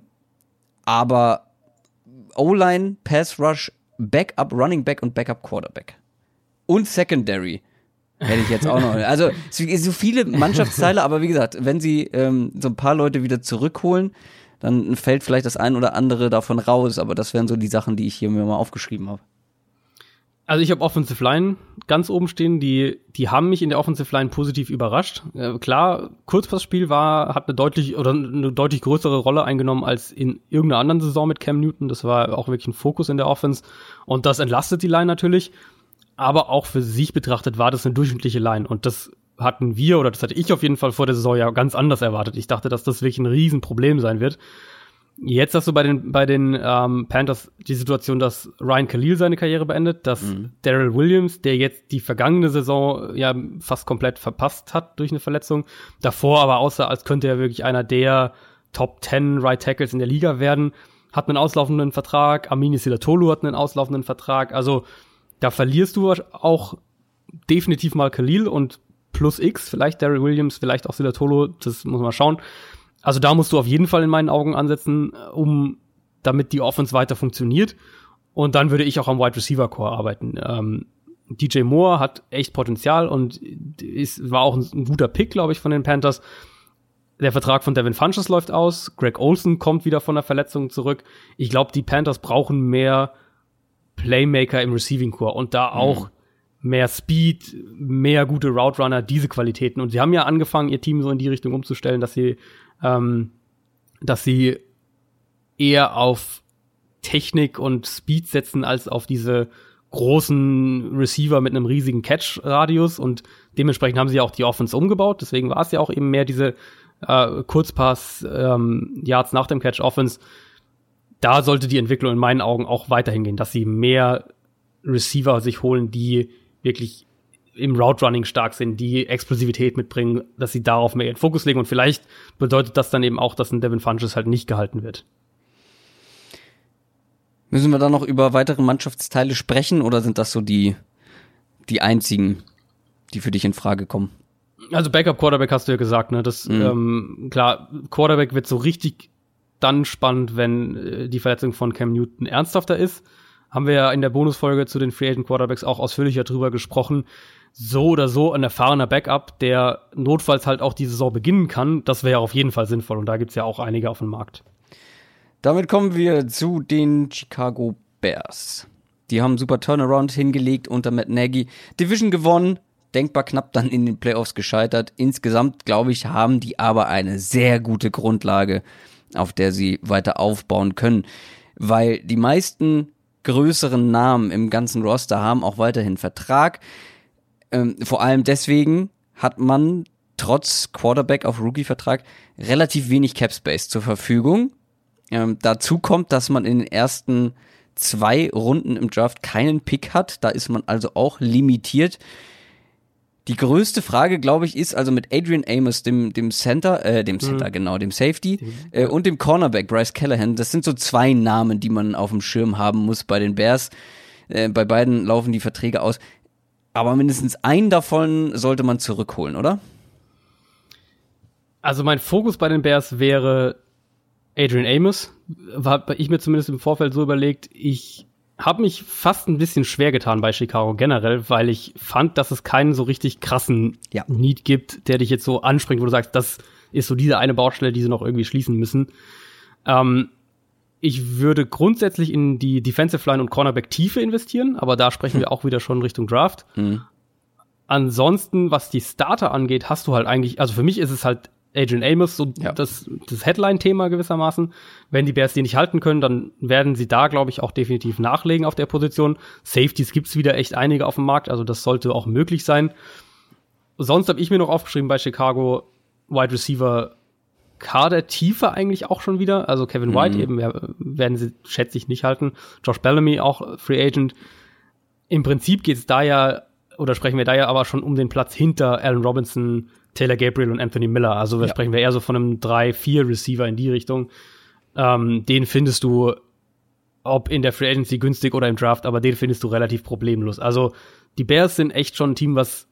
aber O-Line, Pass Rush, Backup, Running Back und Backup Quarterback. Und Secondary hätte ich jetzt auch noch. Also so viele Mannschaftsteile, aber wie gesagt, wenn sie ähm, so ein paar Leute wieder zurückholen, dann fällt vielleicht das ein oder andere davon raus. Aber das wären so die Sachen, die ich hier mir mal aufgeschrieben habe. Also ich habe Offensive Line ganz oben stehen, die die haben mich in der Offensive Line positiv überrascht. Äh, klar, Kurzpassspiel war hat eine deutlich oder eine deutlich größere Rolle eingenommen als in irgendeiner anderen Saison mit Cam Newton. Das war auch wirklich ein Fokus in der Offense und das entlastet die Line natürlich. Aber auch für sich betrachtet war das eine durchschnittliche Line und das hatten wir oder das hatte ich auf jeden Fall vor der Saison ja ganz anders erwartet. Ich dachte, dass das wirklich ein Riesenproblem sein wird. Jetzt hast du bei den bei den ähm, Panthers die Situation, dass Ryan Khalil seine Karriere beendet, dass mhm. Darrell Williams, der jetzt die vergangene Saison ja fast komplett verpasst hat durch eine Verletzung, davor aber aussah, als könnte er wirklich einer der Top zehn Right Tackles in der Liga werden, hat einen auslaufenden Vertrag, Amini Silatolu hat einen auslaufenden Vertrag, also da verlierst du auch definitiv mal Khalil und plus X, vielleicht Darrell Williams, vielleicht auch Silatolu, das muss man schauen. Also da musst du auf jeden Fall in meinen Augen ansetzen, um damit die Offense weiter funktioniert. Und dann würde ich auch am Wide Receiver Core arbeiten. Ähm, D J Moore hat echt Potenzial und ist, war auch ein, ein guter Pick, glaube ich, von den Panthers. Der Vertrag von Devin Funchess läuft aus. Greg Olsen kommt wieder von der Verletzung zurück. Ich glaube, die Panthers brauchen mehr Playmaker im Receiving Core und da auch mhm. mehr Speed, mehr gute Route Runner, diese Qualitäten. Und sie haben ja angefangen, ihr Team so in die Richtung umzustellen, dass sie Ähm, dass sie eher auf Technik und Speed setzen als auf diese großen Receiver mit einem riesigen Catch-Radius und dementsprechend haben sie auch die Offense umgebaut, deswegen war es ja auch eben mehr diese äh, Kurzpass-Yards ähm, nach dem Catch-Offense. Da sollte die Entwicklung in meinen Augen auch weiterhin gehen, dass sie mehr Receiver sich holen, die wirklich im Route Running stark sind, die Explosivität mitbringen, dass sie darauf mehr ihren Fokus legen und vielleicht bedeutet das dann eben auch, dass ein Devin Funchess halt nicht gehalten wird. Müssen wir da noch über weitere Mannschaftsteile sprechen oder sind das so die die einzigen, die für dich in Frage kommen? Also Backup Quarterback hast du ja gesagt, ne? Das mhm. ähm, klar, Quarterback wird so richtig dann spannend, wenn äh, die Verletzung von Cam Newton ernsthafter ist. Haben wir ja in der Bonusfolge zu den Free Agent Quarterbacks auch ausführlicher drüber gesprochen. So oder so ein erfahrener Backup, der notfalls halt auch die Saison beginnen kann, das wäre auf jeden Fall sinnvoll. Und da gibt's ja auch einige auf dem Markt. Damit kommen wir zu den Chicago Bears. Die haben einen super Turnaround hingelegt unter Matt Nagy. Division gewonnen, denkbar knapp dann in den Playoffs gescheitert. Insgesamt, glaube ich, haben die aber eine sehr gute Grundlage, auf der sie weiter aufbauen können. Weil die meisten größeren Namen im ganzen Roster haben auch weiterhin Vertrag. Ähm, vor allem deswegen hat man trotz Quarterback auf Rookie-Vertrag relativ wenig Cap-Space zur Verfügung. Ähm, dazu kommt, dass man in den ersten zwei Runden im Draft keinen Pick hat. Da ist man also auch limitiert. Die größte Frage, glaube ich, ist also mit Adrian Amos, dem dem Center, äh, dem Center, mhm. genau, dem Safety, äh, und dem Cornerback Bryce Callahan. Das sind so zwei Namen, die man auf dem Schirm haben muss bei den Bears. Äh, bei beiden laufen die Verträge aus. Aber mindestens einen davon sollte man zurückholen, oder? Also mein Fokus bei den Bears wäre Adrian Amos. Habe ich mir zumindest im Vorfeld so überlegt, ich habe mich fast ein bisschen schwer getan bei Chicago generell, weil ich fand, dass es keinen so richtig krassen ja. Need gibt, der dich jetzt so anspringt, wo du sagst, das ist so diese eine Baustelle, die sie noch irgendwie schließen müssen. Ähm, ich würde grundsätzlich in die Defensive Line und Cornerback Tiefe investieren, aber da sprechen hm. wir auch wieder schon Richtung Draft. Hm. Ansonsten, was die Starter angeht, hast du halt eigentlich, also für mich ist es halt Adrian Amos, so ja. das, das Headline-Thema gewissermaßen. Wenn die Bears die nicht halten können, dann werden sie da, glaube ich, auch definitiv nachlegen auf der Position. Safeties gibt's wieder echt einige auf dem Markt, also das sollte auch möglich sein. Sonst habe ich mir noch aufgeschrieben bei Chicago Wide Receiver Kader Tiefe eigentlich auch schon wieder. Also Kevin White mhm. eben werden sie, schätze ich, nicht halten. Josh Bellamy auch Free Agent. Im Prinzip geht's da ja, oder sprechen wir da ja aber schon um den Platz hinter Allen Robinson, Taylor Gabriel und Anthony Miller. Also da ja. sprechen wir eher so von einem drei vier Receiver in die Richtung. Ähm, den findest du ob in der Free Agency günstig oder im Draft, aber den findest du relativ problemlos. Also die Bears sind echt schon ein Team, was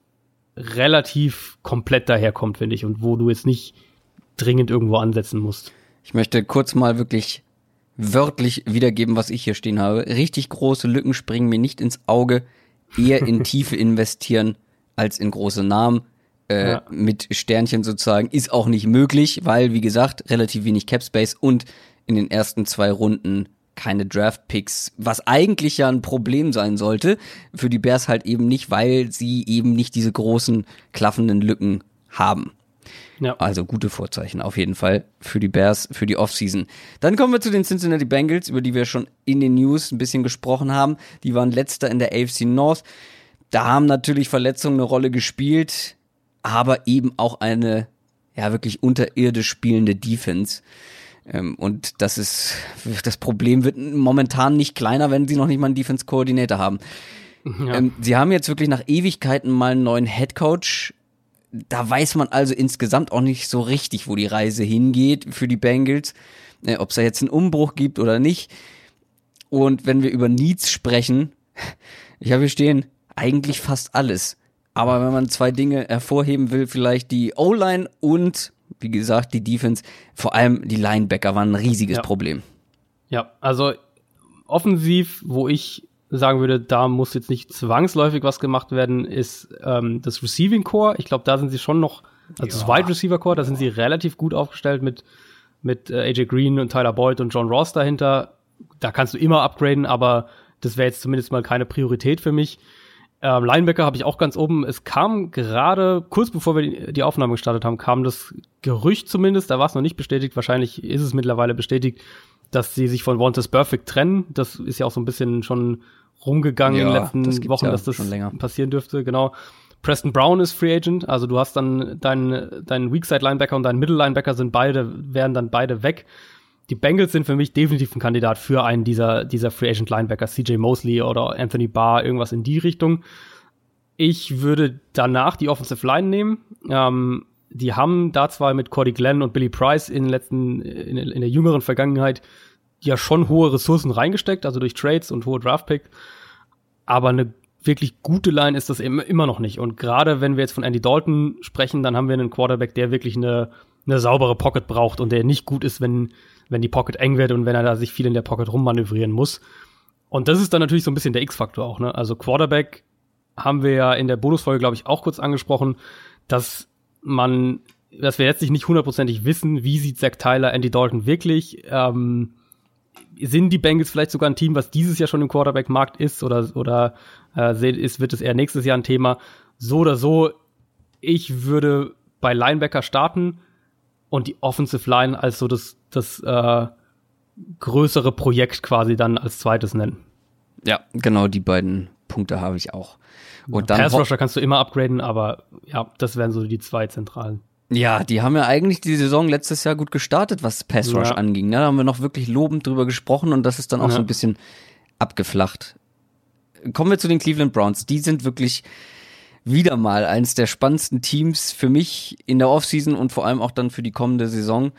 relativ komplett daherkommt, finde ich, und wo du jetzt nicht dringend irgendwo ansetzen musst. Ich möchte kurz mal wirklich wörtlich wiedergeben, was ich hier stehen habe. Richtig große Lücken springen mir nicht ins Auge. Eher in Tiefe investieren als in große Namen. Äh, ja. Mit Sternchen sozusagen ist auch nicht möglich, weil, wie gesagt, relativ wenig Cap Space und in den ersten zwei Runden keine Draft-Picks, was eigentlich ja ein Problem sein sollte, für die Bears halt eben nicht, weil sie eben nicht diese großen, klaffenden Lücken haben. Ja. Also gute Vorzeichen auf jeden Fall für die Bears, für die Offseason. Dann kommen wir zu den Cincinnati Bengals, über die wir schon in den News ein bisschen gesprochen haben. Die waren letzter in der A F C North. Da haben natürlich Verletzungen eine Rolle gespielt, aber eben auch eine ja wirklich unterirdisch spielende Defense. Und das ist, das Problem wird momentan nicht kleiner, wenn sie noch nicht mal einen Defense-Coordinator haben. Ja. Ähm, sie haben jetzt wirklich nach Ewigkeiten mal einen neuen Headcoach. Da weiß man also insgesamt auch nicht so richtig, wo die Reise hingeht für die Bengals, äh, ob es da jetzt einen Umbruch gibt oder nicht. Und wenn wir über Needs sprechen, ich habe hier stehen, eigentlich fast alles. Aber wenn man zwei Dinge hervorheben will, vielleicht die O-Line und, wie gesagt, die Defense, vor allem die Linebacker waren ein riesiges ja. Problem. Ja, also offensiv, wo ich sagen würde, da muss jetzt nicht zwangsläufig was gemacht werden, ist ähm, das Receiving Core. Ich glaube, da sind sie schon noch, also ja. das Wide Receiver Core, da sind sie relativ gut aufgestellt mit mit äh, A J Green und Tyler Boyd und John Ross dahinter. Da kannst du immer upgraden, aber das wäre jetzt zumindest mal keine Priorität für mich. Ähm, Linebacker habe ich auch ganz oben. Es kam gerade, kurz bevor wir die, die Aufnahme gestartet haben, kam das Gerücht zumindest, da war es noch nicht bestätigt, wahrscheinlich ist es mittlerweile bestätigt, dass sie sich von Vontaze Burfict trennen. Das ist ja auch so ein bisschen schon rumgegangen ja, in den letzten das Wochen, ja dass das passieren dürfte, genau. Preston Brown ist Free Agent, also du hast dann deinen deinen Weakside-Linebacker und deinen Middle-Linebacker sind beide, wären dann beide weg. Die Bengals sind für mich definitiv ein Kandidat für einen dieser, dieser Free Agent Linebacker, C J Mosley oder Anthony Barr, irgendwas in die Richtung. Ich würde danach die Offensive Line nehmen. Ähm, die haben da zwar mit Cordy Glenn und Billy Price in den letzten, in, in der jüngeren Vergangenheit ja schon hohe Ressourcen reingesteckt, also durch Trades und hohe Draftpick. Aber eine wirklich gute Line ist das immer, immer noch nicht. Und gerade wenn wir jetzt von Andy Dalton sprechen, dann haben wir einen Quarterback, der wirklich eine, eine saubere Pocket braucht und der nicht gut ist, wenn wenn die Pocket eng wird und wenn er da sich viel in der Pocket rummanövrieren muss. Und das ist dann natürlich so ein bisschen der X-Faktor auch, ne? Also Quarterback haben wir ja in der Bonusfolge, glaube ich, auch kurz angesprochen, dass man, dass wir jetzt nicht hundertprozentig wissen, wie sieht Zach Tyler, Andy Dalton wirklich, ähm, sind die Bengals vielleicht sogar ein Team, was dieses Jahr schon im Quarterback-Markt ist oder, oder äh, ist, wird es eher nächstes Jahr ein Thema. So oder so, ich würde bei Linebacker starten und die Offensive Line als so das, das äh, größere Projekt quasi dann als zweites nennen. Ja, genau, die beiden Punkte habe ich auch. Und ja, dann Pass Rusher kannst du immer upgraden, aber ja, das wären so die zwei zentralen. Ja, die haben ja eigentlich die Saison letztes Jahr gut gestartet, was Pass Rush ja. anging. Ne? Da haben wir noch wirklich lobend drüber gesprochen und das ist dann auch ja. so ein bisschen abgeflacht. Kommen wir zu den Cleveland Browns. Die sind wirklich wieder mal eines der spannendsten Teams für mich in der Offseason und vor allem auch dann für die kommende Saison.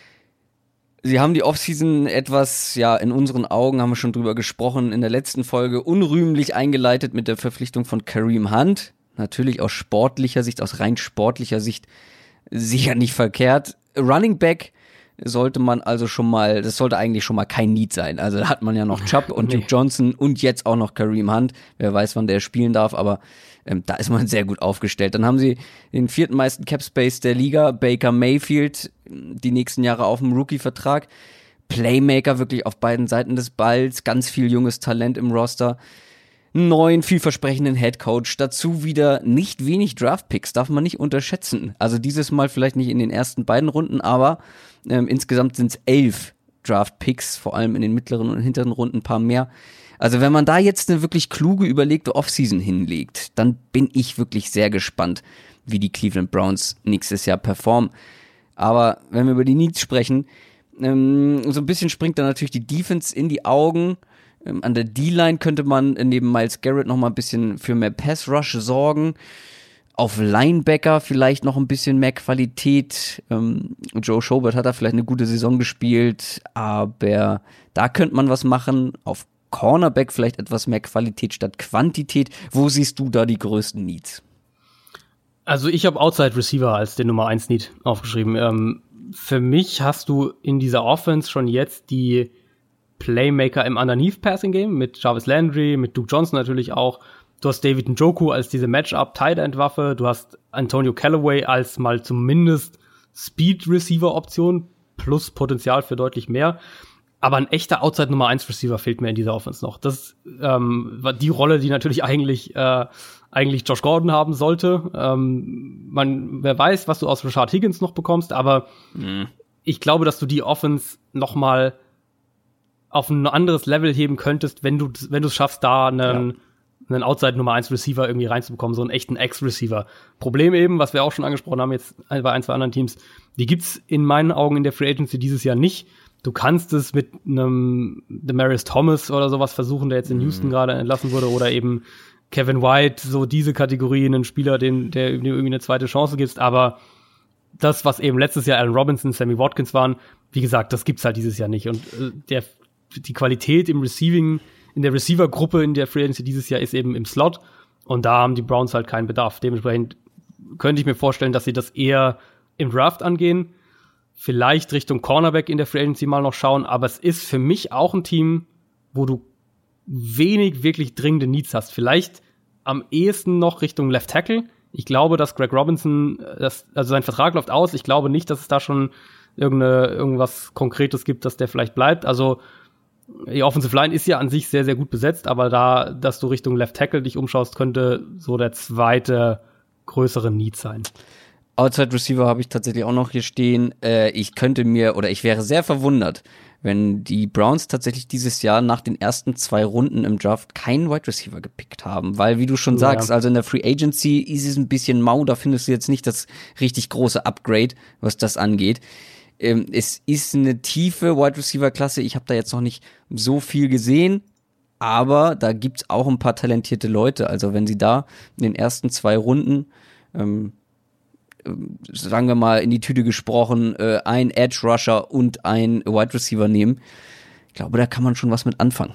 Sie haben die Offseason etwas, ja, in unseren Augen, haben wir schon drüber gesprochen, in der letzten Folge unrühmlich eingeleitet mit der Verpflichtung von Kareem Hunt. Natürlich aus sportlicher Sicht, aus rein sportlicher Sicht sicher nicht verkehrt. Running Back sollte man also schon mal, das sollte eigentlich schon mal kein Need sein. Also da hat man ja noch Chubb und Duke Johnson und jetzt auch noch Kareem Hunt. Wer weiß, wann der spielen darf, aber ähm, da ist man sehr gut aufgestellt. Dann haben sie den vierten meisten Cap Space der Liga, Baker Mayfield, die nächsten Jahre auf dem Rookie-Vertrag. Playmaker wirklich auf beiden Seiten des Balls, ganz viel junges Talent im Roster. Einen neuen, vielversprechenden Headcoach, dazu wieder nicht wenig Draftpicks, darf man nicht unterschätzen. Also dieses Mal vielleicht nicht in den ersten beiden Runden, aber ähm, insgesamt sind es elf Draftpicks, vor allem in den mittleren und hinteren Runden ein paar mehr. Also wenn man da jetzt eine wirklich kluge, überlegte Offseason hinlegt, dann bin ich wirklich sehr gespannt, wie die Cleveland Browns nächstes Jahr performen. Aber wenn wir über die Needs sprechen, ähm, so ein bisschen springt da natürlich die Defense in die Augen. Ähm, an der D-Line könnte man neben Myles Garrett noch mal ein bisschen für mehr Pass-Rush sorgen. Auf Linebacker vielleicht noch ein bisschen mehr Qualität. Ähm, Joe Schobert hat da vielleicht eine gute Saison gespielt, aber da könnte man was machen. Auf Cornerback vielleicht etwas mehr Qualität statt Quantität. Wo siehst du da die größten Needs? Also ich habe Outside Receiver als den Nummer eins Need aufgeschrieben. Ähm, für mich hast du in dieser Offense schon jetzt die Playmaker im Underneath Passing Game mit Jarvis Landry, mit Duke Johnson natürlich auch. Du hast David Njoku als diese Matchup-Tight-End-Waffe. Du hast Antonio Callaway als mal zumindest Speed-Receiver-Option plus Potenzial für deutlich mehr. Aber ein echter Outside-Nummer eins Receiver fehlt mir in dieser Offense noch. Das ähm, war die Rolle, die natürlich eigentlich äh, eigentlich Josh Gordon haben sollte. Ähm, man, wer weiß, was du aus Rashard Higgins noch bekommst, aber mhm. ich glaube, dass du die Offense noch mal auf ein anderes Level heben könntest, wenn du wenn du es schaffst, da einen ja. einen Outside-Nummer eins Receiver irgendwie reinzubekommen, so einen echten X-Receiver. Problem eben, was wir auch schon angesprochen haben jetzt bei ein, zwei anderen Teams, die gibt's in meinen Augen in der Free Agency dieses Jahr nicht. Du kannst es mit einem Demaryius Thomas oder sowas versuchen, der jetzt in Houston mhm. gerade entlassen wurde, oder eben Kevin White, so diese Kategorie, einen Spieler, den, der irgendwie eine zweite Chance gibt. Aber das, was eben letztes Jahr Allen Robinson, Sammy Watkins waren, wie gesagt, das gibt's halt dieses Jahr nicht. Und äh, der, die Qualität im Receiving, in der Receiver-Gruppe in der Free Agency dieses Jahr ist eben im Slot. Und da haben die Browns halt keinen Bedarf. Dementsprechend könnte ich mir vorstellen, dass sie das eher im Draft angehen. Vielleicht Richtung Cornerback in der Free Agency mal noch schauen. Aber es ist für mich auch ein Team, wo du wenig wirklich dringende Needs hast. Vielleicht am ehesten noch Richtung Left Tackle. Ich glaube, dass Greg Robinson, das, also sein Vertrag läuft aus. Ich glaube nicht, dass es da schon irgendeine, irgendwas Konkretes gibt, dass der vielleicht bleibt. Also die Offensive Line ist ja an sich sehr, sehr gut besetzt, aber da, dass du Richtung Left Tackle dich umschaust, könnte so der zweite größere Need sein. Outside Receiver habe ich tatsächlich auch noch hier stehen. Äh, ich könnte mir, oder ich wäre sehr verwundert, wenn die Browns tatsächlich dieses Jahr nach den ersten zwei Runden im Draft keinen Wide Receiver gepickt haben. Weil, wie du schon ja. sagst, also in der Free Agency ist es ein bisschen mau, da findest du jetzt nicht das richtig große Upgrade, was das angeht. Ähm, es ist eine tiefe Wide Receiver Klasse, ich habe da jetzt noch nicht so viel gesehen, aber da gibt's auch ein paar talentierte Leute. Also wenn sie da in den ersten zwei Runden ähm, sagen wir mal in die Tüte gesprochen, äh, ein Edge Rusher und ein Wide Receiver nehmen, ich glaube, da kann man schon was mit anfangen.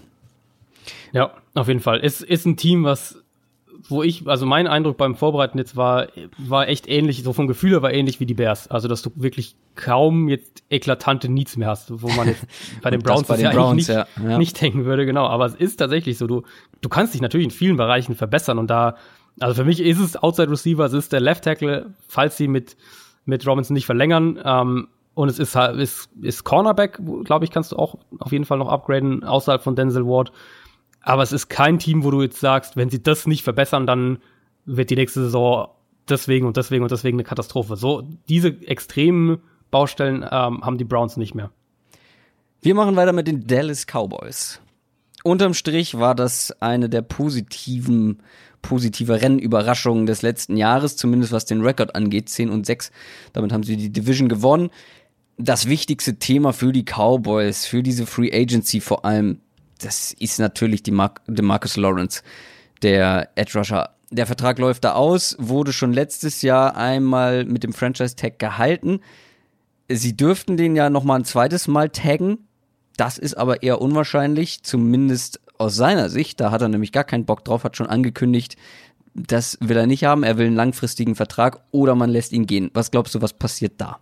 Ja, auf jeden Fall. Es ist ein Team, was, wo ich, also mein Eindruck beim Vorbereiten jetzt war, war echt ähnlich, so vom Gefühl her war ähnlich wie die Bears. Also, dass du wirklich kaum jetzt eklatante Needs mehr hast, wo man jetzt bei den Browns, bei den ja Browns nicht, ja. Ja. nicht denken würde, genau. Aber es ist tatsächlich so, du, du kannst dich natürlich in vielen Bereichen verbessern und da, also für mich ist es Outside Receiver, es ist der Left Tackle, falls sie mit, mit Robinson nicht verlängern, ähm, und es ist halt, ist, ist Cornerback, glaube ich, kannst du auch auf jeden Fall noch upgraden, außerhalb von Denzel Ward. Aber es ist kein Team, wo du jetzt sagst, wenn sie das nicht verbessern, dann wird die nächste Saison deswegen und deswegen und deswegen eine Katastrophe. So, diese extremen Baustellen ähm, haben die Browns nicht mehr. Wir machen weiter mit den Dallas Cowboys. Unterm Strich war das eine der positiven, positive Rennüberraschungen des letzten Jahres, zumindest was den Rekord angeht, zehn und sechs. Damit haben sie die Division gewonnen. Das wichtigste Thema für die Cowboys, für diese Free Agency vor allem, das ist natürlich die Mar- DeMarcus Lawrence, der Edge Rusher. Der Vertrag läuft da aus, wurde schon letztes Jahr einmal mit dem Franchise-Tag gehalten. Sie dürften den ja nochmal ein zweites Mal taggen. Das ist aber eher unwahrscheinlich, zumindest aus seiner Sicht. Da hat er nämlich gar keinen Bock drauf, hat schon angekündigt, das will er nicht haben. Er will einen langfristigen Vertrag oder man lässt ihn gehen. Was glaubst du, was passiert da?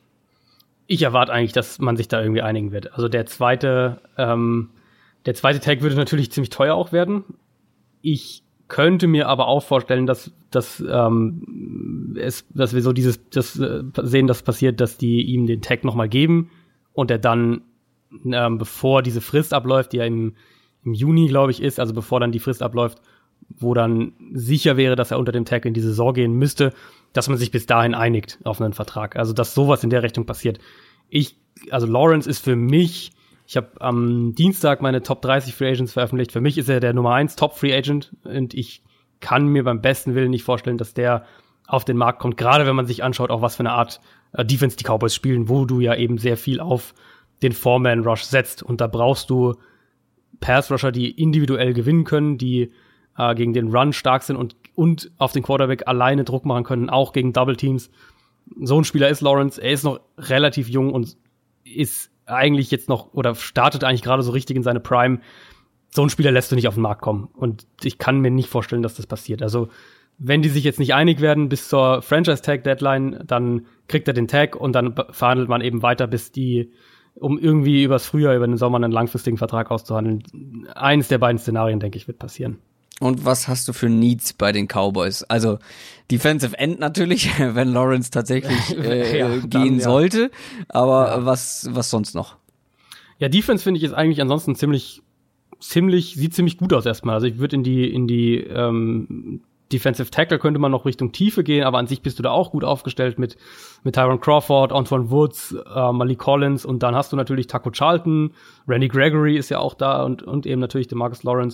Ich erwarte eigentlich, dass man sich da irgendwie einigen wird. Also der zweite, ähm, der zweite Tag würde natürlich ziemlich teuer auch werden. Ich könnte mir aber auch vorstellen, dass, dass, ähm, es, dass wir so dieses, das äh, sehen, dass passiert, dass die ihm den Tag nochmal geben und er dann, ähm, bevor diese Frist abläuft, die ja im, im Juni, glaube ich, ist, also bevor dann die Frist abläuft, wo dann sicher wäre, dass er unter dem Tag in die Saison gehen müsste, dass man sich bis dahin einigt auf einen Vertrag. Also, dass sowas in der Richtung passiert. Ich, also Lawrence ist für mich, ich habe am Dienstag meine Top dreißig Free Agents veröffentlicht. Für mich ist er der Nummer eins Top Free Agent und ich kann mir beim besten Willen nicht vorstellen, dass der auf den Markt kommt. Gerade wenn man sich anschaut, auch was für eine Art äh, Defense die Cowboys spielen, wo du ja eben sehr viel auf den Four-Man-Rush setzt. Und da brauchst du Pass-Rusher, die individuell gewinnen können, die äh, gegen den Run stark sind und, und auf den Quarterback alleine Druck machen können, auch gegen Double Teams. So ein Spieler ist Lawrence. Er ist noch relativ jung und ist eigentlich jetzt noch oder startet eigentlich gerade so richtig in seine Prime. So ein Spieler lässt du nicht auf den Markt kommen. Und ich kann mir nicht vorstellen, dass das passiert. Also, wenn die sich jetzt nicht einig werden bis zur Franchise-Tag-Deadline, dann kriegt er den Tag und dann verhandelt man eben weiter, bis die, um irgendwie übers Frühjahr, über den Sommer einen langfristigen Vertrag auszuhandeln. Eines der beiden Szenarien, denke ich, wird passieren. Und was hast du für Needs bei den Cowboys? Also Defensive End natürlich, wenn Lawrence tatsächlich äh, ja, gehen dann, ja. sollte. Aber ja. was was sonst noch? Ja, Defense finde ich ist eigentlich ansonsten ziemlich, ziemlich, sieht ziemlich gut aus erstmal. Also ich würde in die in die ähm, Defensive Tackle könnte man noch Richtung Tiefe gehen, aber an sich bist du da auch gut aufgestellt mit mit Tyron Crawford, Antoine Woods, äh, Malik Collins und dann hast du natürlich Taco Charlton, Randy Gregory ist ja auch da und und eben natürlich DeMarcus Lawrence.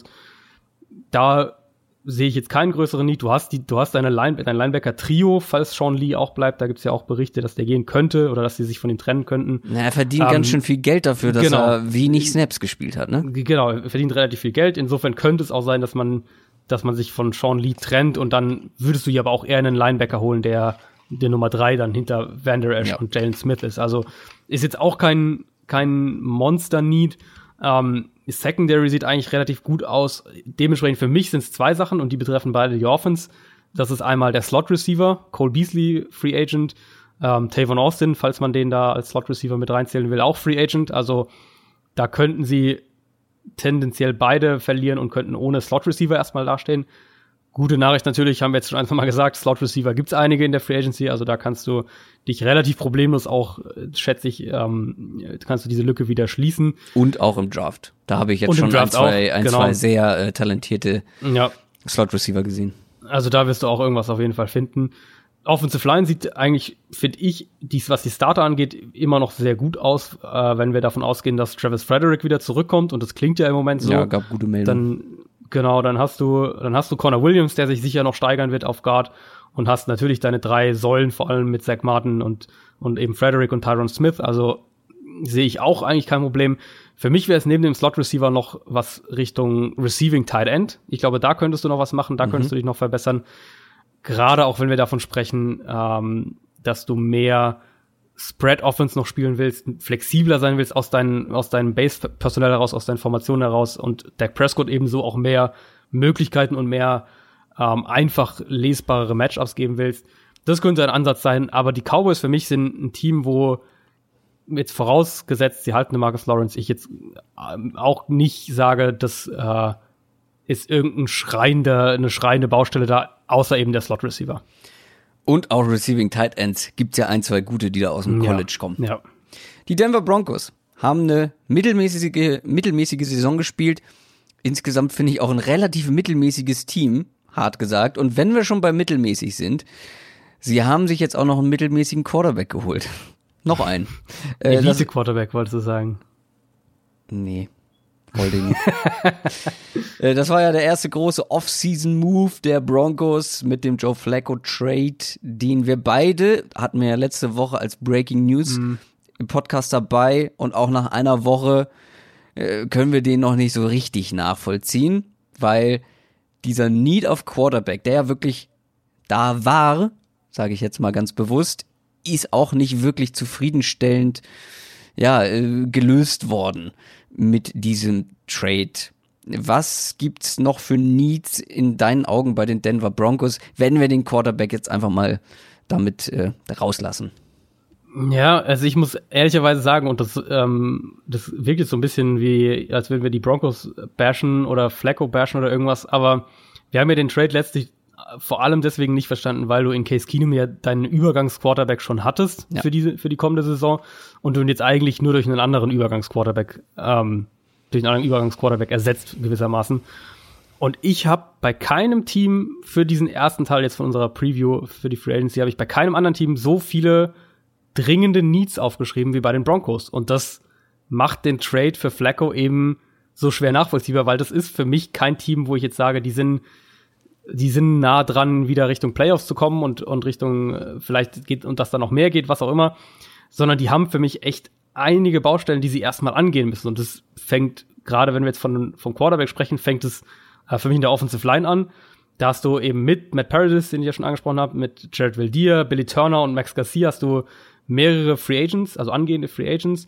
Da sehe ich jetzt keinen größeren Need. Du hast die, du hast deine Line, dein Linebacker-Trio, falls Sean Lee auch bleibt. Da gibt's ja auch Berichte, dass der gehen könnte oder dass sie sich von ihm trennen könnten. Na, er verdient ähm, ganz schön viel Geld dafür, dass genau. er wenig Snaps gespielt hat, ne? Genau, er verdient relativ viel Geld. Insofern könnte es auch sein, dass man, dass man sich von Sean Lee trennt und dann würdest du hier aber auch eher einen Linebacker holen, der der Nummer drei dann hinter Van Der Esch ja. und Jalen Smith ist. Also ist jetzt auch kein kein Monster-Need. Ähm, Secondary sieht eigentlich relativ gut aus. Dementsprechend für mich sind es zwei Sachen und die betreffen beide die Offense. Das ist einmal der Slot-Receiver, Cole Beasley, Free Agent, ähm, Tavon Austin, falls man den da als Slot-Receiver mit reinzählen will, auch Free Agent. Also da könnten sie tendenziell beide verlieren und könnten ohne Slot-Receiver erstmal dastehen. Gute Nachricht natürlich, haben wir jetzt schon einfach mal gesagt, Slot-Receiver gibt's einige in der Free Agency, also da kannst du dich relativ problemlos auch, schätze ich, ähm, kannst du diese Lücke wieder schließen. Und auch im Draft. Da habe ich jetzt schon ein, zwei, ein, genau. zwei sehr äh, talentierte ja. Slot-Receiver gesehen. Also da wirst du auch irgendwas auf jeden Fall finden. Offensive Line sieht eigentlich, finde ich, dies, was die Starter angeht, immer noch sehr gut aus, äh, wenn wir davon ausgehen, dass Travis Frederick wieder zurückkommt und das klingt ja im Moment so. Ja, gab gute Meldungen. Dann Genau, dann hast du, dann hast du Connor Williams, der sich sicher noch steigern wird auf Guard und hast natürlich deine drei Säulen, vor allem mit Zach Martin und, und eben Frederick und Tyron Smith. Also sehe ich auch eigentlich kein Problem. Für mich wäre es neben dem Slot Receiver noch was Richtung Receiving Tight End. Ich glaube, da könntest du noch was machen, da mhm. könntest du dich noch verbessern. Gerade auch wenn wir davon sprechen, ähm, dass du mehr Spread Offense noch spielen willst, flexibler sein willst aus deinen, aus deinem Base-Personal heraus, aus deinen Formationen heraus und Dak Prescott ebenso auch mehr Möglichkeiten und mehr ähm, einfach lesbarere Matchups geben willst. Das könnte ein Ansatz sein, aber die Cowboys für mich sind ein Team, wo jetzt vorausgesetzt, sie halten Marcus Lawrence, ich jetzt ähm, auch nicht sage, dass äh, ist irgendein schreiende, eine schreiende Baustelle da, außer eben der Slot-Receiver. Und auch Receiving Tight Ends gibt's ja ein, zwei gute, die da aus dem College ja, kommen. Ja. Die Denver Broncos haben eine mittelmäßige, mittelmäßige Saison gespielt. Insgesamt finde ich auch ein relativ mittelmäßiges Team, hart gesagt. Und wenn wir schon bei mittelmäßig sind, sie haben sich jetzt auch noch einen mittelmäßigen Quarterback geholt. Noch einen. Äh, Elite-Quarterback, wolltest du sagen? Nee. Holding. Das war ja der erste große Off-Season-Move der Broncos mit dem Joe Flacco-Trade, den wir beide, hatten wir ja letzte Woche als Breaking News mm. im Podcast dabei und auch nach einer Woche äh, können wir den noch nicht so richtig nachvollziehen, weil dieser Need of Quarterback, der ja wirklich da war, sage ich jetzt mal ganz bewusst, ist auch nicht wirklich zufriedenstellend ja, äh, gelöst worden mit diesem Trade. Was gibt's noch für Needs in deinen Augen bei den Denver Broncos, wenn wir den Quarterback jetzt einfach mal damit äh, rauslassen? Ja, also ich muss ehrlicherweise sagen, und das, ähm, das wirkt jetzt so ein bisschen wie, als würden wir die Broncos bashen oder Flacco bashen oder irgendwas, aber wir haben ja den Trade letztlich vor allem deswegen nicht verstanden, weil du in Case Keenum ja deinen Übergangsquarterback schon hattest ja. für diese für die kommende Saison und du ihn jetzt eigentlich nur durch einen anderen Übergangsquarterback ähm, durch einen anderen Übergangsquarterback ersetzt gewissermaßen. Und ich habe bei keinem Team für diesen ersten Teil jetzt von unserer Preview für die Free Agency habe ich bei keinem anderen Team so viele dringende Needs aufgeschrieben wie bei den Broncos. Und das macht den Trade für Flacco eben so schwer nachvollziehbar, weil das ist für mich kein Team, wo ich jetzt sage, die sind die sind nah dran, wieder Richtung Playoffs zu kommen und, und Richtung, vielleicht geht, und dass da noch mehr geht, was auch immer, sondern die haben für mich echt einige Baustellen, die sie erstmal angehen müssen. Und das fängt, gerade wenn wir jetzt von, vom Quarterback sprechen, fängt es äh, für mich in der Offensive Line an. Da hast du eben mit Matt Paradis, den ich ja schon angesprochen habe, mit Jared Veldheer, Billy Turner und Max Garcia hast du mehrere Free Agents, also angehende Free Agents.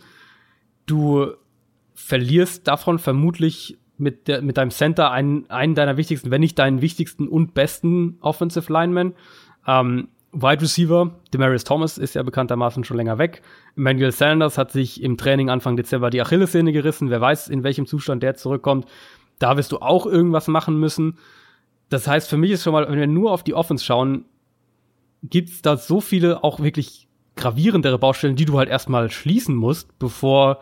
Du verlierst davon vermutlich mit, der, mit deinem Center einen, einen deiner wichtigsten, wenn nicht deinen wichtigsten und besten Offensive Lineman. Ähm, Wide Receiver, Demaryius Thomas ist ja bekanntermaßen schon länger weg. Emmanuel Sanders hat sich im Training Anfang Dezember die Achillessehne gerissen. Wer weiß, in welchem Zustand der zurückkommt. Da wirst du auch irgendwas machen müssen. Das heißt, für mich ist schon mal, wenn wir nur auf die Offense schauen, gibt's da so viele auch wirklich gravierendere Baustellen, die du halt erstmal schließen musst, bevor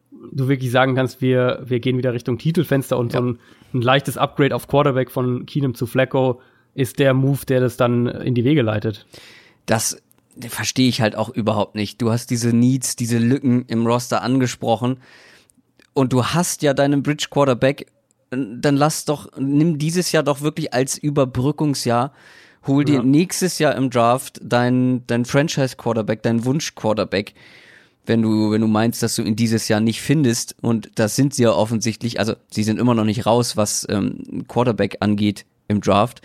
du wirklich sagen kannst, wir wir gehen wieder Richtung Titelfenster und ja. so ein, ein leichtes Upgrade auf Quarterback von Keenum zu Flacco ist der Move, der das dann in die Wege leitet. Das verstehe ich halt auch überhaupt nicht. Du hast diese Needs, diese Lücken im Roster angesprochen und du hast ja deinen Bridge Quarterback. Dann lass doch, nimm dieses Jahr doch wirklich als Überbrückungsjahr, hol dir ja. nächstes Jahr im Draft dein, dein Franchise-Quarterback, dein Wunsch-Quarterback, wenn du, wenn du meinst, dass du ihn dieses Jahr nicht findest, und das sind sie ja offensichtlich, also sie sind immer noch nicht raus, was ähm, Quarterback angeht im Draft.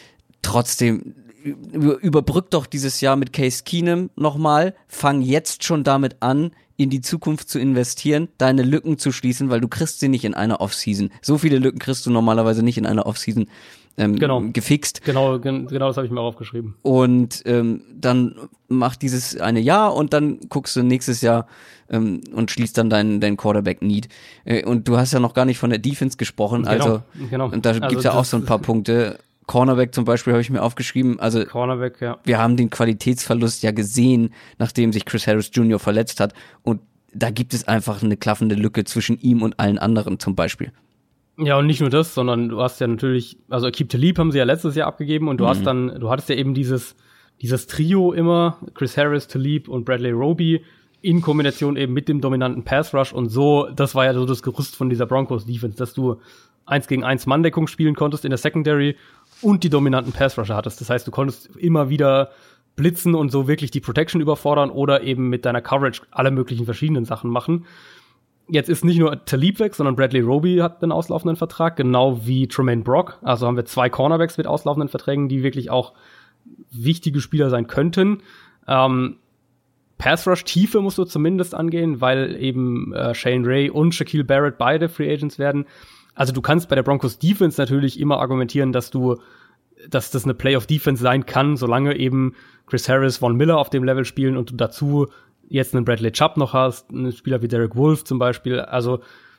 Trotzdem, überbrück doch dieses Jahr mit Case Keenum nochmal, fang jetzt schon damit an, in die Zukunft zu investieren, deine Lücken zu schließen, weil du kriegst sie nicht in einer Offseason. So viele Lücken kriegst du normalerweise nicht in einer Offseason ähm, genau. gefixt. Genau, gen- genau das habe ich mir auch aufgeschrieben. Und ähm, dann mach dieses eine Jahr und dann guckst du nächstes Jahr ähm, und schließt dann deinen dein Quarterback-Need. Äh, und du hast ja noch gar nicht von der Defense gesprochen, Genau, also genau. und da Also gibt's ja auch so ein paar Punkte. Cornerback zum Beispiel habe ich mir aufgeschrieben, also Cornerback, ja. Wir haben den Qualitätsverlust ja gesehen, nachdem sich Chris Harris Junior verletzt hat, und da gibt es einfach eine klaffende Lücke zwischen ihm und allen anderen zum Beispiel. Ja, und nicht nur das, sondern du hast ja natürlich, also Aqib Talib haben sie ja letztes Jahr abgegeben und du mhm. hast dann, du hattest ja eben dieses dieses Trio immer, Chris Harris, Talib und Bradley Roby, in Kombination eben mit dem dominanten Pass Rush, und so, das war ja so das Gerüst von dieser Broncos Defense, dass du eins gegen eins Manndeckung spielen konntest in der Secondary und die dominanten Pass-Rusher hattest. Das heißt, du konntest immer wieder blitzen und so wirklich die Protection überfordern oder eben mit deiner Coverage alle möglichen verschiedenen Sachen machen. Jetzt ist nicht nur Talib weg, sondern Bradley Roby hat einen auslaufenden Vertrag, genau wie Tremaine Brock. Also haben wir zwei Cornerbacks mit auslaufenden Verträgen, die wirklich auch wichtige Spieler sein könnten. Ähm, Pass-Rush-Tiefe musst du zumindest angehen, weil eben äh, Shane Ray und Shaquille Barrett beide Free Agents werden. Also du kannst bei der Broncos Defense natürlich immer argumentieren, dass du, dass das eine Playoff-Defense sein kann, solange eben Chris Harris, Von Miller auf dem Level spielen und du dazu jetzt einen Bradley Chubb noch hast, einen Spieler wie Derek Wolfe zum Beispiel. Also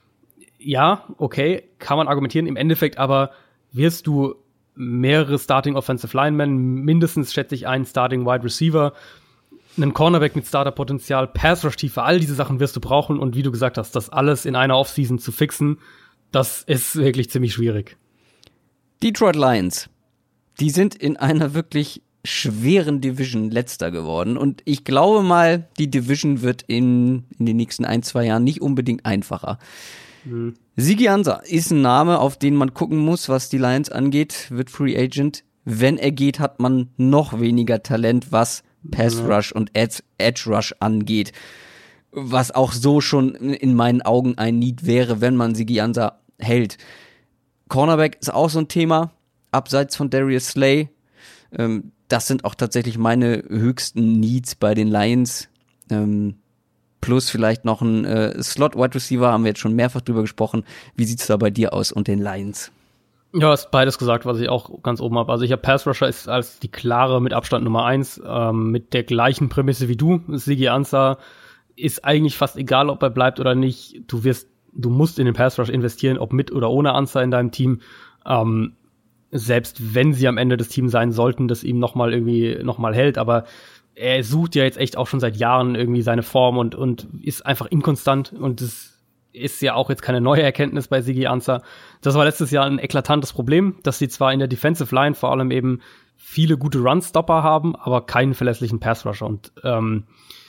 ja, okay, kann man argumentieren. Im Endeffekt aber wirst du mehrere Starting Offensive Linemen, mindestens schätze ich einen Starting Wide Receiver, einen Cornerback mit Starterpotenzial, Pass-Rush-Tiefe, all diese Sachen wirst du brauchen, und wie du gesagt hast, das alles in einer Offseason zu fixen, das ist wirklich ziemlich schwierig. Detroit Lions, die sind in einer wirklich schweren Division letzter geworden, und ich glaube mal, die Division wird in, in den nächsten ein, zwei Jahren nicht unbedingt einfacher. Mhm. Sigi Ansah ist ein Name, auf den man gucken muss, was die Lions angeht, wird Free Agent. Wenn er geht, hat man noch weniger Talent, was Pass Rush und Edge, Edge Rush angeht. Was auch so schon in meinen Augen ein Need wäre, wenn man Sigi Ansah hält. Cornerback ist auch so ein Thema, abseits von Darius Slay. Ähm, das sind auch tatsächlich meine höchsten Needs bei den Lions. Ähm, plus vielleicht noch ein äh, Slot-Wide Receiver, haben wir jetzt schon mehrfach drüber gesprochen. Wie sieht's da bei dir aus und den Lions? Ja, hast beides gesagt, was ich auch ganz oben habe. Also ich habe Pass Rusher ist als die klare mit Abstand Nummer eins, ähm, mit der gleichen Prämisse wie du. Sigi Ansah ist eigentlich fast egal, ob er bleibt oder nicht. Du wirst, du musst in den Pass Rush investieren, ob mit oder ohne Ansah in deinem Team. Ähm, selbst wenn sie am Ende des Teams sein sollten, das ihm nochmal irgendwie nochmal hält. Aber er sucht ja jetzt echt auch schon seit Jahren irgendwie seine Form und und ist einfach inkonstant, und das ist ja auch jetzt keine neue Erkenntnis bei Sigi Ansah. Das war letztes Jahr ein eklatantes Problem, dass sie zwar in der Defensive Line vor allem eben viele gute Run-Stopper haben, aber keinen verlässlichen Pass-Rusher. Und ähm,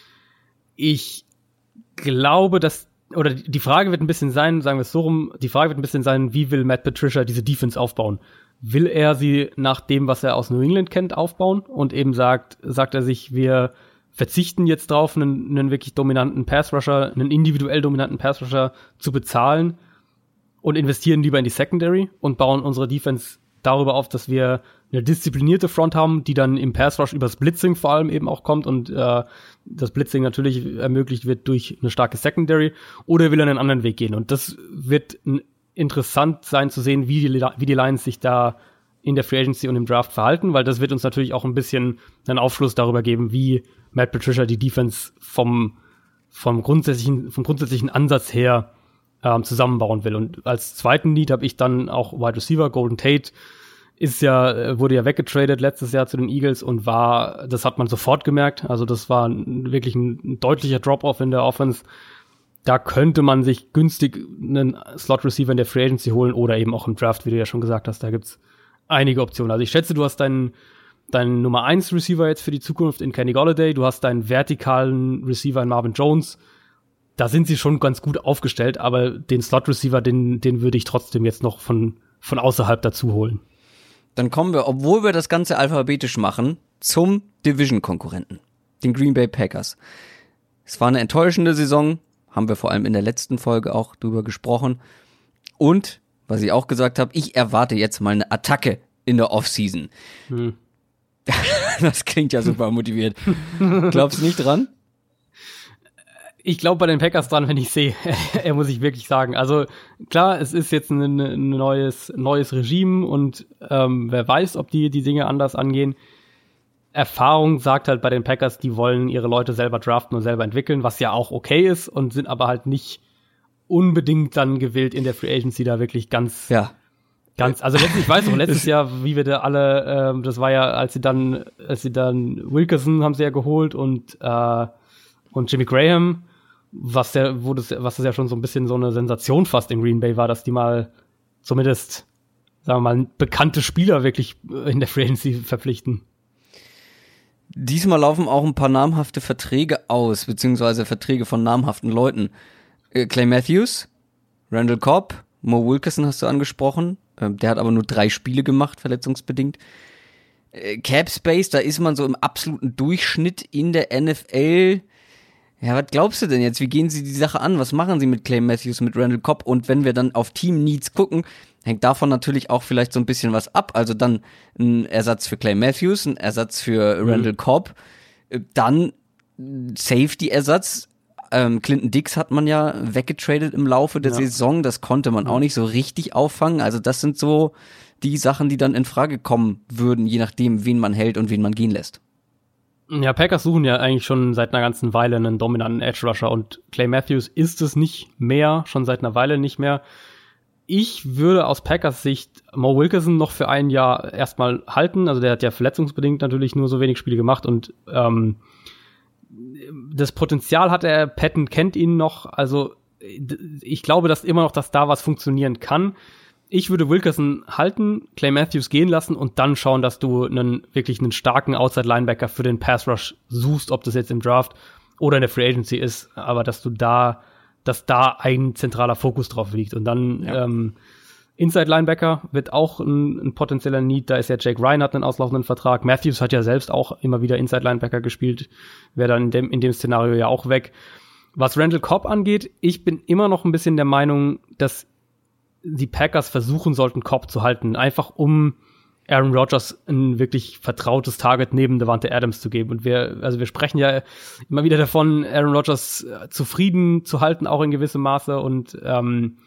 ich glaube, dass, oder die Frage wird ein bisschen sein, sagen wir es so rum, die Frage wird ein bisschen sein, wie will Matt Patricia diese Defense aufbauen? Will er sie nach dem, was er aus New England kennt, aufbauen und eben sagt, sagt er sich, wir verzichten jetzt drauf, einen, einen wirklich dominanten Pass-Rusher, einen individuell dominanten Pass-Rusher zu bezahlen, und investieren lieber in die Secondary und bauen unsere Defense darüber auf, dass wir eine disziplinierte Front haben, die dann im Pass Rush übers Blitzing vor allem eben auch kommt und äh, das Blitzing natürlich ermöglicht wird durch eine starke Secondary, oder will er einen anderen Weg gehen? Und das wird n- interessant sein zu sehen, wie die, wie die Lions sich da in der Free Agency und im Draft verhalten, weil das wird uns natürlich auch ein bisschen einen Aufschluss darüber geben, wie Matt Patricia die Defense vom, vom grundsätzlichen, vom grundsätzlichen Ansatz her ähm, zusammenbauen will. Und als zweiten Need habe ich dann auch Wide Receiver. Golden Tate ist ja, wurde ja weggetradet letztes Jahr zu den Eagles und war, das hat man sofort gemerkt. Also das war ein, wirklich ein, ein deutlicher Drop-off in der Offense. Da könnte man sich günstig einen Slot-Receiver in der Free Agency holen oder eben auch im Draft, wie du ja schon gesagt hast. Da gibt's einige Optionen. Also ich schätze, du hast deinen, deinen Nummer eins Receiver jetzt für die Zukunft in Kenny Golladay. Du hast deinen vertikalen Receiver in Marvin Jones. Da sind sie schon ganz gut aufgestellt, aber den Slot-Receiver, den, den würde ich trotzdem jetzt noch von, von außerhalb dazu holen. Dann kommen wir, obwohl wir das Ganze alphabetisch machen, zum Division-Konkurrenten, den Green Bay Packers. Es war eine enttäuschende Saison, haben wir vor allem in der letzten Folge auch drüber gesprochen. Und, was ich auch gesagt habe, ich erwarte jetzt mal eine Attacke in der Offseason. Hm. Das klingt ja super motiviert. Glaubst du nicht dran? Ich glaube bei den Packers dran, wenn ich sehe, er muss ich wirklich sagen. Also klar, es ist jetzt ein, ein neues neues Regime und ähm, wer weiß, ob die die Dinge anders angehen. Erfahrung sagt halt bei den Packers, die wollen ihre Leute selber draften und selber entwickeln, was ja auch okay ist, und sind aber halt nicht unbedingt dann gewillt in der Free Agency da wirklich ganz ja. Ganz, also letztlich, ich weiß noch, letztes Jahr, wie wir da alle, ähm, das war ja, als sie dann, als sie dann Wilkerson haben sie ja geholt und äh, und Jimmy Graham, was der, wo das, was das ja schon so ein bisschen so eine Sensation fast in Green Bay war, dass die mal zumindest, sagen wir mal, bekannte Spieler wirklich in der Free Agency verpflichten. Diesmal laufen auch ein paar namhafte Verträge aus, beziehungsweise Verträge von namhaften Leuten. Äh, Clay Matthews, Randall Cobb, Mo Wilkerson hast du angesprochen. Ähm, der hat aber nur drei Spiele gemacht, verletzungsbedingt. Äh, Cap Space, da ist man so im absoluten Durchschnitt in der N F L. Ja, was glaubst du denn jetzt? Wie gehen sie die Sache an? Was machen sie mit Clay Matthews, mit Randall Cobb? Und wenn wir dann auf Team Needs gucken, hängt davon natürlich auch vielleicht so ein bisschen was ab. Also dann ein Ersatz für Clay Matthews, ein Ersatz für mhm. Randall Cobb, dann Safety-Ersatz. Ähm, Clinton Dix hat man ja weggetradet im Laufe der ja. Saison. Das konnte man mhm. auch nicht so richtig auffangen. Also das sind so die Sachen, die dann in Frage kommen würden, je nachdem, wen man hält und wen man gehen lässt. Ja, Packers suchen ja eigentlich schon seit einer ganzen Weile einen dominanten Edge-Rusher und Clay Matthews ist es nicht mehr, schon seit einer Weile nicht mehr. Ich würde aus Packers Sicht Mo Wilkerson noch für ein Jahr erstmal halten, also der hat ja verletzungsbedingt natürlich nur so wenig Spiele gemacht und ähm, das Potenzial hat er, Patton kennt ihn noch, also ich glaube, dass immer noch, dass da was funktionieren kann. Ich würde Wilkerson halten, Clay Matthews gehen lassen und dann schauen, dass du einen wirklich einen starken Outside-Linebacker für den Pass-Rush suchst, ob das jetzt im Draft oder in der Free Agency ist, aber dass du da, dass da ein zentraler Fokus drauf liegt. Und dann ja. ähm, Inside-Linebacker wird auch ein, ein potenzieller Need, da ist ja Jake Ryan hat einen auslaufenden Vertrag, Matthews hat ja selbst auch immer wieder Inside-Linebacker gespielt, wäre dann in dem, in dem Szenario ja auch weg. Was Randall Cobb angeht, ich bin immer noch ein bisschen der Meinung, dass die Packers versuchen sollten, Cobb zu halten, einfach um Aaron Rodgers ein wirklich vertrautes Target neben Davante Adams zu geben. Und wir, also wir sprechen ja immer wieder davon, Aaron Rodgers zufrieden zu halten, auch in gewissem Maße. Und ähm,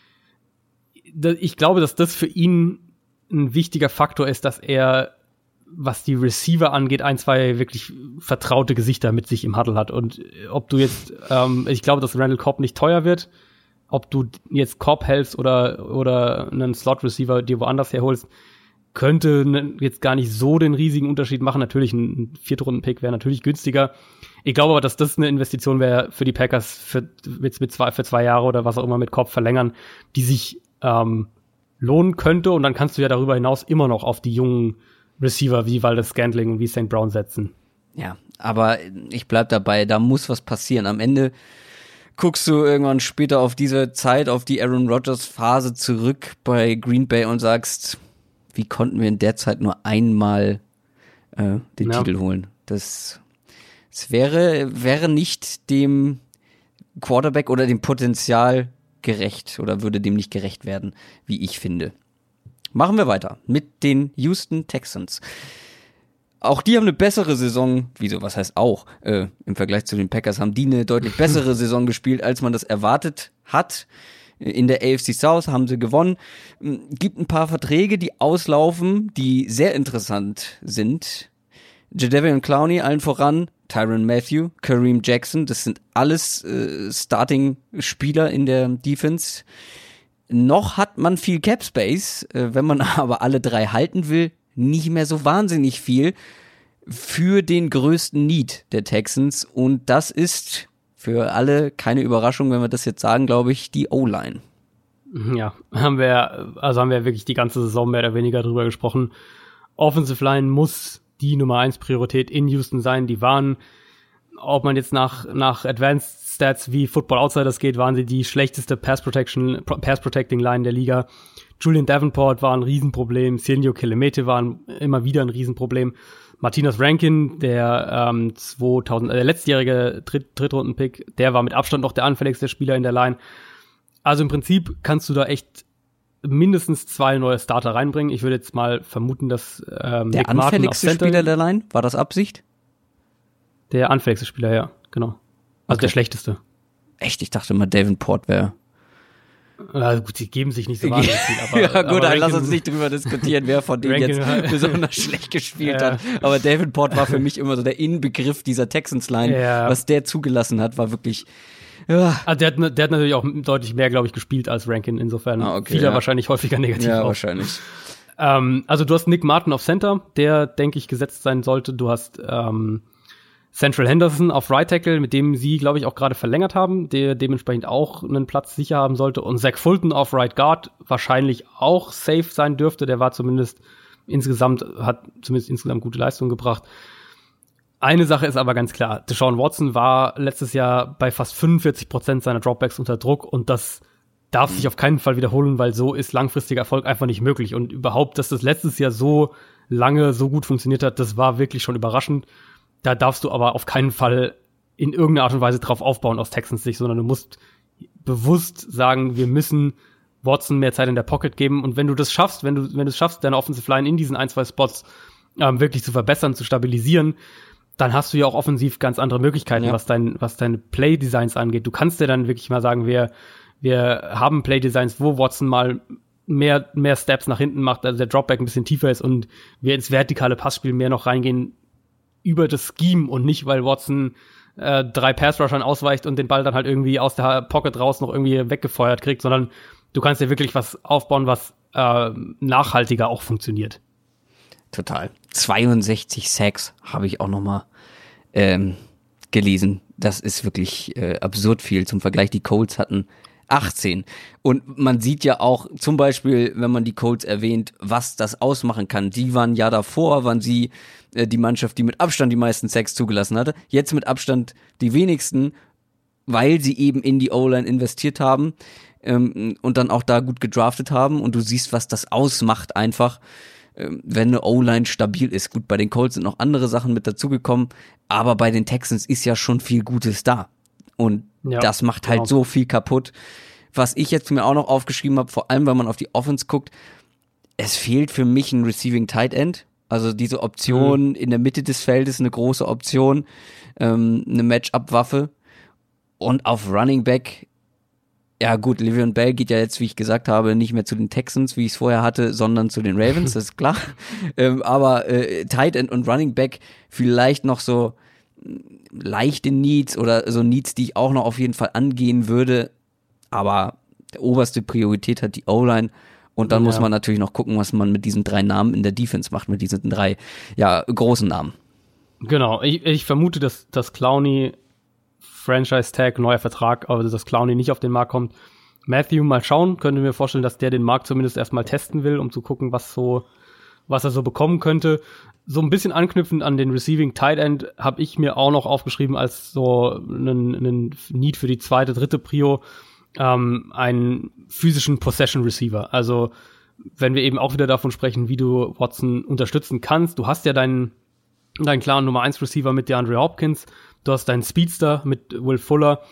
ich glaube, dass das für ihn ein wichtiger Faktor ist, dass er, was die Receiver angeht, ein, zwei wirklich vertraute Gesichter mit sich im Huddle hat. Und ob du jetzt, ähm, ich glaube, dass Randall Cobb nicht teuer wird, ob du jetzt Cobb hältst oder oder einen Slot-Receiver dir woanders herholst, könnte ne, jetzt gar nicht so den riesigen Unterschied machen. Natürlich ein Viertrunden-Pick wäre natürlich günstiger. Ich glaube aber, dass das eine Investition wäre für die Packers für mit, mit zwei, für zwei Jahre oder was auch immer mit Cobb verlängern, die sich ähm, lohnen könnte. Und dann kannst du ja darüber hinaus immer noch auf die jungen Receiver wie Valdes-Scantling und wie Saint Brown setzen. Ja, aber ich bleib dabei, da muss was passieren. Am Ende guckst du irgendwann später auf diese Zeit, auf die Aaron Rodgers Phase zurück bei Green Bay und sagst, wie konnten wir in der Zeit nur einmal äh, den ja. Titel holen? Das, das wäre, wäre nicht dem Quarterback oder dem Potenzial gerecht oder würde dem nicht gerecht werden, wie ich finde. Machen wir weiter mit den Houston Texans. Auch die haben eine bessere Saison, wieso, was heißt auch, äh, im Vergleich zu den Packers haben die eine deutlich bessere Saison gespielt, als man das erwartet hat. In der A F C South haben sie gewonnen. Gibt ein paar Verträge, die auslaufen, die sehr interessant sind. Jadeveon Clowney allen voran, Tyrann Mathieu, Kareem Jackson, das sind alles äh, Starting-Spieler in der Defense. Noch hat man viel Cap Space, äh, wenn man aber alle drei halten will, nicht mehr so wahnsinnig viel für den größten Need der Texans, und das ist für alle keine Überraschung, wenn wir das jetzt sagen, glaube ich, die O-Line. Ja, haben wir, also haben wir wirklich die ganze Saison mehr oder weniger drüber gesprochen. Offensive Line muss die Nummer eins Priorität in Houston sein. Die waren, ob man jetzt nach, nach Advanced Stats wie Football Outsiders geht, waren sie die schlechteste Pass Protection, Pass Protecting Line der Liga. Julian Davenport war ein Riesenproblem. Senio Kelemete war ein, immer wieder ein Riesenproblem. Martinez Rankin, der ähm, zweitausend, äh, letztjährige Dritt, Drittrunden-Pick, der war mit Abstand noch der anfälligste Spieler in der Line. Also im Prinzip kannst du da echt mindestens zwei neue Starter reinbringen. Ich würde jetzt mal vermuten, dass ähm, der Nick Martin anfälligste auf Center, Spieler der Line, war das Absicht? Der anfälligste Spieler, ja, genau. Also Okay. der schlechteste. Echt, ich dachte immer, Davenport wäre. Also gut, sie geben sich nicht so wahnsinnig viel, aber Ja gut, aber dann lass Rankin- uns nicht drüber diskutieren, wer von denen Rankin- jetzt besonders schlecht gespielt Ja. hat. Aber Davenport war für mich immer so der Inbegriff dieser Texans-Line. Ja. Was der zugelassen hat, war wirklich... Ja, Also der hat, der hat natürlich auch deutlich mehr, glaube ich, gespielt als Rankin. Insofern Ah, okay, fiel er ja. wahrscheinlich häufiger negativ ja auf. wahrscheinlich. Ähm, also du hast Nick Martin auf Center, der, denke ich, gesetzt sein sollte. Du hast ähm, Central Henderson auf Right Tackle, mit dem sie, glaube ich, auch gerade verlängert haben, der dementsprechend auch einen Platz sicher haben sollte. Und Zach Fulton auf Right Guard wahrscheinlich auch safe sein dürfte. Der war zumindest insgesamt, hat zumindest insgesamt gute Leistung gebracht. Eine Sache ist aber ganz klar. Deshaun Watson war letztes Jahr bei fast fünfundvierzig Prozent seiner Dropbacks unter Druck, und das darf sich auf keinen Fall wiederholen, weil so ist langfristiger Erfolg einfach nicht möglich. Und überhaupt, dass das letztes Jahr so lange so gut funktioniert hat, das war wirklich schon überraschend. Da darfst du aber auf keinen Fall in irgendeiner Art und Weise drauf aufbauen aus Texans Sicht, sondern du musst bewusst sagen, wir müssen Watson mehr Zeit in der Pocket geben. Und wenn du das schaffst, wenn du wenn du es schaffst, deine Offensive Line in diesen ein, zwei Spots ähm, wirklich zu verbessern, zu stabilisieren, dann hast du ja auch offensiv ganz andere Möglichkeiten, Ja. was dein was deine Play-Designs angeht. Du kannst dir dann wirklich mal sagen, wir wir haben Play-Designs, wo Watson mal mehr mehr Steps nach hinten macht, also der Dropback ein bisschen tiefer ist und wir ins vertikale Passspiel mehr noch reingehen über das Scheme und nicht, weil Watson äh, drei Pass-Rushern ausweicht und den Ball dann halt irgendwie aus der Pocket raus noch irgendwie weggefeuert kriegt, sondern du kannst dir wirklich was aufbauen, was äh, nachhaltiger auch funktioniert. Total. zweiundsechzig Sacks habe ich auch noch mal ähm, gelesen. Das ist wirklich äh, absurd viel. Zum Vergleich, die Colts hatten achtzehn. Und man sieht ja auch zum Beispiel, wenn man die Colts erwähnt, was das ausmachen kann. Die waren ja davor, waren sie äh, die Mannschaft, die mit Abstand die meisten Sacks zugelassen hatte. Jetzt mit Abstand die wenigsten, weil sie eben in die O-Line investiert haben ähm, und dann auch da gut gedraftet haben. Und du siehst, was das ausmacht einfach, ähm, wenn eine O-Line stabil ist. Gut, bei den Colts sind noch andere Sachen mit dazugekommen, aber bei den Texans ist ja schon viel Gutes da. Und Ja, das macht halt genau. so viel kaputt. Was ich jetzt mir auch noch aufgeschrieben habe, vor allem, wenn man auf die Offense guckt, es fehlt für mich ein Receiving Tight End. Also diese Option Mhm. in der Mitte des Feldes, eine große Option, ähm, eine Matchup-Waffe. Und auf Running Back, ja gut, Le'Veon Bell geht ja jetzt, wie ich gesagt habe, nicht mehr zu den Texans, wie ich es vorher hatte, sondern zu den Ravens, das ist klar. ähm, aber äh, Tight End und Running Back vielleicht noch so leichte Needs oder so Needs, die ich auch noch auf jeden Fall angehen würde. Aber die oberste Priorität hat die O-Line. Und dann Ja. muss man natürlich noch gucken, was man mit diesen drei Namen in der Defense macht, mit diesen drei, ja, großen Namen. Genau, ich, ich vermute, dass, dass Clowney Franchise-Tag, neuer Vertrag, aber dass Clowney nicht auf den Markt kommt. Matthew, mal schauen, könnte mir vorstellen, dass der den Markt zumindest erstmal testen will, um zu gucken, was so, was er so bekommen könnte. So ein bisschen anknüpfend an den Receiving Tight End habe ich mir auch noch aufgeschrieben als so einen, einen Need für die zweite, dritte Prio, ähm, einen physischen Possession Receiver. Also wenn wir eben auch wieder davon sprechen, wie du Watson unterstützen kannst. Du hast ja deinen, deinen klaren Nummer eins Receiver mit DeAndre Hopkins. Du hast deinen Speedster mit Will Fuller.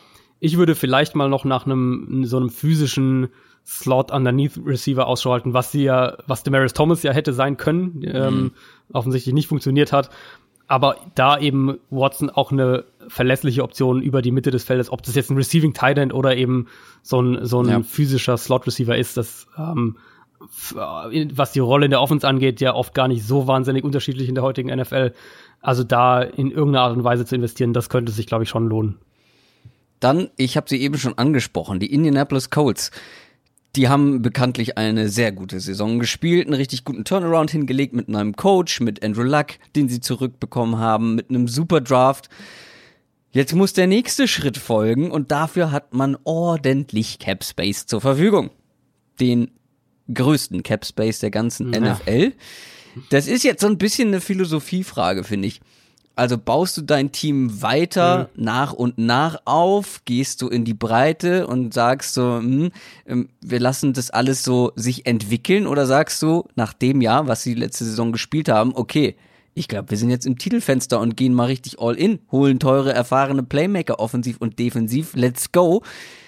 Ich würde vielleicht mal noch nach einem so einem physischen Slot-Underneath-Receiver Ausschau halten, was sie ja, was Demaryius Thomas ja hätte sein können, mhm. ähm, offensichtlich nicht funktioniert hat. Aber da eben Watson auch eine verlässliche Option über die Mitte des Feldes, ob das jetzt ein Receiving Tight End oder eben so ein, so ein ja. physischer Slot-Receiver ist, das, ähm, was die Rolle in der Offense angeht, ja oft gar nicht so wahnsinnig unterschiedlich in der heutigen N F L. Also da in irgendeiner Art und Weise zu investieren, das könnte sich, glaube ich, schon lohnen. Dann, ich habe sie eben schon angesprochen, die Indianapolis Colts. Die haben bekanntlich eine sehr gute Saison gespielt, einen richtig guten Turnaround hingelegt mit einem Coach, mit Andrew Luck, den sie zurückbekommen haben, mit einem super Draft. Jetzt muss der nächste Schritt folgen und dafür hat man ordentlich Cap Space zur Verfügung. Den größten Cap Space der ganzen ja. N F L. Das ist jetzt so ein bisschen eine Philosophiefrage, finde ich. Also baust du dein Team weiter mhm. nach und nach auf, gehst du in die Breite und sagst so, mh, wir lassen das alles so sich entwickeln, oder sagst du nach dem Jahr, was sie letzte Saison gespielt haben, okay, ich glaube, wir sind jetzt im Titelfenster und gehen mal richtig all in, holen teure, erfahrene Playmaker offensiv und defensiv, let's go.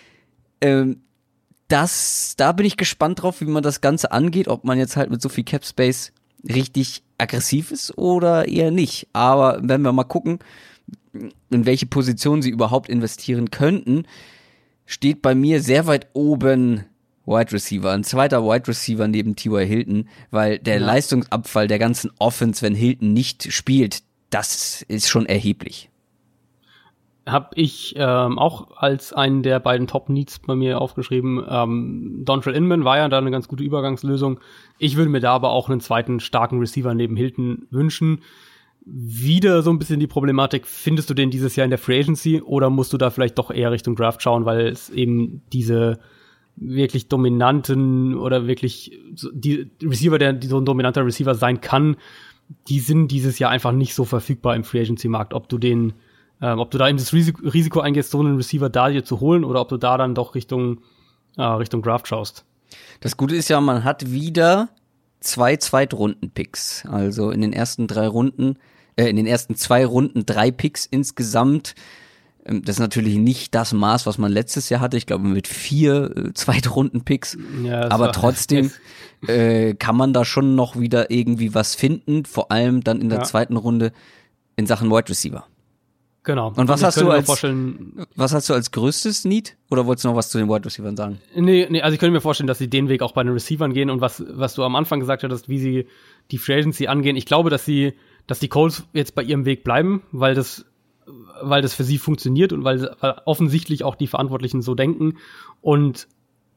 Ähm, das, da bin ich gespannt drauf, wie man das Ganze angeht, ob man jetzt halt mit so viel Cap Space richtig aggressiv ist oder eher nicht. Aber wenn wir mal gucken, in welche Position sie überhaupt investieren könnten, steht bei mir sehr weit oben Wide Receiver. Ein zweiter Wide Receiver neben T Y. Hilton, weil der ja. Leistungsabfall der ganzen Offense, wenn Hilton nicht spielt, das ist schon erheblich. Habe ich ähm, auch als einen der beiden Top-Needs bei mir aufgeschrieben. Ähm, Dontrell Inman war ja da eine ganz gute Übergangslösung. Ich würde mir da aber auch einen zweiten starken Receiver neben Hilton wünschen. Wieder so ein bisschen die Problematik, findest du den dieses Jahr in der Free Agency oder musst du da vielleicht doch eher Richtung Draft schauen, weil es eben diese wirklich dominanten oder wirklich die Receiver, der die so ein dominanter Receiver sein kann, die sind dieses Jahr einfach nicht so verfügbar im Free Agency Markt, ob du den Ähm, ob du da eben das Risiko, Risiko eingehst, so einen Receiver da dir zu holen oder ob du da dann doch Richtung, äh, Richtung Draft schaust. Das Gute ist ja, man hat wieder zwei Zweitrunden-Picks. Also in den ersten drei Runden, äh, in den ersten zwei Runden drei Picks insgesamt. Ähm, das ist natürlich nicht das Maß, was man letztes Jahr hatte. Ich glaube mit vier äh, Zweitrunden-Picks. Ja, aber trotzdem äh, kann man da schon noch wieder irgendwie was finden. Vor allem dann in der ja. zweiten Runde in Sachen Wide Receiver. Genau. Und was hast du als was hast du als größtes Need? Oder wolltest du noch was zu den Wide Receivern sagen? Nee, nee, also ich könnte mir vorstellen, dass sie den Weg auch bei den Receivern gehen und was was du am Anfang gesagt hattest, wie sie die Free Agency angehen. Ich glaube, dass sie dass die Colts jetzt bei ihrem Weg bleiben, weil das weil das für sie funktioniert und weil, weil offensichtlich auch die Verantwortlichen so denken und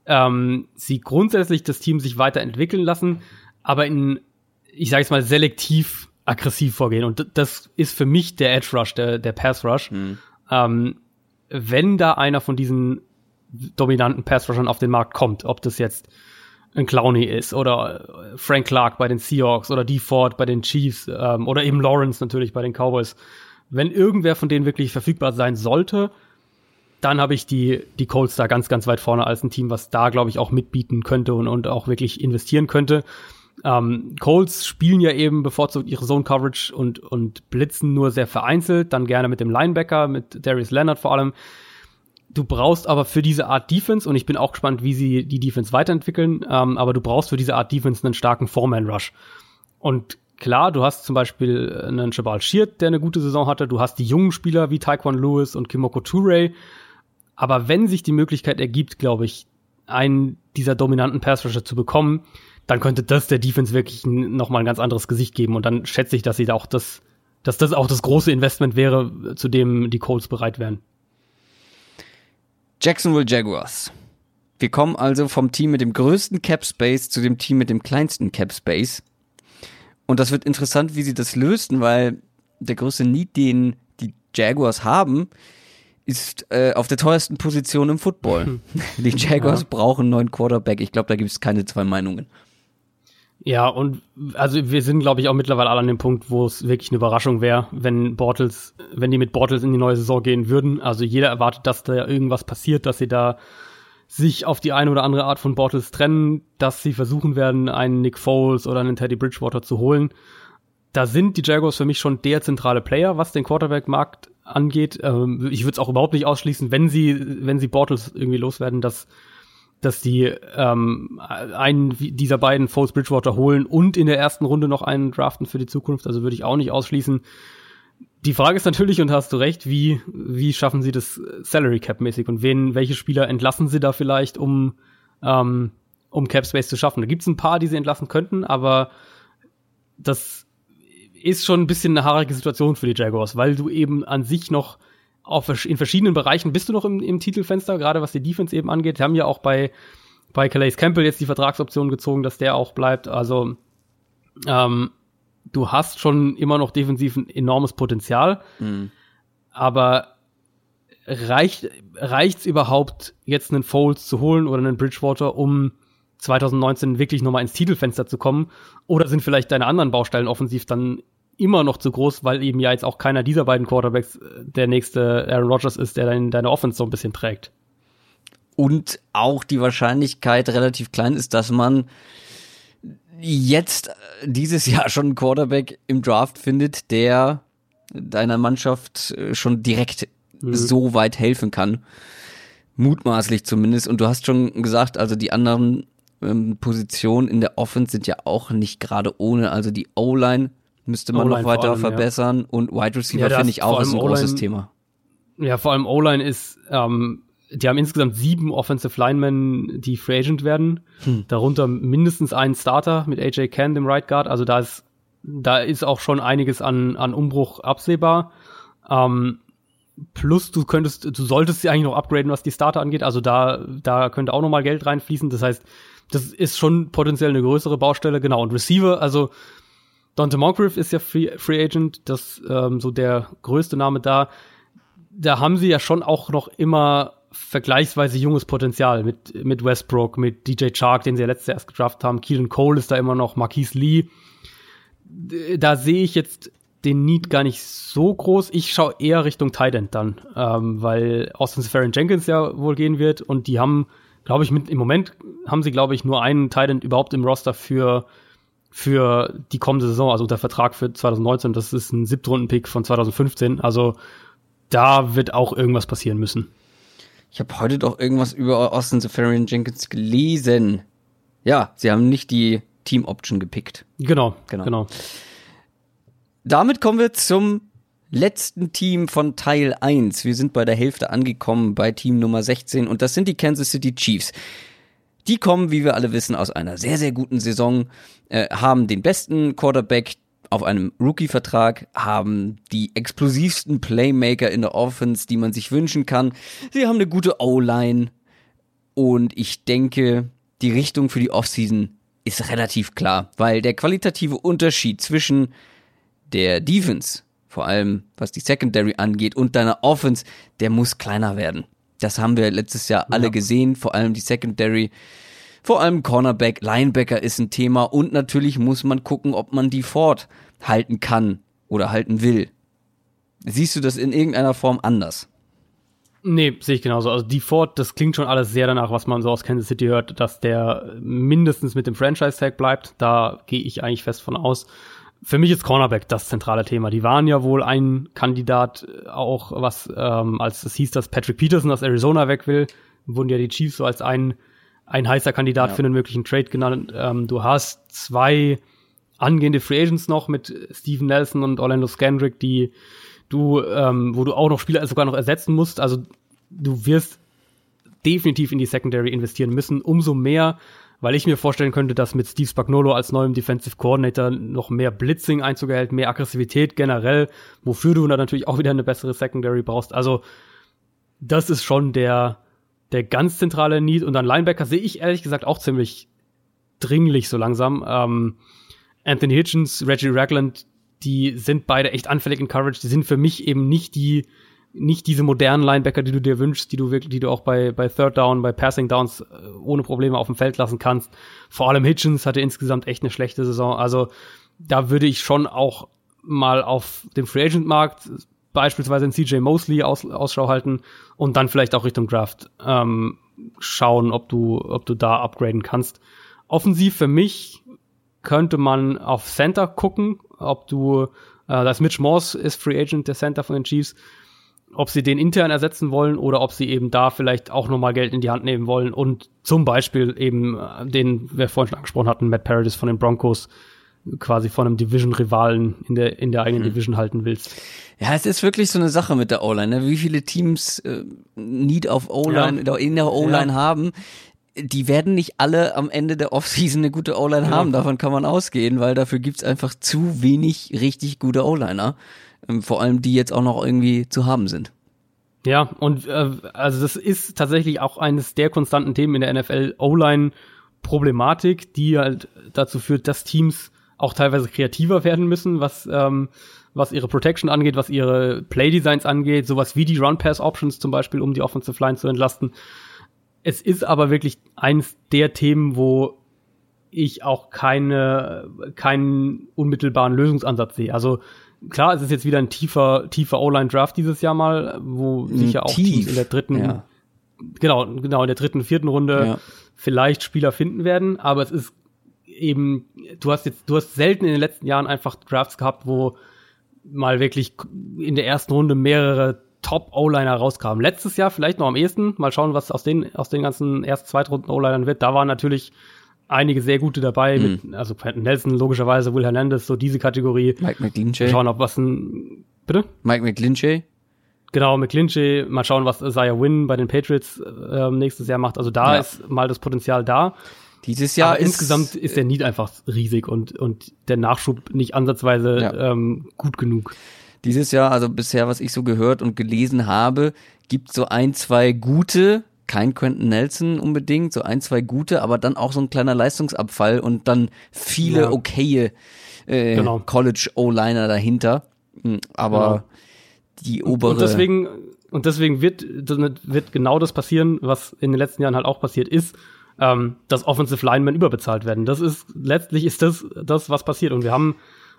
ähm, sie grundsätzlich das Team sich weiterentwickeln lassen, aber in, ich sage jetzt mal, selektiv aggressiv vorgehen. Und das ist für mich der Edge Rush, der, der Pass Rush. Mhm. Ähm, wenn da einer von diesen dominanten Pass Rushern auf den Markt kommt, ob das jetzt ein Clowney ist oder Frank Clark bei den Seahawks oder Dee Ford bei den Chiefs ähm, oder eben Lawrence natürlich bei den Cowboys. Wenn irgendwer von denen wirklich verfügbar sein sollte, dann habe ich die, die Colts da ganz, ganz weit vorne als ein Team, was da, glaube ich, auch mitbieten könnte und, und auch wirklich investieren könnte. Ähm, Colts spielen ja eben bevorzugt ihre Zone-Coverage und, und blitzen nur sehr vereinzelt, dann gerne mit dem Linebacker, mit Darius Leonard vor allem. Du brauchst aber für diese Art Defense, und ich bin auch gespannt, wie sie die Defense weiterentwickeln, ähm, aber du brauchst für diese Art Defense einen starken Four-Man-Rush. Und klar, du hast zum Beispiel einen Jabal Sheard, der eine gute Saison hatte, du hast die jungen Spieler wie Tyquan Lewis und Kemoko Turay, aber wenn sich die Möglichkeit ergibt, glaube ich, einen dieser dominanten Pass-Rusher zu bekommen, dann könnte das der Defense wirklich nochmal ein ganz anderes Gesicht geben. Und dann schätze ich, dass sie da auch das, dass das auch das große Investment wäre, zu dem die Colts bereit wären. Jacksonville Jaguars. Wir kommen also vom Team mit dem größten Cap Space zu dem Team mit dem kleinsten Cap Space. Und das wird interessant, wie sie das lösen, weil der größte Need, den die Jaguars haben, ist äh, auf der teuersten Position im Football. Die Jaguars ja. brauchen einen neuen Quarterback. Ich glaube, da gibt es keine zwei Meinungen. Ja, und also wir sind, glaube ich, auch mittlerweile alle an dem Punkt, wo es wirklich eine Überraschung wäre, wenn Bortles, wenn die mit Bortles in die neue Saison gehen würden. Also jeder erwartet, dass da irgendwas passiert, dass sie da sich auf die eine oder andere Art von Bortles trennen, dass sie versuchen werden, einen Nick Foles oder einen Teddy Bridgewater zu holen. da sind die Jaguars für mich schon der zentrale Player, was den Quarterback-Markt angeht. Ähm, ich würde es auch überhaupt nicht ausschließen, wenn sie, wenn sie Bortles irgendwie loswerden, dass, dass die ähm, einen dieser beiden, Foles, Bridgewater, holen und in der ersten Runde noch einen draften für die Zukunft. Also würde ich auch nicht ausschließen. Die Frage ist natürlich, und hast du recht, wie, wie schaffen sie das Salary Cap mäßig und wen, welche Spieler entlassen sie da vielleicht, um, ähm, um Cap Space zu schaffen? Da gibt es ein paar, die sie entlassen könnten, aber das ist schon ein bisschen eine haarige Situation für die Jaguars, weil du eben an sich noch auf, in verschiedenen Bereichen bist du noch im, im Titelfenster, gerade was die Defense eben angeht. Die haben ja auch bei, bei Calais Campbell jetzt die Vertragsoption gezogen, dass der auch bleibt. Also, ähm, du hast schon immer noch defensiv ein enormes Potenzial, mhm. aber reicht reicht's überhaupt, jetzt einen Foles zu holen oder einen Bridgewater, um zwanzig neunzehn wirklich nochmal ins Titelfenster zu kommen? Oder sind vielleicht deine anderen Baustellen offensiv dann immer noch zu groß, weil eben ja jetzt auch keiner dieser beiden Quarterbacks der nächste Aaron Rodgers ist, der dein, deine Offense so ein bisschen trägt? Und auch die Wahrscheinlichkeit relativ klein ist, dass man jetzt dieses Jahr schon einen Quarterback im Draft findet, der deiner Mannschaft schon direkt mhm. so weit helfen kann. Mutmaßlich zumindest. Und du hast schon gesagt, also die anderen ähm, Positionen in der Offense sind ja auch nicht gerade ohne. Also die O-Line müsste man O-Line noch weiter allem, verbessern. Ja. Und Wide Receiver ja, finde ich auch ist ein O-Line, großes Thema. Ja, vor allem O-Line ist, ähm, die haben insgesamt sieben Offensive Linemen, die Free Agent werden. Hm. Darunter mindestens einen Starter mit A J Cann, dem Right Guard. Also da ist, da ist auch schon einiges an, an Umbruch absehbar. Ähm, plus du könntest, du solltest sie eigentlich noch upgraden, was die Starter angeht. Also da, da könnte auch nochmal Geld reinfließen. Das heißt, das ist schon potenziell eine größere Baustelle. Genau. Und Receiver, also Donte Moncrief ist ja Free, Free Agent, das ähm, so der größte Name da. Da haben sie ja schon auch noch immer vergleichsweise junges Potenzial mit mit Westbrook, mit D J Chark, den sie ja letztes Jahr erst gedraftet haben. Keelan Cole ist da immer noch, Marquise Lee. Da sehe ich jetzt den Need gar nicht so groß. Ich schaue eher Richtung Tight End dann, ähm, weil Austin Seferian-Jenkins ja wohl gehen wird und die haben, glaube ich, mit, im Moment haben sie, glaube ich, nur einen Tight End überhaupt im Roster für für die kommende Saison, also der Vertrag für zwanzig neunzehn. Das ist ein Siebtrunden-Pick von zwanzig fünfzehn. Also da wird auch irgendwas passieren müssen. Ich habe heute doch irgendwas über Austin Seferian-Jenkins gelesen. Ja, sie haben nicht die Team-Option gepickt. Genau, genau, genau. Damit kommen wir zum letzten Team von Teil eins. Wir sind bei der Hälfte angekommen, bei Team Nummer sechzehn. Und das sind die Kansas City Chiefs. Die kommen, wie wir alle wissen, aus einer sehr, sehr guten Saison, äh, haben den besten Quarterback auf einem Rookie-Vertrag, haben die explosivsten Playmaker in der Offense, die man sich wünschen kann. Sie haben eine gute O-Line und ich denke, die Richtung für die Offseason ist relativ klar, weil der qualitative Unterschied zwischen der Defense, vor allem was die Secondary angeht, und deiner Offense, der muss kleiner werden. Das haben wir letztes Jahr alle ja. gesehen, vor allem die Secondary. Vor allem Cornerback, Linebacker ist ein Thema und natürlich muss man gucken, ob man die Ford halten kann oder halten will. Siehst du das in irgendeiner Form anders? Nee, sehe ich genauso. Also die Ford, das klingt schon alles sehr danach, was man so aus Kansas City hört, dass der mindestens mit dem Franchise-Tag bleibt. Da gehe ich eigentlich fest von aus. Für mich ist Cornerback das zentrale Thema. Die waren ja wohl ein Kandidat auch, was ähm, als es hieß, dass Patrick Peterson aus Arizona weg will, wurden ja die Chiefs so als ein ein heißer Kandidat ja. für einen möglichen Trade genannt. Ähm, du hast zwei angehende Free Agents noch mit Steven Nelson und Orlando Scandrick, die du, ähm, wo du auch noch Spieler sogar noch ersetzen musst. Also du wirst definitiv in die Secondary investieren müssen. Umso mehr, weil ich mir vorstellen könnte, dass mit Steve Spagnuolo als neuem Defensive Coordinator noch mehr Blitzing Einzug erhält, mehr Aggressivität generell, wofür du dann natürlich auch wieder eine bessere Secondary brauchst. Also das ist schon der der ganz zentrale Need. Und dann Linebacker sehe ich ehrlich gesagt auch ziemlich dringlich so langsam. Ähm, Anthony Hitchens, Reggie Ragland, die sind beide echt anfällig in Coverage. Die sind für mich eben nicht die nicht diese modernen Linebacker, die du dir wünschst, die du wirklich, die du auch bei bei Third Down, bei Passing Downs ohne Probleme auf dem Feld lassen kannst. Vor allem Hitchens hatte insgesamt echt eine schlechte Saison. Also da würde ich schon auch mal auf dem Free Agent Markt beispielsweise in C J Mosley aus, Ausschau halten und dann vielleicht auch Richtung Draft ähm, schauen, ob du ob du da upgraden kannst. Offensiv für mich könnte man auf Center gucken, ob du, äh, das Mitch Morse ist Free Agent, der Center von den Chiefs, ob sie den intern ersetzen wollen oder ob sie eben da vielleicht auch nochmal Geld in die Hand nehmen wollen und zum Beispiel eben den, wir vorhin schon angesprochen hatten, Matt Paradis von den Broncos, quasi von einem Division-Rivalen in der in der eigenen mhm. Division halten willst. Ja, es ist wirklich so eine Sache mit der O-Line, ne? Wie viele Teams äh, Need auf O-Line ja. in der O-Line ja. haben, die werden nicht alle am Ende der Offseason eine gute O-Line ja. haben, davon kann man ausgehen, weil dafür gibt's einfach zu wenig richtig gute O-Liner. Vor allem die jetzt auch noch irgendwie zu haben sind. Ja, und äh, also das ist tatsächlich auch eines der konstanten Themen in der N F L, O-Line-Problematik, die halt dazu führt, dass Teams auch teilweise kreativer werden müssen, was ähm, was ihre Protection angeht, was ihre Play-Designs angeht, sowas wie die Run-Pass-Options zum Beispiel, um die Offensive Line zu entlasten. Es ist aber wirklich eines der Themen, wo ich auch keine keinen unmittelbaren Lösungsansatz sehe. Also klar, es ist jetzt wieder ein tiefer, tiefer O-Line-Draft dieses Jahr mal, wo sicher auch Tief. Teams in der dritten, ja. genau, genau, in der dritten, vierten Runde ja. vielleicht Spieler finden werden, aber es ist eben, du hast jetzt, du hast selten in den letzten Jahren einfach Drafts gehabt, wo mal wirklich in der ersten Runde mehrere Top-O-Liner rauskamen. Letztes Jahr vielleicht noch am ehesten, mal schauen, was aus den, aus den ganzen ersten, zweitrunden O-Linern wird. Da waren natürlich einige sehr gute dabei, mhm. mit, also Quentin Nelson, logischerweise, Will Hernandez, so diese Kategorie. Mike McGlinchey. Mal schauen, ob was ein, bitte? Mike McGlinchey. Genau, McGlinchey. Mal schauen, was Isaiah Wynn bei den Patriots äh, nächstes Jahr macht. Also da ja. ist mal das Potenzial da. Dieses Jahr Aber ist, insgesamt ist der Need einfach riesig und, und der Nachschub nicht ansatzweise ja. ähm, gut genug. Dieses Jahr, also bisher, was ich so gehört und gelesen habe, gibt so ein, zwei gute, kein Quentin Nelson unbedingt, so ein, zwei gute, aber dann auch so ein kleiner Leistungsabfall und dann viele ja. okaye äh, genau. College-O-Liner dahinter. Aber genau. die obere... Und deswegen, und deswegen wird, wird genau das passieren, was in den letzten Jahren halt auch passiert ist, ähm, dass Offensive Linemen überbezahlt werden. Das ist, letztlich ist das, das, was passiert. Und wir haben,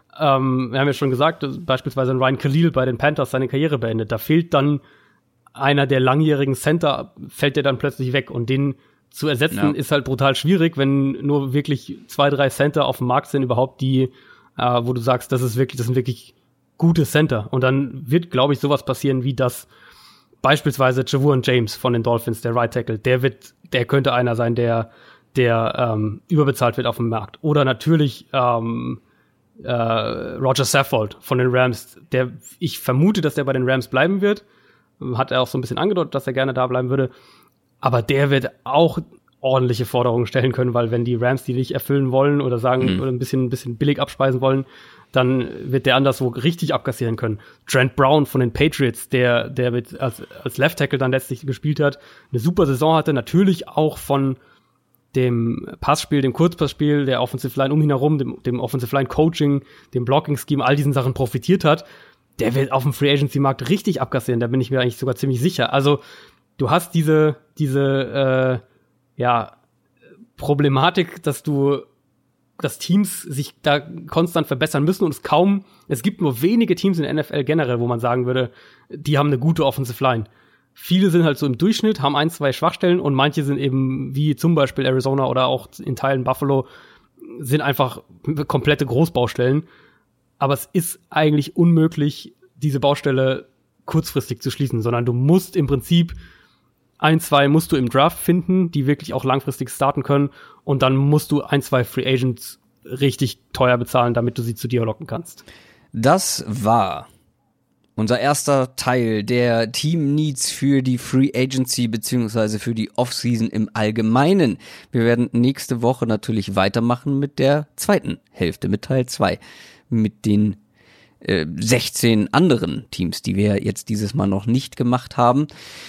ähm, wir haben ja schon gesagt, beispielsweise Ryan Khalil bei den Panthers seine Karriere beendet. Da fehlt dann einer der langjährigen Center, fällt der dann plötzlich weg. Und den zu ersetzen ja. ist halt brutal schwierig, wenn nur wirklich zwei, drei Center auf dem Markt sind überhaupt, die, äh, wo du sagst, das ist wirklich, das sind wirklich gute Center. Und dann wird, glaube ich, sowas passieren wie das beispielsweise Javon James von den Dolphins, der Right Tackle, der wird, der könnte einer sein, der, der ähm, überbezahlt wird auf dem Markt. Oder natürlich ähm, äh, Roger Saffold von den Rams, der, ich vermute, dass der bei den Rams bleiben wird. Hat er auch so ein bisschen angedeutet, dass er gerne da bleiben würde. Aber der wird auch ordentliche Forderungen stellen können, weil wenn die Rams die nicht erfüllen wollen oder sagen, mhm. oder ein bisschen, ein bisschen billig abspeisen wollen, dann wird der anderswo richtig abkassieren können. Trent Brown von den Patriots, der, der mit, als, als Left Tackle dann letztlich gespielt hat, eine super Saison hatte, natürlich auch von dem Passspiel, dem Kurzpassspiel, der Offensive Line um ihn herum, dem, dem Offensive Line Coaching, dem Blocking Scheme, all diesen Sachen profitiert hat. Der wird auf dem Free Agency Markt richtig abkassieren, da bin ich mir eigentlich sogar ziemlich sicher. Also, du hast diese, diese, äh, ja, Problematik, dass du, dass Teams sich da konstant verbessern müssen und es kaum, es gibt nur wenige Teams in der N F L generell, wo man sagen würde, die haben eine gute Offensive Line. Viele sind halt so im Durchschnitt, haben ein, zwei Schwachstellen und manche sind eben, wie zum Beispiel Arizona oder auch in Teilen Buffalo, sind einfach komplette Großbaustellen. Aber es ist eigentlich unmöglich, diese Baustelle kurzfristig zu schließen, sondern du musst im Prinzip ein, zwei musst du im Draft finden, die wirklich auch langfristig starten können und dann musst du ein, zwei Free Agents richtig teuer bezahlen, damit du sie zu dir locken kannst. Das war unser erster Teil der Team Needs für die Free Agency beziehungsweise für die Offseason im Allgemeinen. Wir werden nächste Woche natürlich weitermachen mit der zweiten Hälfte, mit Teil zwei, mit den äh, sechzehn anderen Teams, die wir jetzt dieses Mal noch nicht gemacht haben.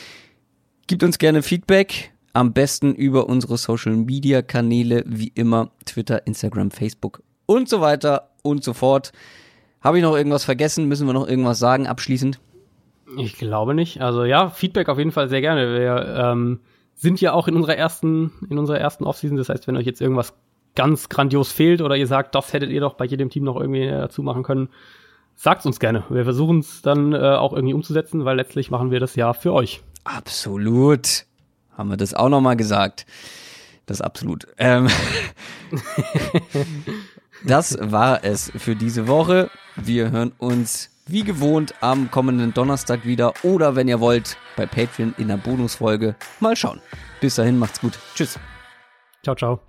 Gebt uns gerne Feedback, am besten über unsere Social-Media-Kanäle, wie immer Twitter, Instagram, Facebook und so weiter und so fort. Habe ich noch irgendwas vergessen? Müssen wir noch irgendwas sagen abschließend? Ich glaube nicht. Also ja, Feedback auf jeden Fall sehr gerne. Wir ähm, sind ja auch in unserer ersten in unserer ersten Offseason. Das heißt, wenn euch jetzt irgendwas ganz grandios fehlt oder ihr sagt, das hättet ihr doch bei jedem Team noch irgendwie dazu machen können, sagt's uns gerne. Wir versuchen es dann äh, auch irgendwie umzusetzen, weil letztlich machen wir das ja für euch. Absolut. Haben wir das auch nochmal gesagt. Das ist absolut. Ähm Das war es für diese Woche. Wir hören uns wie gewohnt am kommenden Donnerstag wieder oder wenn ihr wollt, bei Patreon in der Bonusfolge. Mal schauen. Bis dahin, macht's gut. Tschüss. Ciao, ciao.